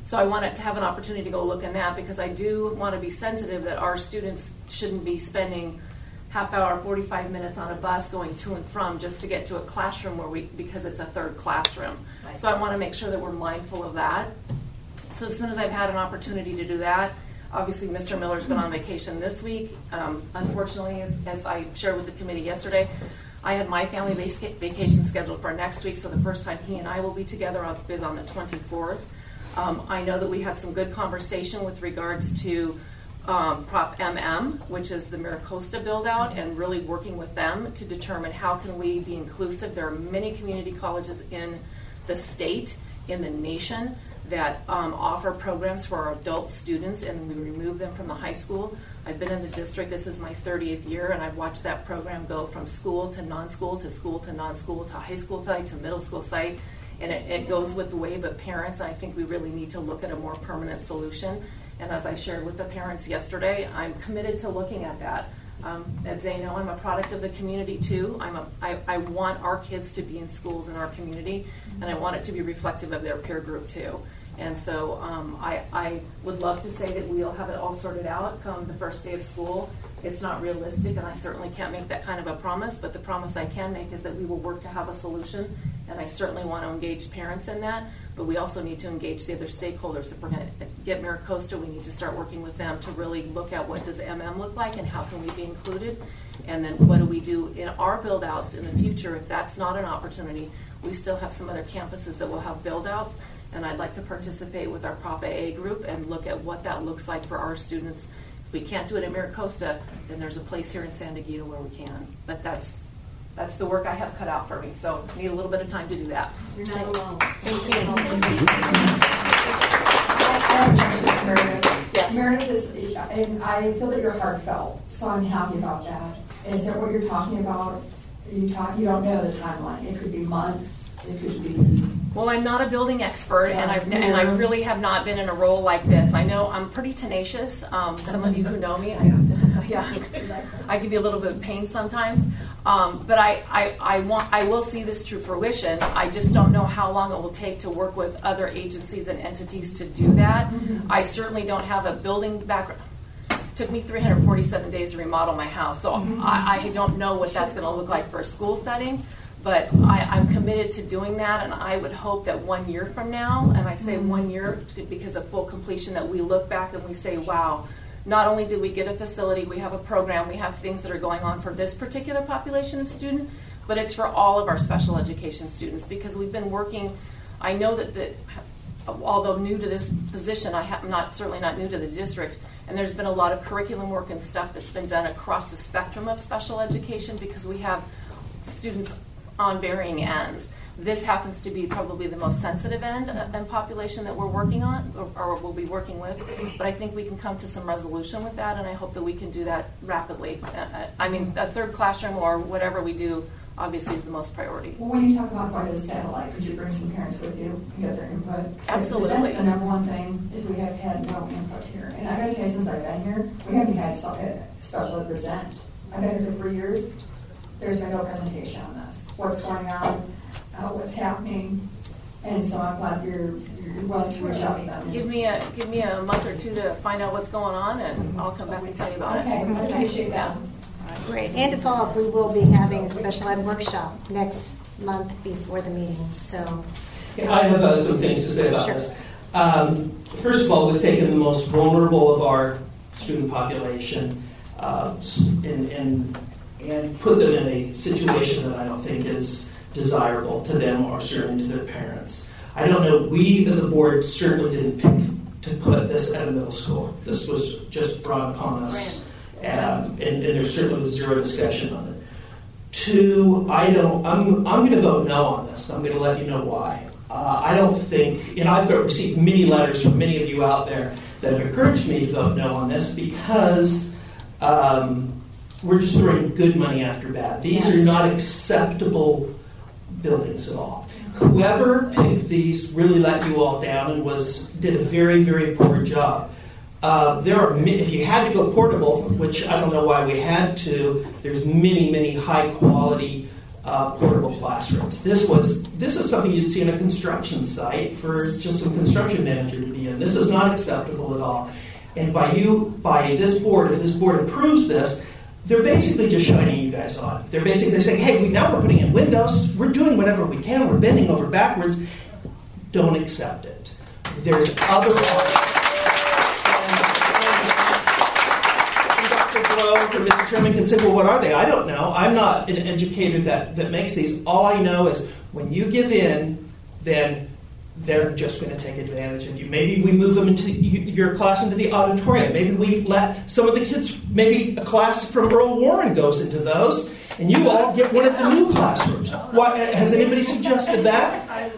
S22: So I wanted to have an opportunity to go look in that because I do want to be sensitive that our students shouldn't be spending half hour, forty-five minutes on a bus going to and from just to get to a classroom where we, because it's a third classroom. Right. So I want to make sure that we're mindful of that. So as soon as I've had an opportunity to do that, obviously Mister Miller's been on vacation this week. Um, unfortunately, as, as I shared with the committee yesterday, I had my family vac- vacation scheduled for next week, so the first time he and I will be together on, is on the twenty-fourth. Um, I know that we had some good conversation with regards to um, Prop M M, which is the MiraCosta build-out, and really working with them to determine how can we be inclusive. There are many community colleges in the state, in the nation, that um, offer programs for our adult students, and we remove them from the high school. I've been in the district, this is my thirtieth year, and I've watched that program go from school to non-school, to school to non-school, to high school site, to middle school site, and it, it goes with the wave of parents. I think we really need to look at a more permanent solution, and as I shared with the parents yesterday, I'm committed to looking at that. Um, as they know, I'm a product of the community too. I'm a, I, I want our kids to be in schools in our community, and I want it to be reflective of their peer group too. And so um, I, I would love to say that we'll have it all sorted out come the first day of school. It's not realistic, and I certainly can't make that kind of a promise, but the promise I can make is that we will work to have a solution, and I certainly want to engage parents in that, but we also need to engage the other stakeholders. If we're going to get MiraCosta, we need to start working with them to really look at what does M M look like and how can we be included, and then what do we do in our build-outs in the future if that's not an opportunity. We still have some other campuses that will have build-outs, and I'd like to participate with our Prop A A group and look at what that looks like for our students. If we can't do it at MiraCosta, then there's a place here in Santa Gita where we can. But that's that's the work I have cut out for me. So I need a little bit of time to do that.
S1: You're not alone.
S11: Thank you. Yes. Meredith is, and I feel that you're heartfelt, so I'm happy about that. Is that what you're talking about? You talk. You don't know the timeline. It could be months. It could be.
S22: Well, I'm not a building expert, and, I've, and I really have not been in a role like this. I know I'm pretty tenacious. Um, some of you who know me, I have to, yeah, I give you a little bit of pain sometimes. Um, but I, I, I want, I will see this to fruition. I just don't know how long it will take to work with other agencies and entities to do that. Mm-hmm. I certainly don't have a building background. It took me three hundred forty-seven days to remodel my house, so mm-hmm. I, I don't know what that's going to look like for a school setting. But I, I'm committed to doing that, and I would hope that one year from now, and I say mm-hmm. one year because of full completion, that we look back and we say, wow, not only did we get a facility, we have a program, we have things that are going on for this particular population of student, but it's for all of our special education students, because we've been working. I know that, the, although new to this position, I am not certainly not new to the district, and there's been a lot of curriculum work and stuff that's been done across the spectrum of special education, because we have students on varying ends. This happens to be probably the most sensitive end uh, and population that we're working on, or, or will be working with. But I think we can come to some resolution with that, and I hope that we can do that rapidly. Uh, I mean, a third classroom or whatever we do, obviously, is the most priority.
S11: Well, when you talk about going to the satellite, could you bring some parents with you and get their input?
S22: Absolutely.
S11: That's the number one thing is we have had no input here. And I got to tell you, since I've been here, we haven't had special ed present. I've been here for three years. There's been no presentation on this. What's going on, uh, what's happening, and so I'm glad you're you're willing to reach out to them.
S22: Give me a give me a month or two to find out what's going on, and I'll come back and tell you about
S11: okay,
S22: it.
S11: Okay, I appreciate that.
S1: Great. And to follow up, we will be having a special ed workshop next month before the meeting. So
S7: yeah, I have uh, some things to say about
S1: sure.
S7: this. Um, first of all, we've taken the most vulnerable of our student population uh, and, and and put them in a situation that I don't think is desirable to them or certainly to their parents. I don't know, we as a board certainly didn't pick to put this at a middle school. This was just brought upon us, um, and, and there certainly was zero discussion on it. Two, I don't, I'm, I'm going to vote no on this. I'm going to let you know why. Uh, I don't think, and I've got received many letters from many of you out there that have encouraged me to vote no on this because um, we're just throwing good money after bad. These yes. are not acceptable buildings at all. Whoever picked these really let you all down and was did a very, very poor job. Uh, there are if you had to go portable, which I don't know why we had to. There's many, many high quality uh, portable classrooms. This was this is something you'd see in a construction site for just some construction manager to be in. This is not acceptable at all. And by you, by this board, if this board approves this, they're basically just shining you guys on. They're basically saying, hey, we, now we're putting in windows. We're doing whatever we can. We're bending over backwards. Don't accept it. There's other options. Or Mister Chairman can say, well, what are they? I don't know. I'm not an educator that, that makes these. All I know is when you give in, then they're just going to take advantage of you. Maybe we move them into your class into the auditorium. Maybe we let some of the kids, maybe a class from Earl Warren goes into those, and you all get one of the new classrooms. Why, has anybody suggested that?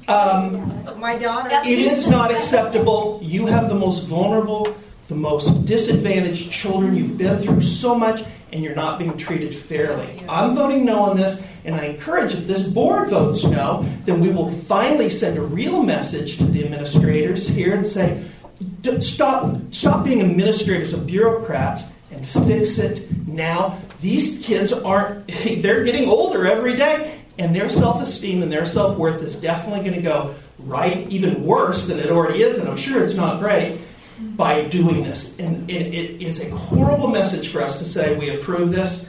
S7: Um,
S21: My daughter.
S7: It is not acceptable. You have the most vulnerable, the most disadvantaged children. You've been through so much, and you're not being treated fairly. I'm voting no on this, and I encourage, if this board votes no, then we will finally send a real message to the administrators here and say, stop, stop being administrators and bureaucrats and fix it now. These kids aren't, they're getting older every day, and their self-esteem and their self-worth is definitely going to go right, even worse than it already is, and I'm sure it's not great, by doing this. And it, it is a horrible message for us to say we approve this.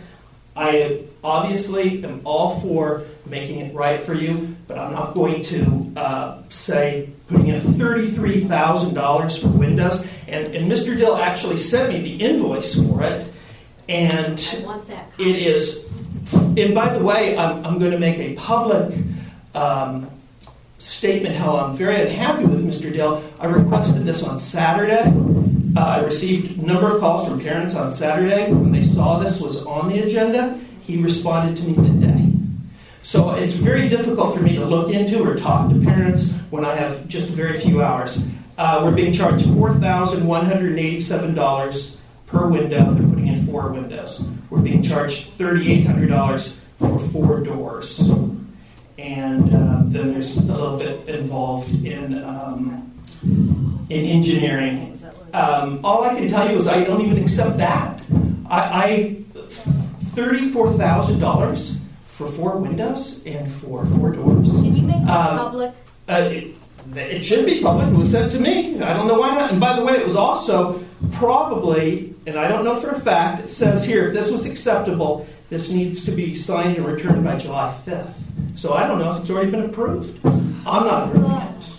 S7: I obviously am all for making it right for you, but I'm not going to uh, say putting in thirty-three thousand dollars for windows. And, and Mister Dill actually sent me the invoice for it. And it is, and by the way, I'm, I'm going to make a public um, statement how I'm very unhappy with Mister Dill. I requested this on Saturday. Uh, I received a number of calls from parents on Saturday. When they saw this was on the agenda, he responded to me today. So it's very difficult for me to look into or talk to parents when I have just very few hours. Uh, we're being charged four thousand one hundred eighty-seven dollars per window. They're putting in four windows. We're being charged three thousand eight hundred dollars for four doors. And uh, then there's a little bit involved in um, in engineering. Um, all I can tell you is I don't even accept that. I, I thirty-four thousand dollars for four windows and for four doors.
S10: Can you make that
S7: um,
S10: public?
S7: Uh, it, it should be public. It was sent to me. I don't know why not. And by the way, it was also probably, and I don't know for a fact, it says here, if this was acceptable, this needs to be signed and returned by July fifth. So I don't know if it's already been approved. I'm not approving it.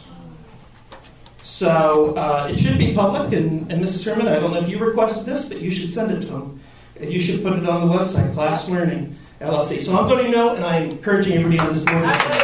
S7: So uh, it should be public, and, and Missus Sherman, I don't know if you requested this, but you should send it to them. You should put it on the website, Class Learning, L L C. So I'm voting no, and I'm encouraging everybody on this board to say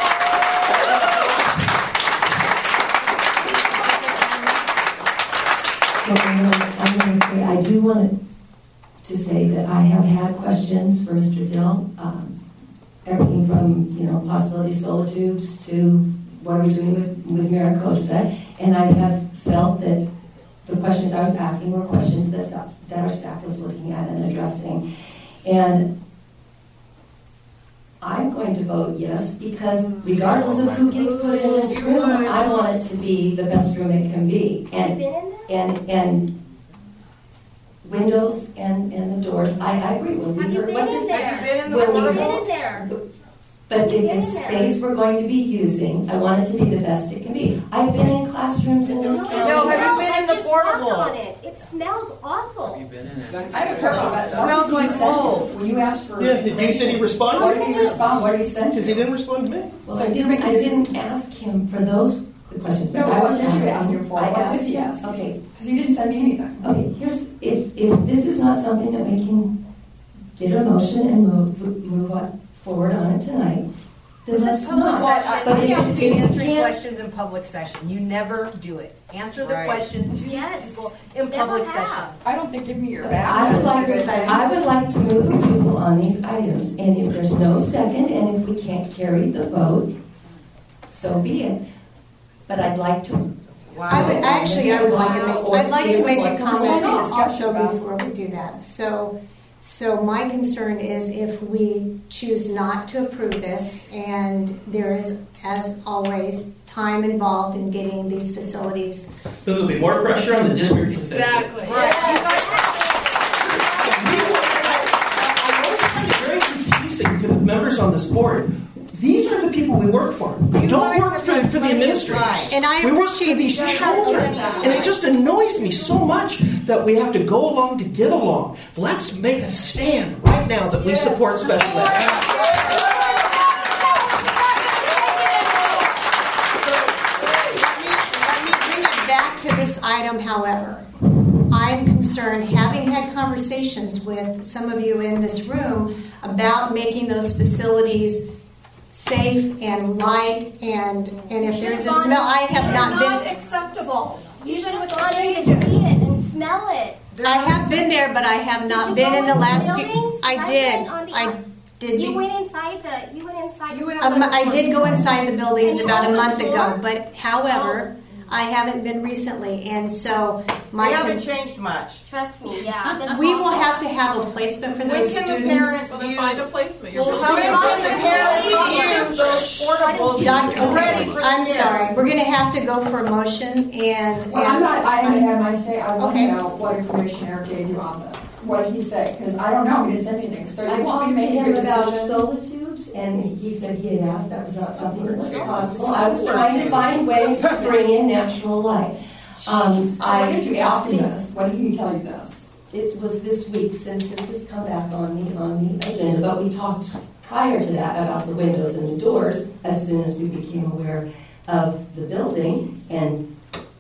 S6: I'm going to say, I do want to say that I have had questions for Mister Dill, um, everything from, you know, possibility solar tubes to what are we doing with, with MiraCosta, and I have felt that the questions I was asking were questions that, that our staff was looking at and addressing. And I'm going to vote yes, because regardless of who gets put in this room, I want it to be the best room it can be. And and and windows and, and the doors, I, I agree. When we
S21: Have you been in there? Have you been in the
S6: when we
S21: Have you
S6: heard-
S21: been in there?
S6: But if it's space we're going to be using, I want it to be the best it can be. I've been in classrooms in this county.
S21: No, have you been in the
S12: I just walked
S21: portables?
S12: on it. It smells awful.
S11: I have a question about it. It smells like mold. When you asked for
S7: Yeah, did, you, did he respond?
S11: What did he respond? What did he send?
S7: Because he didn't respond to me.
S6: Well,
S11: So
S6: I
S11: you
S6: didn't,
S11: make a
S6: I
S11: decision.
S6: didn't ask him for those questions. But
S11: No,
S6: I
S11: what
S6: was
S11: did you ask
S6: asking-
S11: him for?
S6: I
S11: What
S6: asked
S11: did he
S6: him-
S11: ask?
S6: Okay.
S11: Because he didn't send me anything.
S6: Okay, here's, if, if this is not something that we can get a motion and move, move on forward on it tonight, then
S21: This
S6: let's
S21: is public
S6: not.
S21: session.
S6: But
S21: You
S6: if
S21: have to
S6: if
S21: be
S6: we
S21: answering
S6: can't-
S21: questions in public session. You never do it. Answer the
S11: Right.
S21: questions to
S12: Yes.
S21: people in
S12: Never
S21: public
S12: have.
S21: session.
S11: I don't think, give me your
S6: I
S11: back.
S6: would like, I would like to move approval on these items, and if there's no second, and if we can't carry the vote, so be it. But I'd like to.
S1: I would, actually, I would like to make, I'd like to make a
S6: Let's
S1: comment
S6: talk.
S1: also before we do that. So, so my concern is if we choose not to approve this, and there is, as always, time involved in getting these facilities.
S7: Then there'll be more pressure on the district to fix it.
S21: Exactly.
S7: I always find it very confusing for the members on this board, these are the people we work for. We don't work for, for the administrators.
S1: And I
S7: we work for
S1: appreciate
S7: these
S1: you
S7: children. And it just annoys me so much that we have to go along to get along. Let's make a stand right now that we support special ed.
S1: To this item, however, I'm concerned, having had conversations with some of you in this room about making those facilities safe and light, and and if there's a smell, I have not been
S12: acceptable. You should have gone in to see it and smell it.
S1: I have been there, but I have not been in the last few. I did. I did.
S12: You went inside the. You went inside. You went
S1: Um, I did go inside the buildings about a month ago, but however, I haven't been recently, and so my.
S13: We haven't changed much.
S12: Trust me, yeah. That's
S1: We will
S12: awful.
S1: have to have a placement for those
S13: When can
S1: students.
S13: the parents
S2: Well,
S13: view?
S2: then find a placement.
S13: Well,
S2: You're
S13: how
S2: really
S13: can
S2: good.
S13: the parents use those portables
S1: Doctor,
S13: ready
S1: okay,
S13: for the
S1: I'm
S13: kids?
S1: sorry. We're going to have to go for a motion, and.
S11: Well, I'm
S1: and-
S11: not, I haven't had my say, I want to
S1: Okay.
S11: know what information Eric gave you on this. What did he say? Because I don't know, he didn't say anything. So
S6: I
S11: you want
S6: talked
S11: me
S6: to
S11: to make a
S6: him
S11: good
S6: about
S11: decision?
S6: solar tubes, and he said he had asked that was not something that was possible. I was trying to find ways to bring in natural light. Um,
S11: So
S6: I
S11: when did you ask him
S6: talked to-
S11: this? When did he tell you this?
S6: It was this week since this has come back on the on the agenda, but we talked prior to that about the windows and the doors as soon as we became aware of the building, and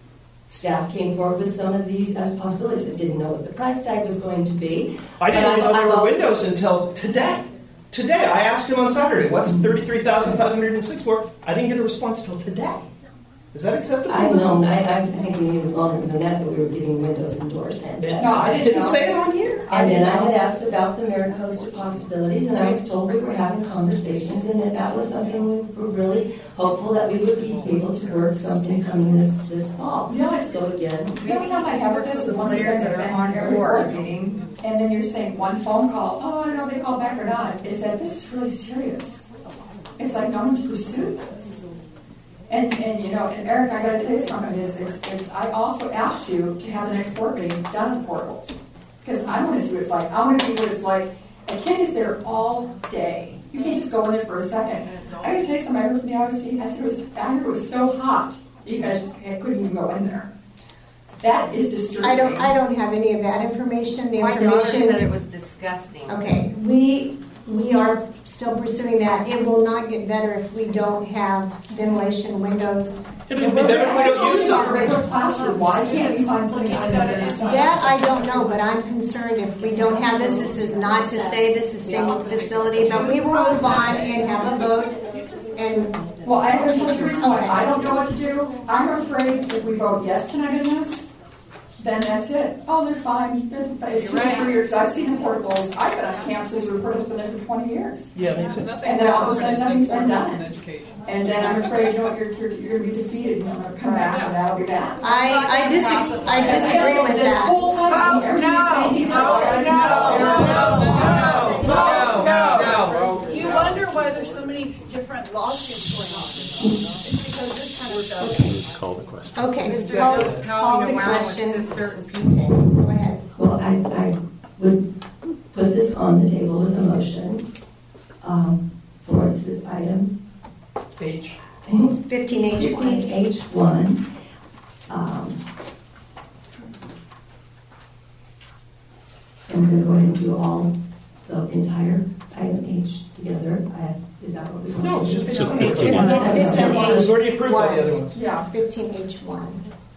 S6: staff came forward with some of these as possibilities. I didn't know what the price tag was going to be.
S7: I didn't
S6: but
S7: know there
S6: I've
S7: were
S6: always-
S7: windows until today. Today, I asked him on Saturday, what's thirty-three thousand five hundred six for? I didn't get a response till today. Is that acceptable?
S6: I know. I, I think we knew longer than that that we were getting windows and doors. And
S11: No, I didn't
S7: Didn't
S11: know.
S7: say it on here.
S6: And then I had asked about the Maricosta possibilities, and I was told we were having conversations, and that that was something we were really hopeful that we would be able to work something coming this this fall.
S11: Yeah.
S6: So again,
S11: The only time I have with this is once you guys have been on every board meeting, and then you're saying one phone call, oh, I don't know if they called back or not, is that this is really serious. It's like no one's pursued this. And, and you know, and Eric, I gotta tell you something, is it's, it's, I also asked you to have the next board meeting done in portables. Because I wanna see what it's like, I wanna see what it's like, a kid is there all day. You can't just go in there for a second. I gotta tell you something, I heard from the I O C, I said it was, I heard it was so hot, you guys just couldn't even go in there. That is disturbing.
S1: I don't, I don't have any of that information. The
S13: My daughter
S1: information.
S13: said it was disgusting.
S1: Okay, we, we are still pursuing that. It will not get better if we don't have ventilation windows.
S7: It'll be better if we don't use
S11: Our
S7: them.
S11: regular classroom, why can't we find something on the other side?
S1: That I don't know, but I'm concerned if we don't have this. This is not to say this is staying in the facility, but we will move on and have a vote. And
S11: Well, I, there's no reason why I don't know what to do. I'm afraid if we vote yes tonight in this, then that's it. Oh, they're fine. They're fine. Two, three years. I've seen the portables. I've been on campuses where portables been there for twenty years.
S7: Yeah, me too.
S11: And then all of a sudden, nothing's been done. And then I'm afraid, you know what, you're, you're, you're going to be defeated. You're going to come back, and that'll be that.
S1: I, I disagree, I disagree with
S11: This
S1: that.
S11: whole time, everybody's saying he's
S3: You wonder why there's so many different lawsuits going on. It's because this kind of stuff.
S14: Call the question.
S1: Okay,
S13: Mister
S1: call,
S13: Jones
S1: call
S13: telling
S1: the
S13: allowance
S1: question.
S13: to certain people.
S1: Go ahead.
S6: well, I, I would put this on the table with a motion um, for this is item
S7: H.
S1: fifteen H one.
S6: fifteen H one. Um, I'm going to go ahead and do all the entire item H together. I have, is that what we want
S7: No,
S6: to
S7: it's
S6: do?
S7: just
S14: Just
S7: fifteen.
S1: It's, it's fifteen H one.
S7: We've already approved all the other ones.
S11: Yeah.
S1: Fifteen H one.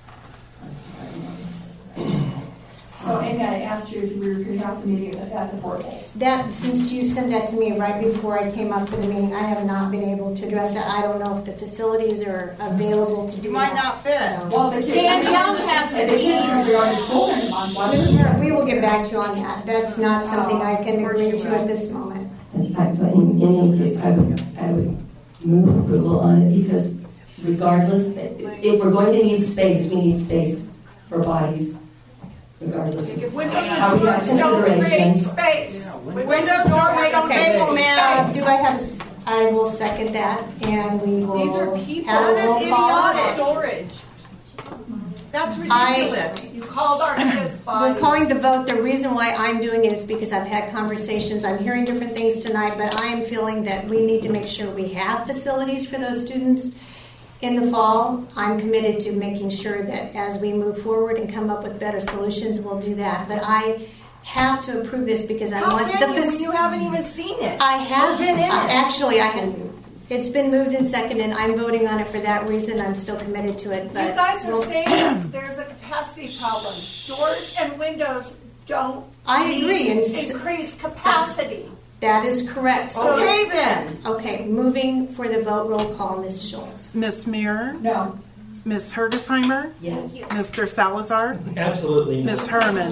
S11: So, Amy, I asked you if you were going to have the meeting at the, at the portables.
S1: That, since you sent that to me right before I came up for the meeting, I have not been able to address that. I don't know if the facilities are available to do
S13: You might
S1: that.
S13: not fit.
S1: So-
S11: Well, the kids.
S12: Danielle has the
S11: They can't
S12: keys.
S11: go to school in a month. Why does
S1: Mister We will get back to you on that. That's not something I can agree to at this moment.
S6: I- but In in any case, I would, I would move approval on it because regardless, if we're going to need space, we need space for bodies, regardless of how we have considerations.
S13: space. Windows don't make
S1: Okay,
S13: space,
S1: uh,
S13: man.
S1: do I have, a s- I will second that, and we will
S3: These are people.
S1: have a roll call.
S3: Storage.
S13: That's
S1: I-
S13: ridiculous. You called our kids'
S1: We're
S13: bodies.
S1: calling the vote. The reason why I'm doing it is because I've had conversations. I'm hearing different things tonight, but I am feeling that we need to make sure we have facilities for those students in the fall. I'm committed to making sure that as we move forward and come up with better solutions, we'll do that. But I have to approve this because I
S13: How
S1: want
S13: can
S1: the
S13: you
S1: fac-
S13: when you haven't even seen it?
S1: I have
S13: You've been in
S1: uh,
S13: it.
S1: Actually, I have. It's been moved and seconded. I'm voting on it for that reason. I'm still committed to it. But
S15: You guys are
S1: we'll-
S15: saying there's a capacity problem. Doors and windows don't
S1: I agree, and
S15: need
S1: s-
S15: increased capacity.
S1: That is correct.
S15: So-
S13: Okay, then.
S1: Okay, moving for the vote, roll call, Miz Schultz.
S3: Miss Muir?
S11: No.
S3: Miss Hergesheimer?
S6: Yes.
S3: Mister Salazar?
S7: Absolutely. no.
S3: Miss Herman?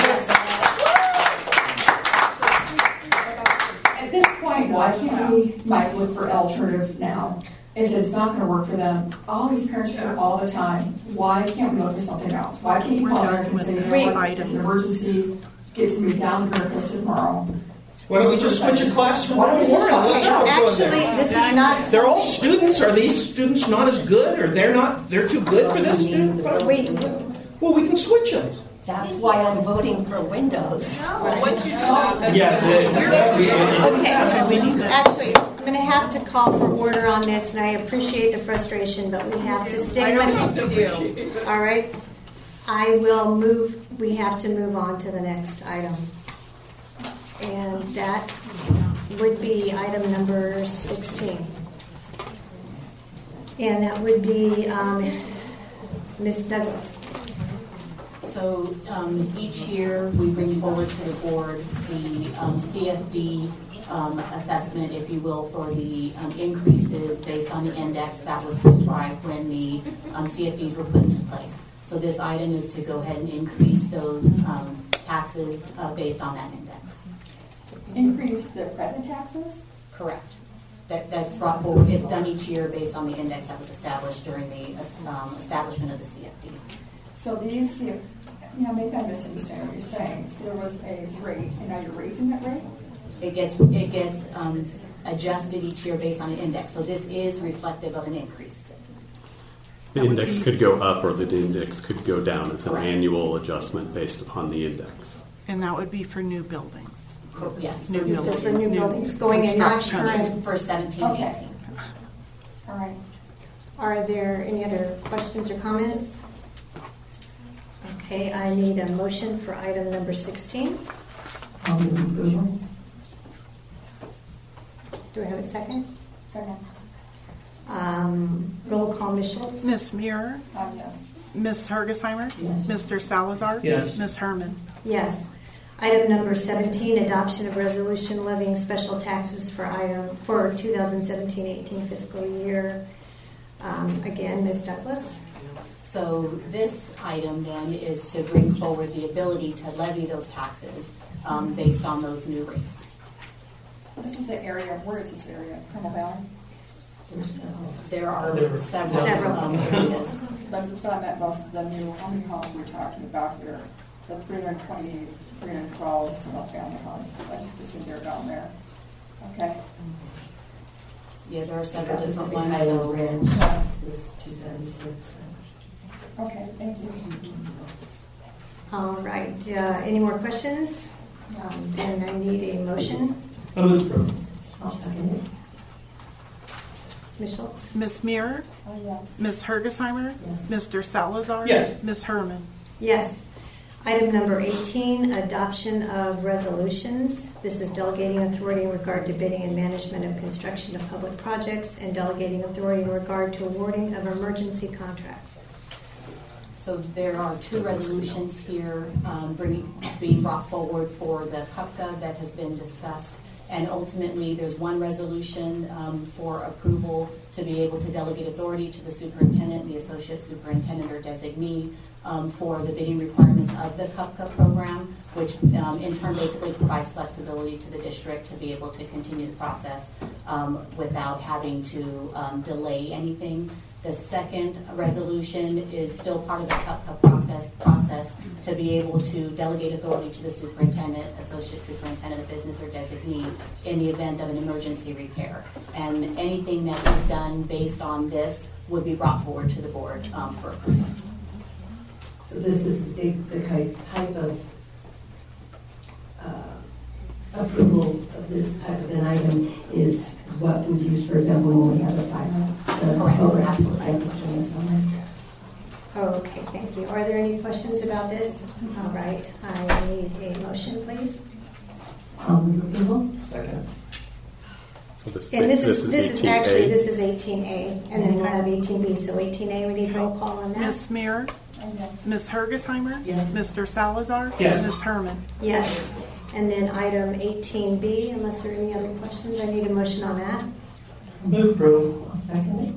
S11: At this point, why can't we, Mike, look for alternative now? Is it's not going to work for them. All these parents hear all the time. Why can't we look for something else? Why can't you
S3: We're
S11: call
S3: done
S11: Eric and
S3: with
S11: say, you
S3: this
S11: know what,
S3: item.
S11: it's an emergency, get somebody down to Miracle tomorrow?
S7: Why don't we just switch a class from
S11: Why don't we switch
S7: Warren?
S11: classes?
S7: What- what we're doing
S1: Actually,
S7: there?
S1: this is not.
S7: They're all students. Are these students not as good, or they're not? They're too good for this student class?
S1: We,
S7: Well, we can switch them.
S6: That's why I'm voting for windows.
S2: Once you do that,
S7: Yeah. the-
S1: okay, we need to, actually, I'm going to have to call for order on this, and I appreciate the frustration, but we have to
S2: I
S1: stick
S2: don't
S1: with
S2: have
S1: it.
S2: to do.
S1: All right? I will move, we have to move on to the next item. And that would be item number sixteen. And that would be um, Miz Douglas.
S9: So um, each year, we bring forward to the board the um, C F D um, assessment, if you will, for the um, increases based on the index that was prescribed when the um, C F Ds were put into place. So this item is to go ahead and increase those um, taxes uh, based on that index.
S5: Increase the present taxes?
S9: Correct. That, that's brought forward. It's done each year based on the index that was established during the um, establishment of the C F D.
S5: So these, you know, maybe I misunderstand what you're saying. So there was a rate, and now you're raising that rate?
S9: It gets it gets um, adjusted each year based on an index. So this is reflective of an increase.
S14: The index could go up or the index could go down. It's an
S9: Correct.
S14: annual adjustment based upon the index.
S3: And that would be for new buildings.
S9: Yes.
S3: New
S1: This
S3: buildings.
S1: is for new buildings going in, not
S3: construction.
S1: current.
S9: For seventeen,
S5: Okay.
S9: eighteen.
S5: All right.
S1: Are there any other questions or comments? Okay, I need a motion for item number sixteen.
S11: I'll move approval.
S1: Do I have a second?
S5: Second.
S1: Um, roll call, Miz Schultz.
S3: Miss Muir?
S5: Um, yes.
S3: Miss Hergesheimer?
S11: Yes.
S3: Mister Salazar?
S7: Yes.
S3: Miss Herman?
S1: Yes. Item number seventeen, adoption of resolution levying special taxes for item for two thousand seventeen eighteen fiscal year. Um, again, Miz Douglas.
S9: So this item then is to bring forward the ability to levy those taxes um, based on those new rates.
S5: This is the area, where is this area? Carmel Valley?
S9: There are several,
S1: Several.
S9: um, areas.
S5: But but I meant most of the new, how many homes we're talking about here? The three hundred twenty, three hundred twelve single-family homes that I used to see there down there. Okay.
S9: Yeah, there are several
S6: Got
S9: different
S6: Pacific
S9: ones.
S6: Highlands
S9: So
S6: Ranch, this two seventy-six.
S5: Okay, thank you.
S1: All right. Uh, any more questions? Um, then I need a motion.
S7: I'll move approval.
S6: I'll second it.
S1: Miz Schultz.
S3: Miss Muir?
S5: Oh, yes.
S3: Miss Hergesheimer?
S6: Yes.
S3: Mister Salazar?
S7: Yes.
S3: Miss Herman?
S1: Yes. Item number eighteen, adoption of resolutions. This is delegating authority in regard to bidding and management of construction of public projects and delegating authority in regard to awarding of emergency contracts.
S9: So there are two resolutions here um, bringing, being brought forward for the C U P C A that has been discussed. And ultimately, there's one resolution um, for approval to be able to delegate authority to the superintendent, the associate superintendent or designee um, for the bidding requirements of the C U P C A program, which um, in turn basically provides flexibility to the district to be able to continue the process um, without having to um, delay anything. The second resolution is still part of the C U P C A process, process to be able to delegate authority to the superintendent, associate superintendent of business or designee in the event of an emergency repair. And anything that is done based on this would be brought forward to the board um, for approval.
S6: So this is the, the ki- type of uh, approval of this type of an item is what was used, for example, when we had the fire, the focus campus during the summer.
S1: Oh, okay, thank you. Are there any questions about this? All right, I need a motion, please.
S6: Um, approval?
S7: Second.
S14: So this,
S1: And this is,
S14: is
S1: this is
S14: eighteen A.
S1: actually, this is eighteen A, and then kind of eighteen B, so eighteen A, we need roll call on that.
S3: Miz Meir? Miz Hergesheimer?
S6: Yes.
S3: Mister Salazar?
S7: Yes.
S3: Miz Herman?
S1: Yes. And then item eighteen B, unless there are any other questions, I need a motion on that.
S7: Move approval.
S6: I'll second it.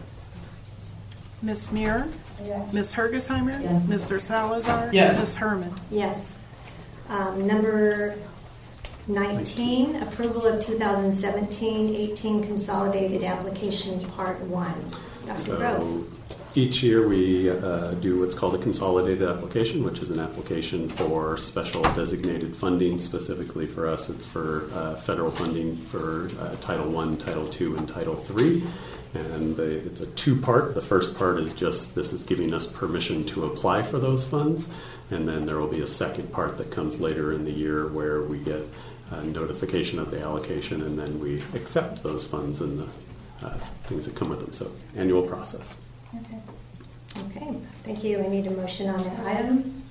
S3: Miz Meir?
S6: Yes.
S3: Miz Hergesheimer?
S6: Yes.
S3: Mister Salazar?
S7: Yes.
S3: Miz Herman?
S1: Yes. Um, Number nineteen, approval of two thousand seventeen eighteen consolidated application part one. Doctor Grove.
S14: So each year we uh, do what's called a consolidated application, which is an application for special designated funding. Specifically for us, it's for uh, federal funding for uh, Title One, Title Two, and Title Three. And the, it's a two-part. The first part is just this is giving us permission to apply for those funds. And then there will be a second part that comes later in the year where we get a notification of the allocation and then we accept those funds and the uh, things that come with them. So annual process.
S1: Okay. Okay, thank you. I need a motion on that item.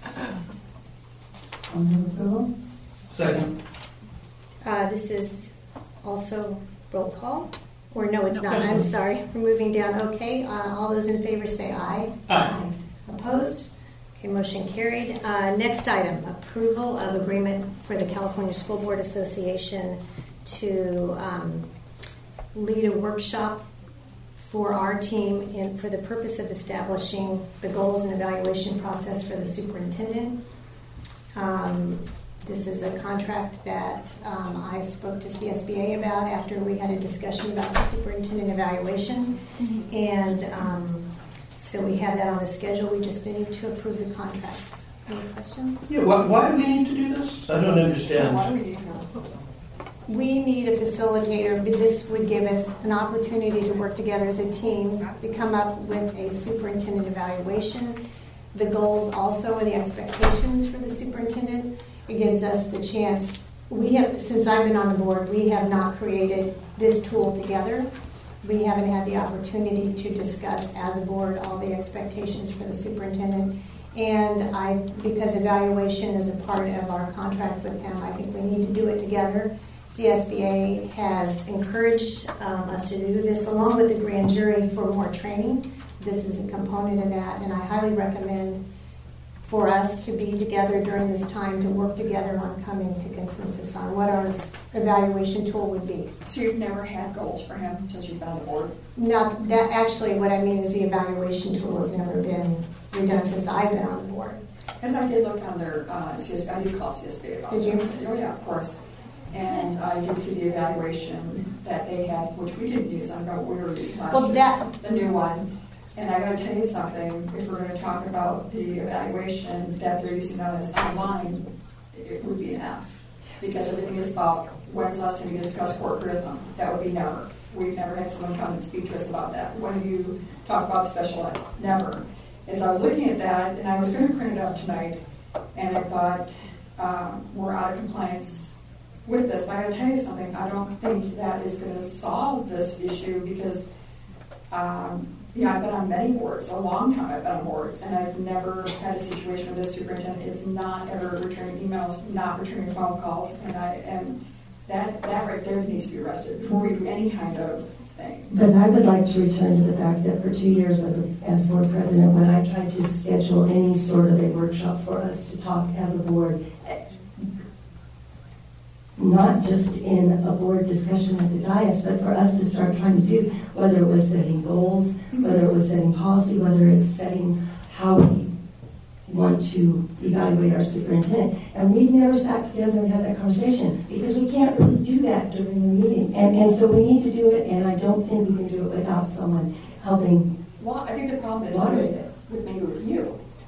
S6: I'll move approval.
S7: Second.
S1: Uh, This is also roll call. Or no, it's not. I'm sorry. We're moving down. Okay, uh, all those in favor say aye.
S7: Aye.
S1: Opposed? Okay, motion carried. Uh, Next item, approval of agreement for the California School Board Association to um, lead a workshop for our team in, for the purpose of establishing the goals and evaluation process for the superintendent. Um, This is a contract that um, I spoke to C S B A about after we had a discussion about the superintendent evaluation. Mm-hmm. And um, so we have that on the schedule. We just need to approve the contract. Any questions?
S7: Yeah, why, why do we need to do this? I don't understand.
S1: Why do we need to? We need a facilitator. This would give us an opportunity to work together as a team to come up with a superintendent evaluation. The goals also are the expectations for the superintendent. It gives us the chance. We have, since I've been on the board, we have not created this tool together. We haven't had the opportunity to discuss as a board all the expectations for the superintendent. And I, because evaluation is a part of our contract with him, I think we need to do it together. C S B A has encouraged um, us to do this along with the grand jury for more training. This is a component of that, and I highly recommend for us to be together during this time to work together on coming to consensus on what our evaluation tool would be.
S11: So you've never had goals for him since you've been on the board?
S1: Not that actually what I mean is the evaluation tool has never been redone since I've been on the board.
S11: As I did look on their uh, C S B A, I do call C S B A about
S1: Did you?
S11: it. Oh yeah, of course. And I did see the evaluation that they had, which we didn't use. I don't know what we were using last
S1: Well,
S11: year.
S1: that-
S11: The new one. And I got to tell you something, if we're going to talk about the evaluation that they're using now that's online, it would be an F. Because everything is about, when was the last time you discussed core curriculum? That would be never. We've never had someone come and speak to us about that. When have you talked about special ed? Never. As I was looking at that, and I was going to print it out tonight, and I thought, um, we're out of compliance with this. But I got to tell you something, I don't think that is going to solve this issue because um, yeah, I've been on many boards, a long time I've been on boards, and I've never had a situation where this superintendent is not ever returning emails, not returning phone calls, and I and that that right there needs to be arrested before we do any kind of thing.
S6: But I would like to return to the fact that for two years as, a, as board president, when I tried to schedule any sort of a workshop for us to talk as a board, not just in a board discussion at the dais, but for us to start trying to do, whether it was setting goals, whether it was setting policy, whether it's setting how we want to evaluate our superintendent. And we've never sat together and had that conversation because we can't really do that during the meeting. And, and so we need to do it, and I don't think we can do it without someone helping
S11: Well, I think the problem is
S6: moderate
S11: with,
S6: it.
S11: with maybe with you.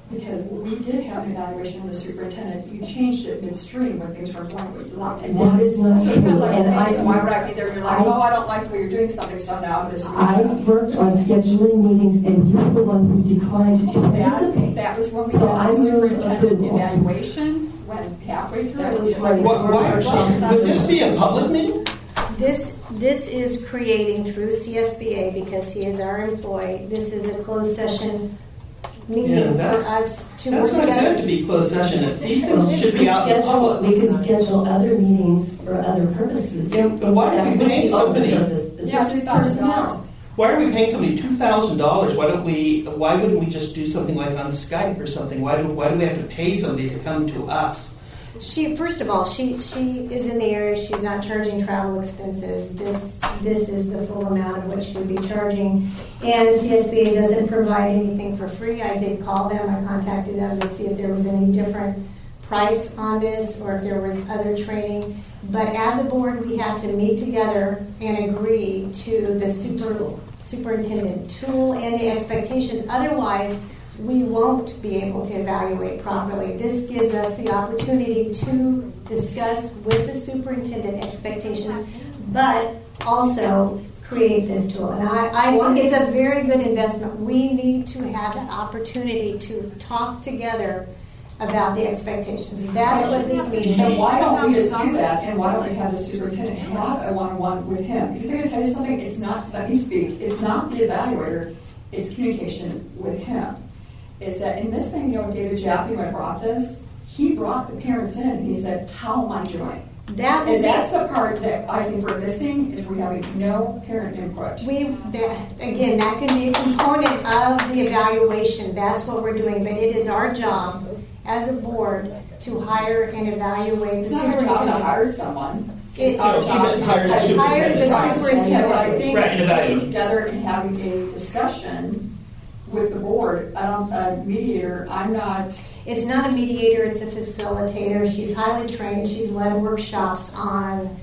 S11: Because we did have an evaluation of the superintendent, you changed it midstream when things weren't going what you liked.
S6: And that is not
S11: So it's kind
S6: true,
S11: of like,
S6: and I-
S11: hey, why would I be there? You're like,
S6: I-
S11: oh, I don't like the way you're doing something, so now this.
S6: I've worked on scheduling meetings, and you're the one who declined to participate.
S11: That, that was when we
S6: So
S11: had
S6: I
S11: the
S6: move
S11: superintendent
S6: approval.
S11: evaluation, when halfway through.
S6: That was
S11: it like
S6: when-
S11: the
S6: Why-
S11: workshops on
S7: Would this be a public meeting?
S1: This, this is creating through C S B A, because he is our employee, this is a closed session
S7: Yeah,
S1: meeting for
S7: that's-
S1: us to
S7: That's
S1: work
S7: not good to
S1: together.
S7: be closed session. These things
S6: We
S7: should
S6: could
S7: be out in the
S6: schedule-
S7: public.
S6: We could schedule other meetings for other purposes.
S7: Yeah, but why are we
S6: That would
S7: paying
S6: be
S7: somebody?
S6: open purpose, but
S11: Yeah,
S6: this is
S11: two thousand dollars.
S6: personnel.
S7: Why are we paying somebody two thousand dollars? Why don't we? Why wouldn't we just do something like on Skype or something? Why do Why do we have to pay somebody to come to us?
S1: She, first of all, she, she is in the area, she's not charging travel expenses. This, this is the full amount of what she would be charging. And C S B A doesn't provide anything for free. I did call them, I contacted them to see if there was any different price on this or if there was other training. But as a board, we have to meet together and agree to the super, superintendent tool and the expectations. Otherwise, we won't be able to evaluate properly. This gives us the opportunity to discuss with the superintendent expectations, but also create this tool. And I, I think it's a very good investment. We need to have that opportunity to talk together about the expectations. That's what this means.
S11: And why don't we just do that, and why don't we have the superintendent have a one-on-one with him? Because I'm going to tell you something, it's not, let me speak, it's not the evaluator, it's communication with him. Is that in this thing, you know, David Jaffe, when I brought this, he brought the parents in and he said, how am I doing?
S1: That is
S11: and that's the part that I think we're missing, is we're having no parent input.
S1: We, that, again, that can be a component of the evaluation. That's what we're doing. But it is our job as a board to hire and evaluate
S11: It's
S1: the
S11: not our job to
S1: superintendent.
S11: hire someone.
S1: It's
S11: our
S1: our
S11: job
S1: job
S11: to
S1: to hire the
S11: superintendent.
S1: superintendent.
S11: But I think
S7: Right, and
S11: getting
S7: evaluate.
S11: together and having a discussion with the board, um, a mediator, I'm not.
S1: It's not a mediator, it's a facilitator. She's highly trained. She's led workshops on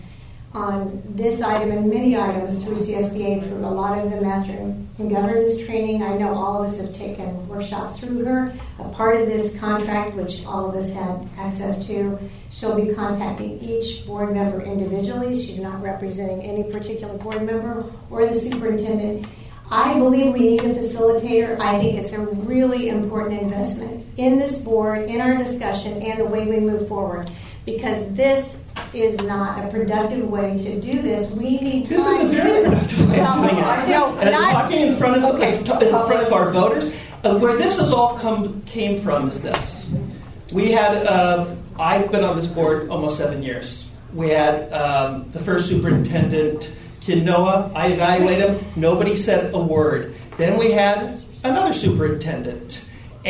S1: on this item and many items through C S B A, through a lot of the master and governance training. I know all of us have taken workshops through her. A part of this contract, which all of us had access to, she'll be contacting each board member individually. She's not representing any particular board member or the superintendent. I believe we need a facilitator. I think it's a really important investment in this board, in our discussion, and the way we move forward. Because this is not a productive way to do this. We need
S7: This
S1: time
S7: is a
S1: to
S7: very
S1: do it.
S7: productive way of doing it.
S1: No,
S7: And
S1: not-
S7: talking in front of
S1: Okay.
S7: in front of our voters, uh, where this has all come came from is this. We had uh, I've been on this board almost seven years. We had um, the first superintendent, Ken Noah. I evaluated him. Nobody said a word. Then we had another superintendent,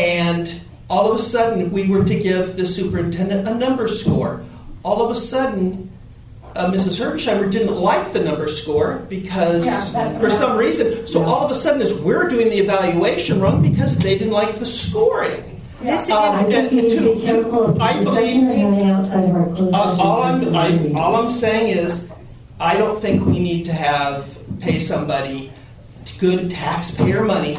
S7: and all of a sudden we were to give the superintendent a number score. All of a sudden, uh, Missus Hergesheimer didn't like the number score because,
S11: Yeah, that's
S7: for some reason, so all of a sudden, as we're doing the evaluation wrong because they didn't like the scoring.
S1: This
S7: Um,
S6: I think
S7: and
S6: we need to
S7: to-
S6: be careful of the
S7: I
S6: discussion
S7: believe-
S6: we're having outside of our closed
S7: Uh,
S6: session.
S7: all, I'm,
S6: That's the
S7: I,
S6: way we
S7: all
S6: do it.
S7: I'm saying is, I don't think we need to have pay somebody good taxpayer money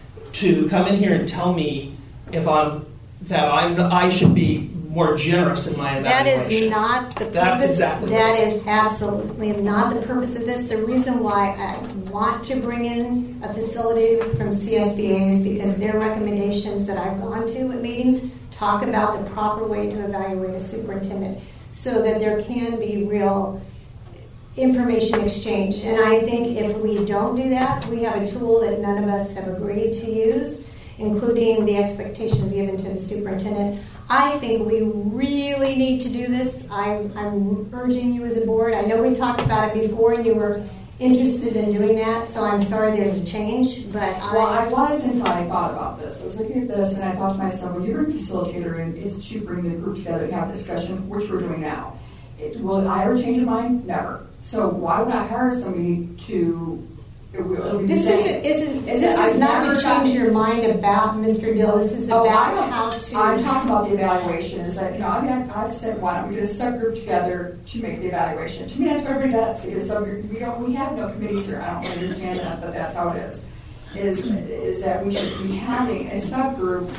S7: to come in here and tell me if I'm that I'm I should be more generous in my
S1: That
S7: evaluation.
S1: is not the purpose.
S7: That's exactly
S1: That
S7: what it
S1: is absolutely not the purpose of this. The reason why I want to bring in a facilitator from C S B A is because their recommendations that I've gone to at meetings talk about the proper way to evaluate a superintendent so that there can be real information exchange. And I think if we don't do that, we have a tool that none of us have agreed to use, including the expectations given to the superintendent. I think we really need to do this. I'm, I'm urging you as a board. I know we talked about it before and you were interested in doing that, so I'm sorry there's a change, but I...
S11: Well, I was until I thought about this. I was looking at this and I thought to myself, when you're a facilitator and it's to bring the group together and have a discussion, which we're doing now, it, will I ever change your mind? Never. So why would I hire somebody to... It will, it'll be the
S1: This
S11: same.
S1: isn't, isn't,
S11: Is
S1: this
S11: that
S1: is
S11: I've
S1: not
S11: never
S1: to change
S11: done-
S1: your mind about Mister Dill. This is
S11: Oh, I
S1: about
S11: don't-
S1: how to...
S11: I'm talking about the evaluation. Is that, you know, I've, I've said, why don't we get a subgroup together to make the evaluation? To me, that's what everybody does. They get a subgroup. We don't. We have no committees here. I don't understand that, but that's how it is. Is is that we should be having a subgroup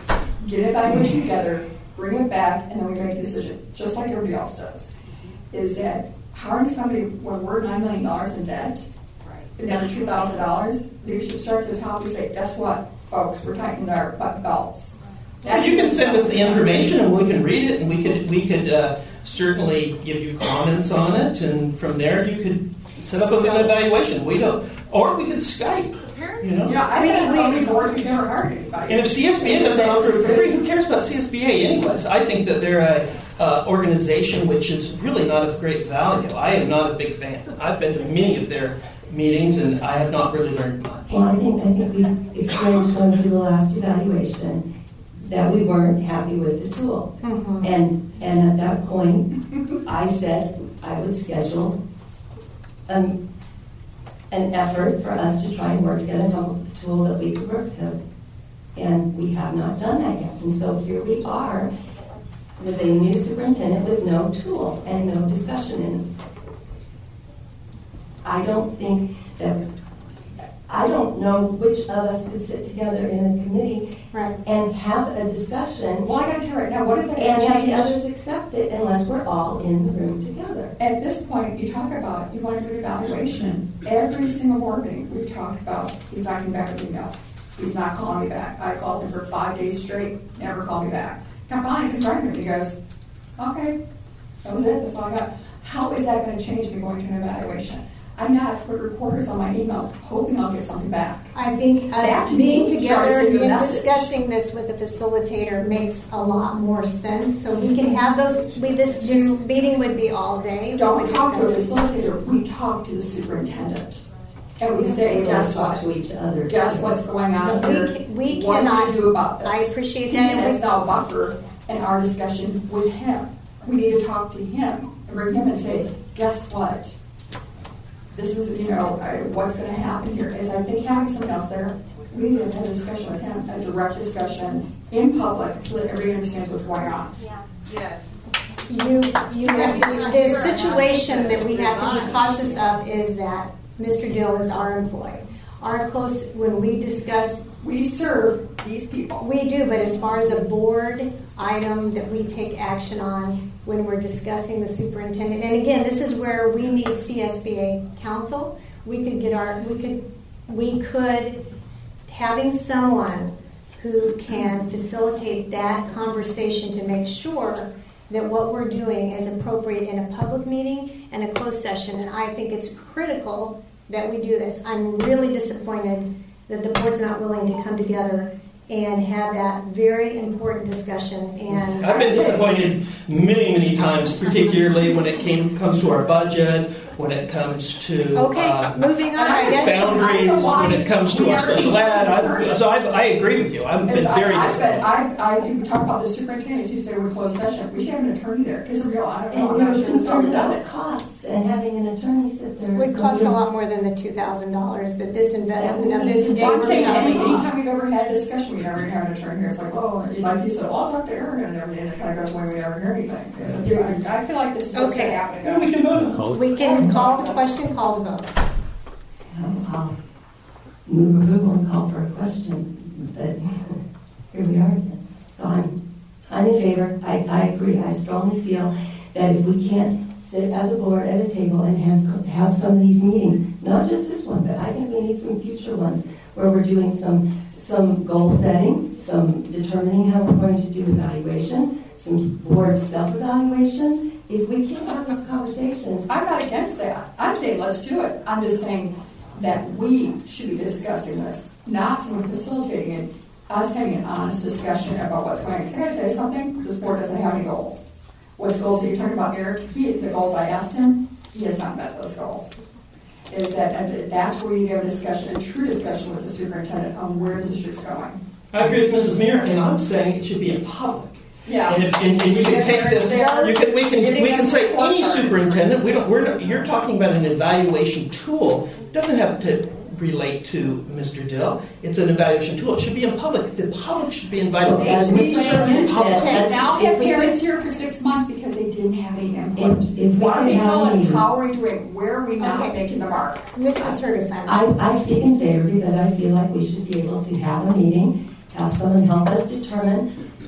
S11: get an evaluation together, bring it back, and then we make a decision, just like everybody else does. Is that hiring somebody when we're nine million dollars in debt, another two thousand dollars, leadership starts at the top, we say, guess what, folks, we're tightening our butt belts.
S7: Well, you can send us the information and we can read it, and we could we could uh, certainly give you comments on it, and from there you could set up an evaluation. We don't, or we could Skype. You know,
S11: you know I've been on so many boards we've never hired anybody.
S7: And if C S B A doesn't offer it for free, who cares about C S B A anyways? I think that they're a uh, organization which is really not of great value. I am not a big fan. I've been to many of their meetings, and I have not really learned much.
S6: Well, I think I think we experienced going through the last evaluation that we weren't happy with the tool,
S1: mm-hmm.
S6: and and at that point, I said I would schedule um, an effort for us to try and work together and come up with a tool that we could work with, and we have not done that yet. And so here we are with a new superintendent with no tool and no discussion in it. I don't think that, I don't know which of us could sit together in a committee
S1: right.
S6: and have a discussion.
S11: Well, I got to tell you right now, what is that
S6: and
S11: going to
S6: have the
S11: change?
S6: others accept it unless we're all in the room together.
S11: At this point, you talk about, you want to do an evaluation. Every single board meeting, we've talked about, he's not coming back with emails. He's not calling me back. I called him for five days straight, never called me back. Now, finally, confronted him. He goes, okay, that was it, that's all I got. How is that going to change me going to an evaluation? I'm not put reporters on my emails hoping I'll get something back.
S1: I think us
S11: That
S1: being
S11: means
S1: together
S11: tries to
S1: and
S11: send a message.
S1: discussing this with a facilitator makes a lot more sense. So we can have those. We this this meeting would be all day.
S11: Don't
S1: We
S11: talk to a
S1: discuss it.
S11: facilitator. We talk to the superintendent. And we
S6: We
S11: say,
S6: don't
S11: guess
S6: talk
S11: what?
S6: to each other.
S11: Guess what's going on
S1: We
S11: here?
S1: can- we
S11: what
S1: cannot-
S11: do we do about this?
S1: I appreciate
S11: To
S1: that,
S11: me,
S1: and
S11: that's
S1: we-
S11: now a buffer in our discussion with him. We need to talk to him and bring him and say, guess what? This is, you know, I, what's going to happen here is I think having someone else there, we need to have a discussion with him, a direct discussion in public so that everybody understands what's going on.
S17: Yeah. Yeah.
S1: You, you have to, the situation that we have to be cautious of is that Mister Dill is our employee. Our close, when we discuss,
S11: we serve these people.
S1: We do, but as far as a board item that we take action on when we're discussing the superintendent, and again, this is where we need C S B A counsel. We could get our, we could, we could, having someone who can facilitate that conversation to make sure that what we're doing is appropriate in a public meeting and a closed session. And I think it's critical that we do this. I'm really disappointed that the board's not willing to come together and have that very important discussion. And
S7: I've been disappointed many, many times, particularly when it came comes to our budget, when it comes to
S1: okay,
S7: uh,
S1: moving on. I guess
S7: boundaries, when it comes to our special ed. I've, so I've, I agree with you. I've been
S11: As I-
S7: very
S11: I've
S7: disappointed.
S11: been- I, I, you talk about the superintendent, you say we're closed session. We should have an attorney there. It's a real, I don't know. I'm
S6: And
S11: not
S6: we're
S11: sure it's
S6: concerned
S11: already done
S6: about
S11: it.
S6: the costs, and having an attorney sit there.
S1: would cost a lot more than the two thousand dollars that this investment of this day
S11: I'm saying any,
S1: workshop.
S11: anytime we've ever had a discussion, we never have an attorney here. It's like, oh, like you said, well, I'll talk to Aaron and everything, and it kind of goes away, we never hear anything. It's like, I feel like this is what's
S1: Okay.
S11: going to happen.
S7: Yeah, we can vote on it.
S1: We can call the question, call the vote.
S6: I'll, I'll move approval and call for a question, but here we are again. So I'm, I'm in favor. I, I agree. I strongly feel that if we can't sit as a board at a table and have, have some of these meetings, not just this one, but I think we need some future ones where we're doing some, some goal setting, some determining how we're going to do evaluations, some board self-evaluations. If we can't have those conversations,
S11: I'm not against that. I'm saying let's do it. I'm just saying that we should be discussing this, not someone facilitating it, us having an honest discussion about what's going on. 'Cause I got to tell you something, this board doesn't have any goals. What goals are you talking about, Eric? He, the goals I asked him, he has not met those goals. Is that and that's where you have a discussion, a true discussion with the superintendent on where the district's going.
S7: I agree with Missus Muir, and I'm saying it should be in public.
S11: Yeah.
S7: And, if, and, and you can take this. You can, we can we can say any superintendent. We don't. We're not, you're talking about an evaluation tool. It doesn't have to relate to Mister Dill. It's an evaluation tool. It should be in public. The public should be invited.
S6: So as
S7: we
S6: Mister
S7: serve
S6: Muir
S7: the public.
S6: said,
S11: Okay, now we
S6: if
S11: have
S6: we
S11: parents
S6: could-
S11: here for six months because they didn't have any input.
S6: If- if we
S11: Why don't
S6: could
S11: they tell
S6: have a
S11: us
S6: meeting.
S11: how are we doing? Where are we not
S1: Okay.
S11: making the mark?
S1: Missus Ferguson.
S6: I, I speak in favor because I feel like we should be able to have a meeting, have someone help us determine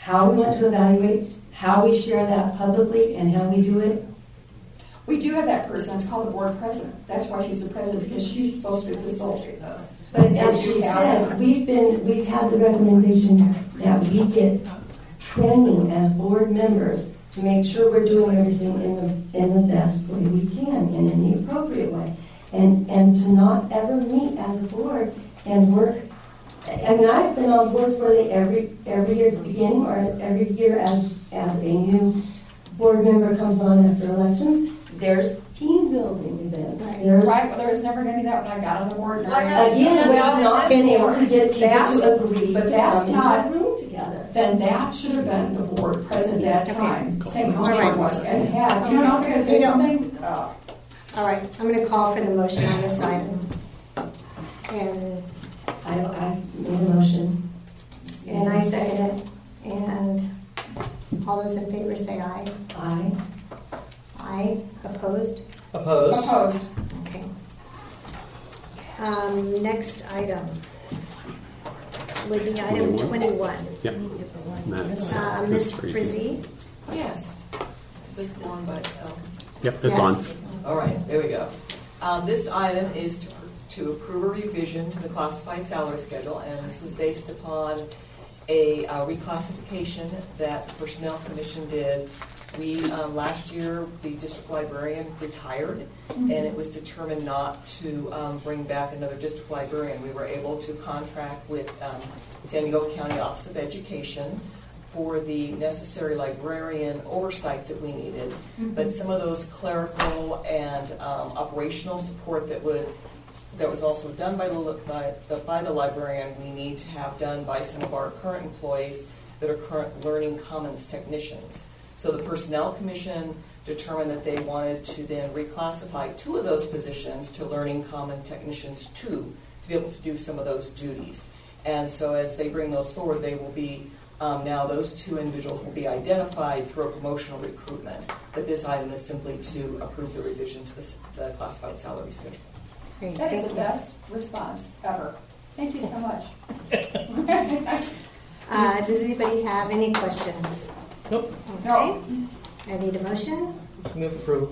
S6: how we want to evaluate, how we share that publicly, and how we do it?
S11: We do have that person. It's called the board president. That's why she's the president, because she's supposed to facilitate this.
S6: But
S11: So
S6: as
S11: you
S6: she
S11: have-
S6: said, we've been, we've had the recommendation that we get training as board members to make sure we're doing everything in the in the best way we can and in the appropriate way. And and to not ever meet as a board and work. I mean, I've been on boards where they every every year beginning or every year as as a new board member comes on after elections, there's team building events. There's,
S11: Right, well, there was never any of that when I got on the board. Never
S6: Like,
S11: had-
S6: again, we've not been able to get people
S11: That's-
S6: to agree
S11: But
S6: to
S11: that's
S6: come into
S11: not,
S6: a room together.
S11: then that should have been the board president at that time, same how
S1: All right.
S11: it was, and had, you know, if you're gonna
S1: You
S11: do
S1: know-
S11: something, uh,
S1: All right, I'm going to call for the motion on this item. And
S6: I, I made a motion.
S1: And I second it. And all those in favor say aye.
S6: Aye.
S1: Aye. Opposed?
S7: Opposed.
S11: Opposed.
S1: Okay. Um, next item would be item twenty-one.
S14: Yep. That's
S1: Uh,
S14: that's
S1: Miz
S14: crazy.
S1: Frizzy?
S2: Yes. Is this go on by itself?
S14: Yep, it's
S1: Yes.
S14: on.
S2: All right, there we go. Um, This item is to to approve a revision to the classified salary schedule, and this is based upon a uh, reclassification that the Personnel Commission did. We, um, last year, the district librarian retired, and it was determined not to um, bring back another district librarian. We were able to contract with um, San Diego County Office of Education for the necessary librarian oversight that we needed.
S11: Mm-hmm.
S2: But some of those clerical and um, operational support that would that was also done by the, by the by the librarian, we need to have done by some of our current employees that are current Learning Commons technicians. So the Personnel Commission determined that they wanted to then reclassify two of those positions to Learning Common Technicians two to be able to do some of those duties. And so as they bring those forward, they will be Um, now, those two individuals will be identified through a promotional recruitment, but this item is simply to approve the revision to the, the classified salary schedule.
S1: Great,
S11: that is
S1: thank
S11: the
S1: you.
S11: best response ever. Thank you so much.
S1: Uh, does anybody have any questions?
S7: Nope.
S1: Okay. I need a motion.
S7: Move approval.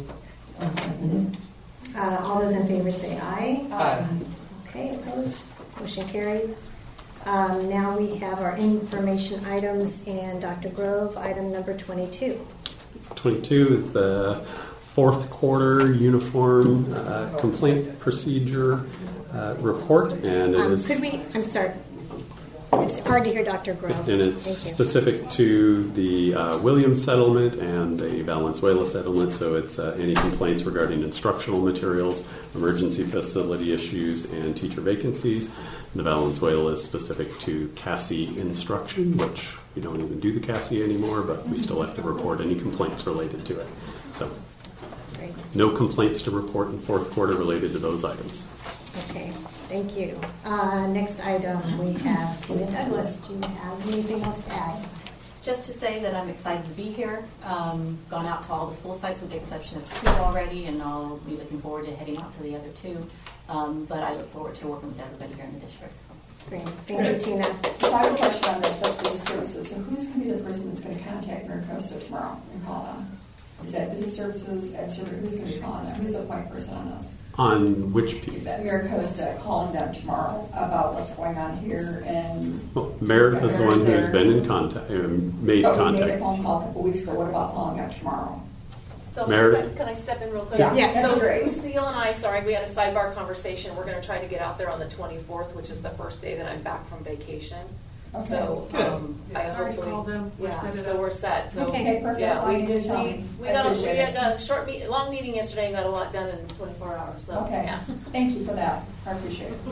S1: Uh, all those in favor say aye.
S7: Aye.
S1: Okay, opposed? Motion carried. Um, now we have our information items, and Doctor Grove, item number twenty-two.
S14: twenty-two is the fourth quarter uniform uh, complaint procedure uh, report, and it
S1: Um,
S14: is
S1: could we, I'm sorry, it's hard to hear Doctor Grove.
S14: and it's
S1: Thank you.
S14: specific to the uh, Williams settlement and the Valenzuela settlement. So it's uh, any complaints regarding instructional materials, emergency facility issues, and teacher vacancies. The Valenzuela is specific to C A S I instruction, which we don't even do the C A S I anymore, but we still have to report any complaints related to it. So
S1: Great.
S14: no complaints to report in fourth quarter related to those items.
S1: Okay, thank you. Uh, next item, we have Tina Douglas. Do you have anything else to add?
S9: Just to say that I'm excited to be here. Um, gone out to all the school sites with the exception of two already, and I'll be looking forward to heading out to the other two. Um, but I look forward to working with everybody here in the district.
S1: Great. Thank you, Tina.
S11: So I have a question on this substance services. So who's going to be the person that's going to contact Maricosta tomorrow and call them? Is that business services, ed service? Who's going to be calling them? Who's the point person on this?
S14: On which piece?
S11: Is that Maricosta calling them tomorrow about what's going on here and?
S14: Well, Meredith is the one who's been in contact, uh, made
S11: But we
S14: contact.
S11: made a phone call a couple weeks ago. What about following up tomorrow?
S22: So
S14: Meredith?
S22: can I step in real quick?
S11: Yeah. Yes.
S22: So
S11: That'd be great.
S22: Lucille and I, sorry, we had a sidebar conversation. We're going to try to get out there on the twenty-fourth, which is the first day that I'm back from vacation.
S11: Okay.
S22: So
S11: Good.
S22: um,
S20: Yeah,
S22: I
S20: I already
S22: hopefully,
S20: called them. We're
S22: yeah,
S20: set it
S22: so
S20: up.
S22: we're set. So
S11: Okay, perfect.
S22: Yeah,
S11: That's all
S22: we,
S11: you need to tell
S22: we,
S11: me.
S22: we
S11: I
S22: got a, we
S11: appreciate it.
S22: got a short, meet, long meeting yesterday and got a lot done in twenty-four hours. So
S11: Okay.
S22: yeah.
S11: Thank you for that. I appreciate it.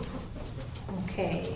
S1: Okay.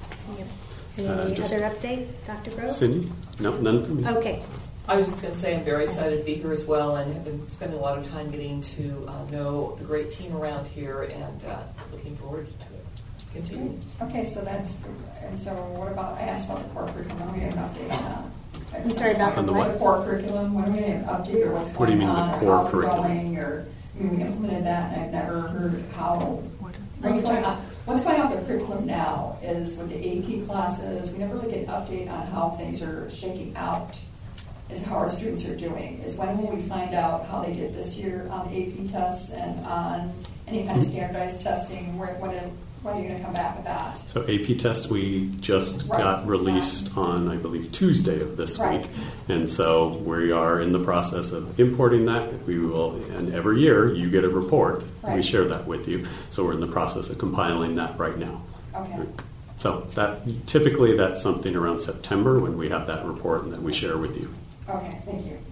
S1: Any
S14: Uh, just-
S1: other update, Doctor Grove?
S14: Cindy? No, none from me.
S1: Okay.
S2: I was just going to say I'm very excited to be here as well, and have been spending a lot of time getting to uh, know the great team around here, and uh, looking forward to it. Continue.
S11: Okay, so that's, and so what about, I asked about the core curriculum, when are we going to have an update on that?
S1: I'm sorry, about
S14: On the what?
S11: The core curriculum, when are we going to have an update, or what's
S14: What do
S11: going
S14: you mean, the
S11: on, or
S14: core
S11: how's it
S14: curriculum?
S11: going, or, I mean, we implemented that, and I've never heard how, what's going on? what's going on with the curriculum now is with the A P classes, we never really get an update on how things are shaking out, is how our students are doing. Is when will we find out how they did this year on the A P tests and on any kind of standardized testing? Where, when, it, when are you going to come back with that?
S14: So A P tests we just
S11: Right.
S14: got released yeah. on, I believe, Tuesday of this
S11: right.
S14: week. And so we are in the process of importing that. We will, and every year you get a report.
S11: Right.
S14: We share that with you. So we're in the process of compiling that right now.
S11: Okay.
S14: So that typically that's something around September when we have that report and that we share with you.
S11: Okay, thank you.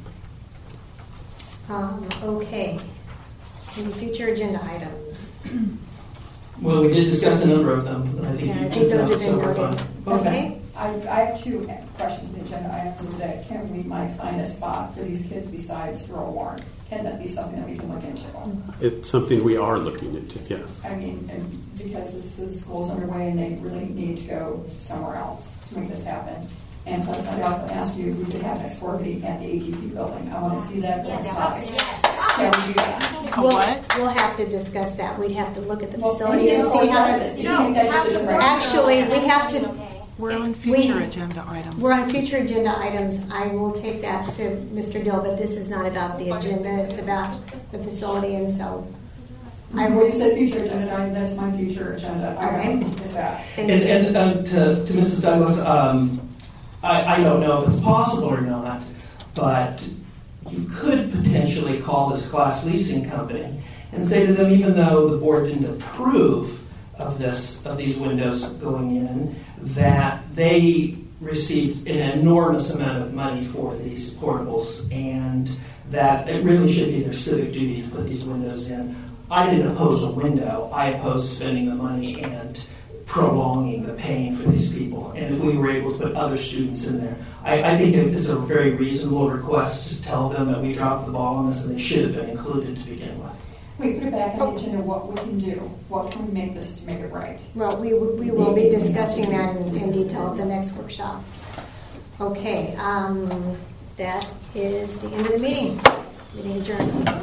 S14: Mm-hmm.
S1: Um, okay. Any future agenda items?
S7: Well, we did discuss a number of them, and I think
S1: Yeah,
S7: you
S1: I think those have been
S7: so
S1: noted.
S7: far.
S1: Okay.
S11: I, I have two questions in the agenda items. Is that can we might find a spot for these kids besides Earl Warren? Can that be something that we can look into?
S14: It's something we are looking into, yes.
S11: I mean, and because this is school's underway and they really need to go somewhere else to make this happen. And plus, I also asked you if we could have next board meeting at the A T P building. I want to see that
S1: Yes.
S11: inside.
S1: Yes.
S11: Can we do that?
S1: We'll, we'll have to discuss that. We'd have to look at the
S11: Well,
S1: facility
S11: you
S1: and
S11: know,
S1: see how.
S11: that's- you take that decision right now.
S1: Actually, we have to.
S3: We're on future
S1: we-
S3: agenda items.
S1: We're on future agenda items. I will take that to Mister Dill, but this is not about the agenda. It's about the facility, and so I
S11: Well,
S1: will.
S11: you said future agenda item. That's my future agenda item. Is that?
S1: Thank
S7: And,
S1: you.
S7: and uh, to, to Missus Douglas, um, I, I don't know if it's possible or not, but you could potentially call this class leasing company and say to them, even though the board didn't approve of this, of these windows going in, that they received an enormous amount of money for these portables, and that it really should be their civic duty to put these windows in. I didn't oppose a window. I opposed spending the money and prolonging the pain for these people. And if we were able to put other students in there, I, I think it's a very reasonable request to tell them that we dropped the ball on this and they should have been included to begin with.
S11: We put it back on the agenda. What we can do? What can we make this to make it right?
S1: Well, we, we will be discussing that in, in detail at the next workshop. Okay, um, that is the end of the meeting. Meeting adjourned.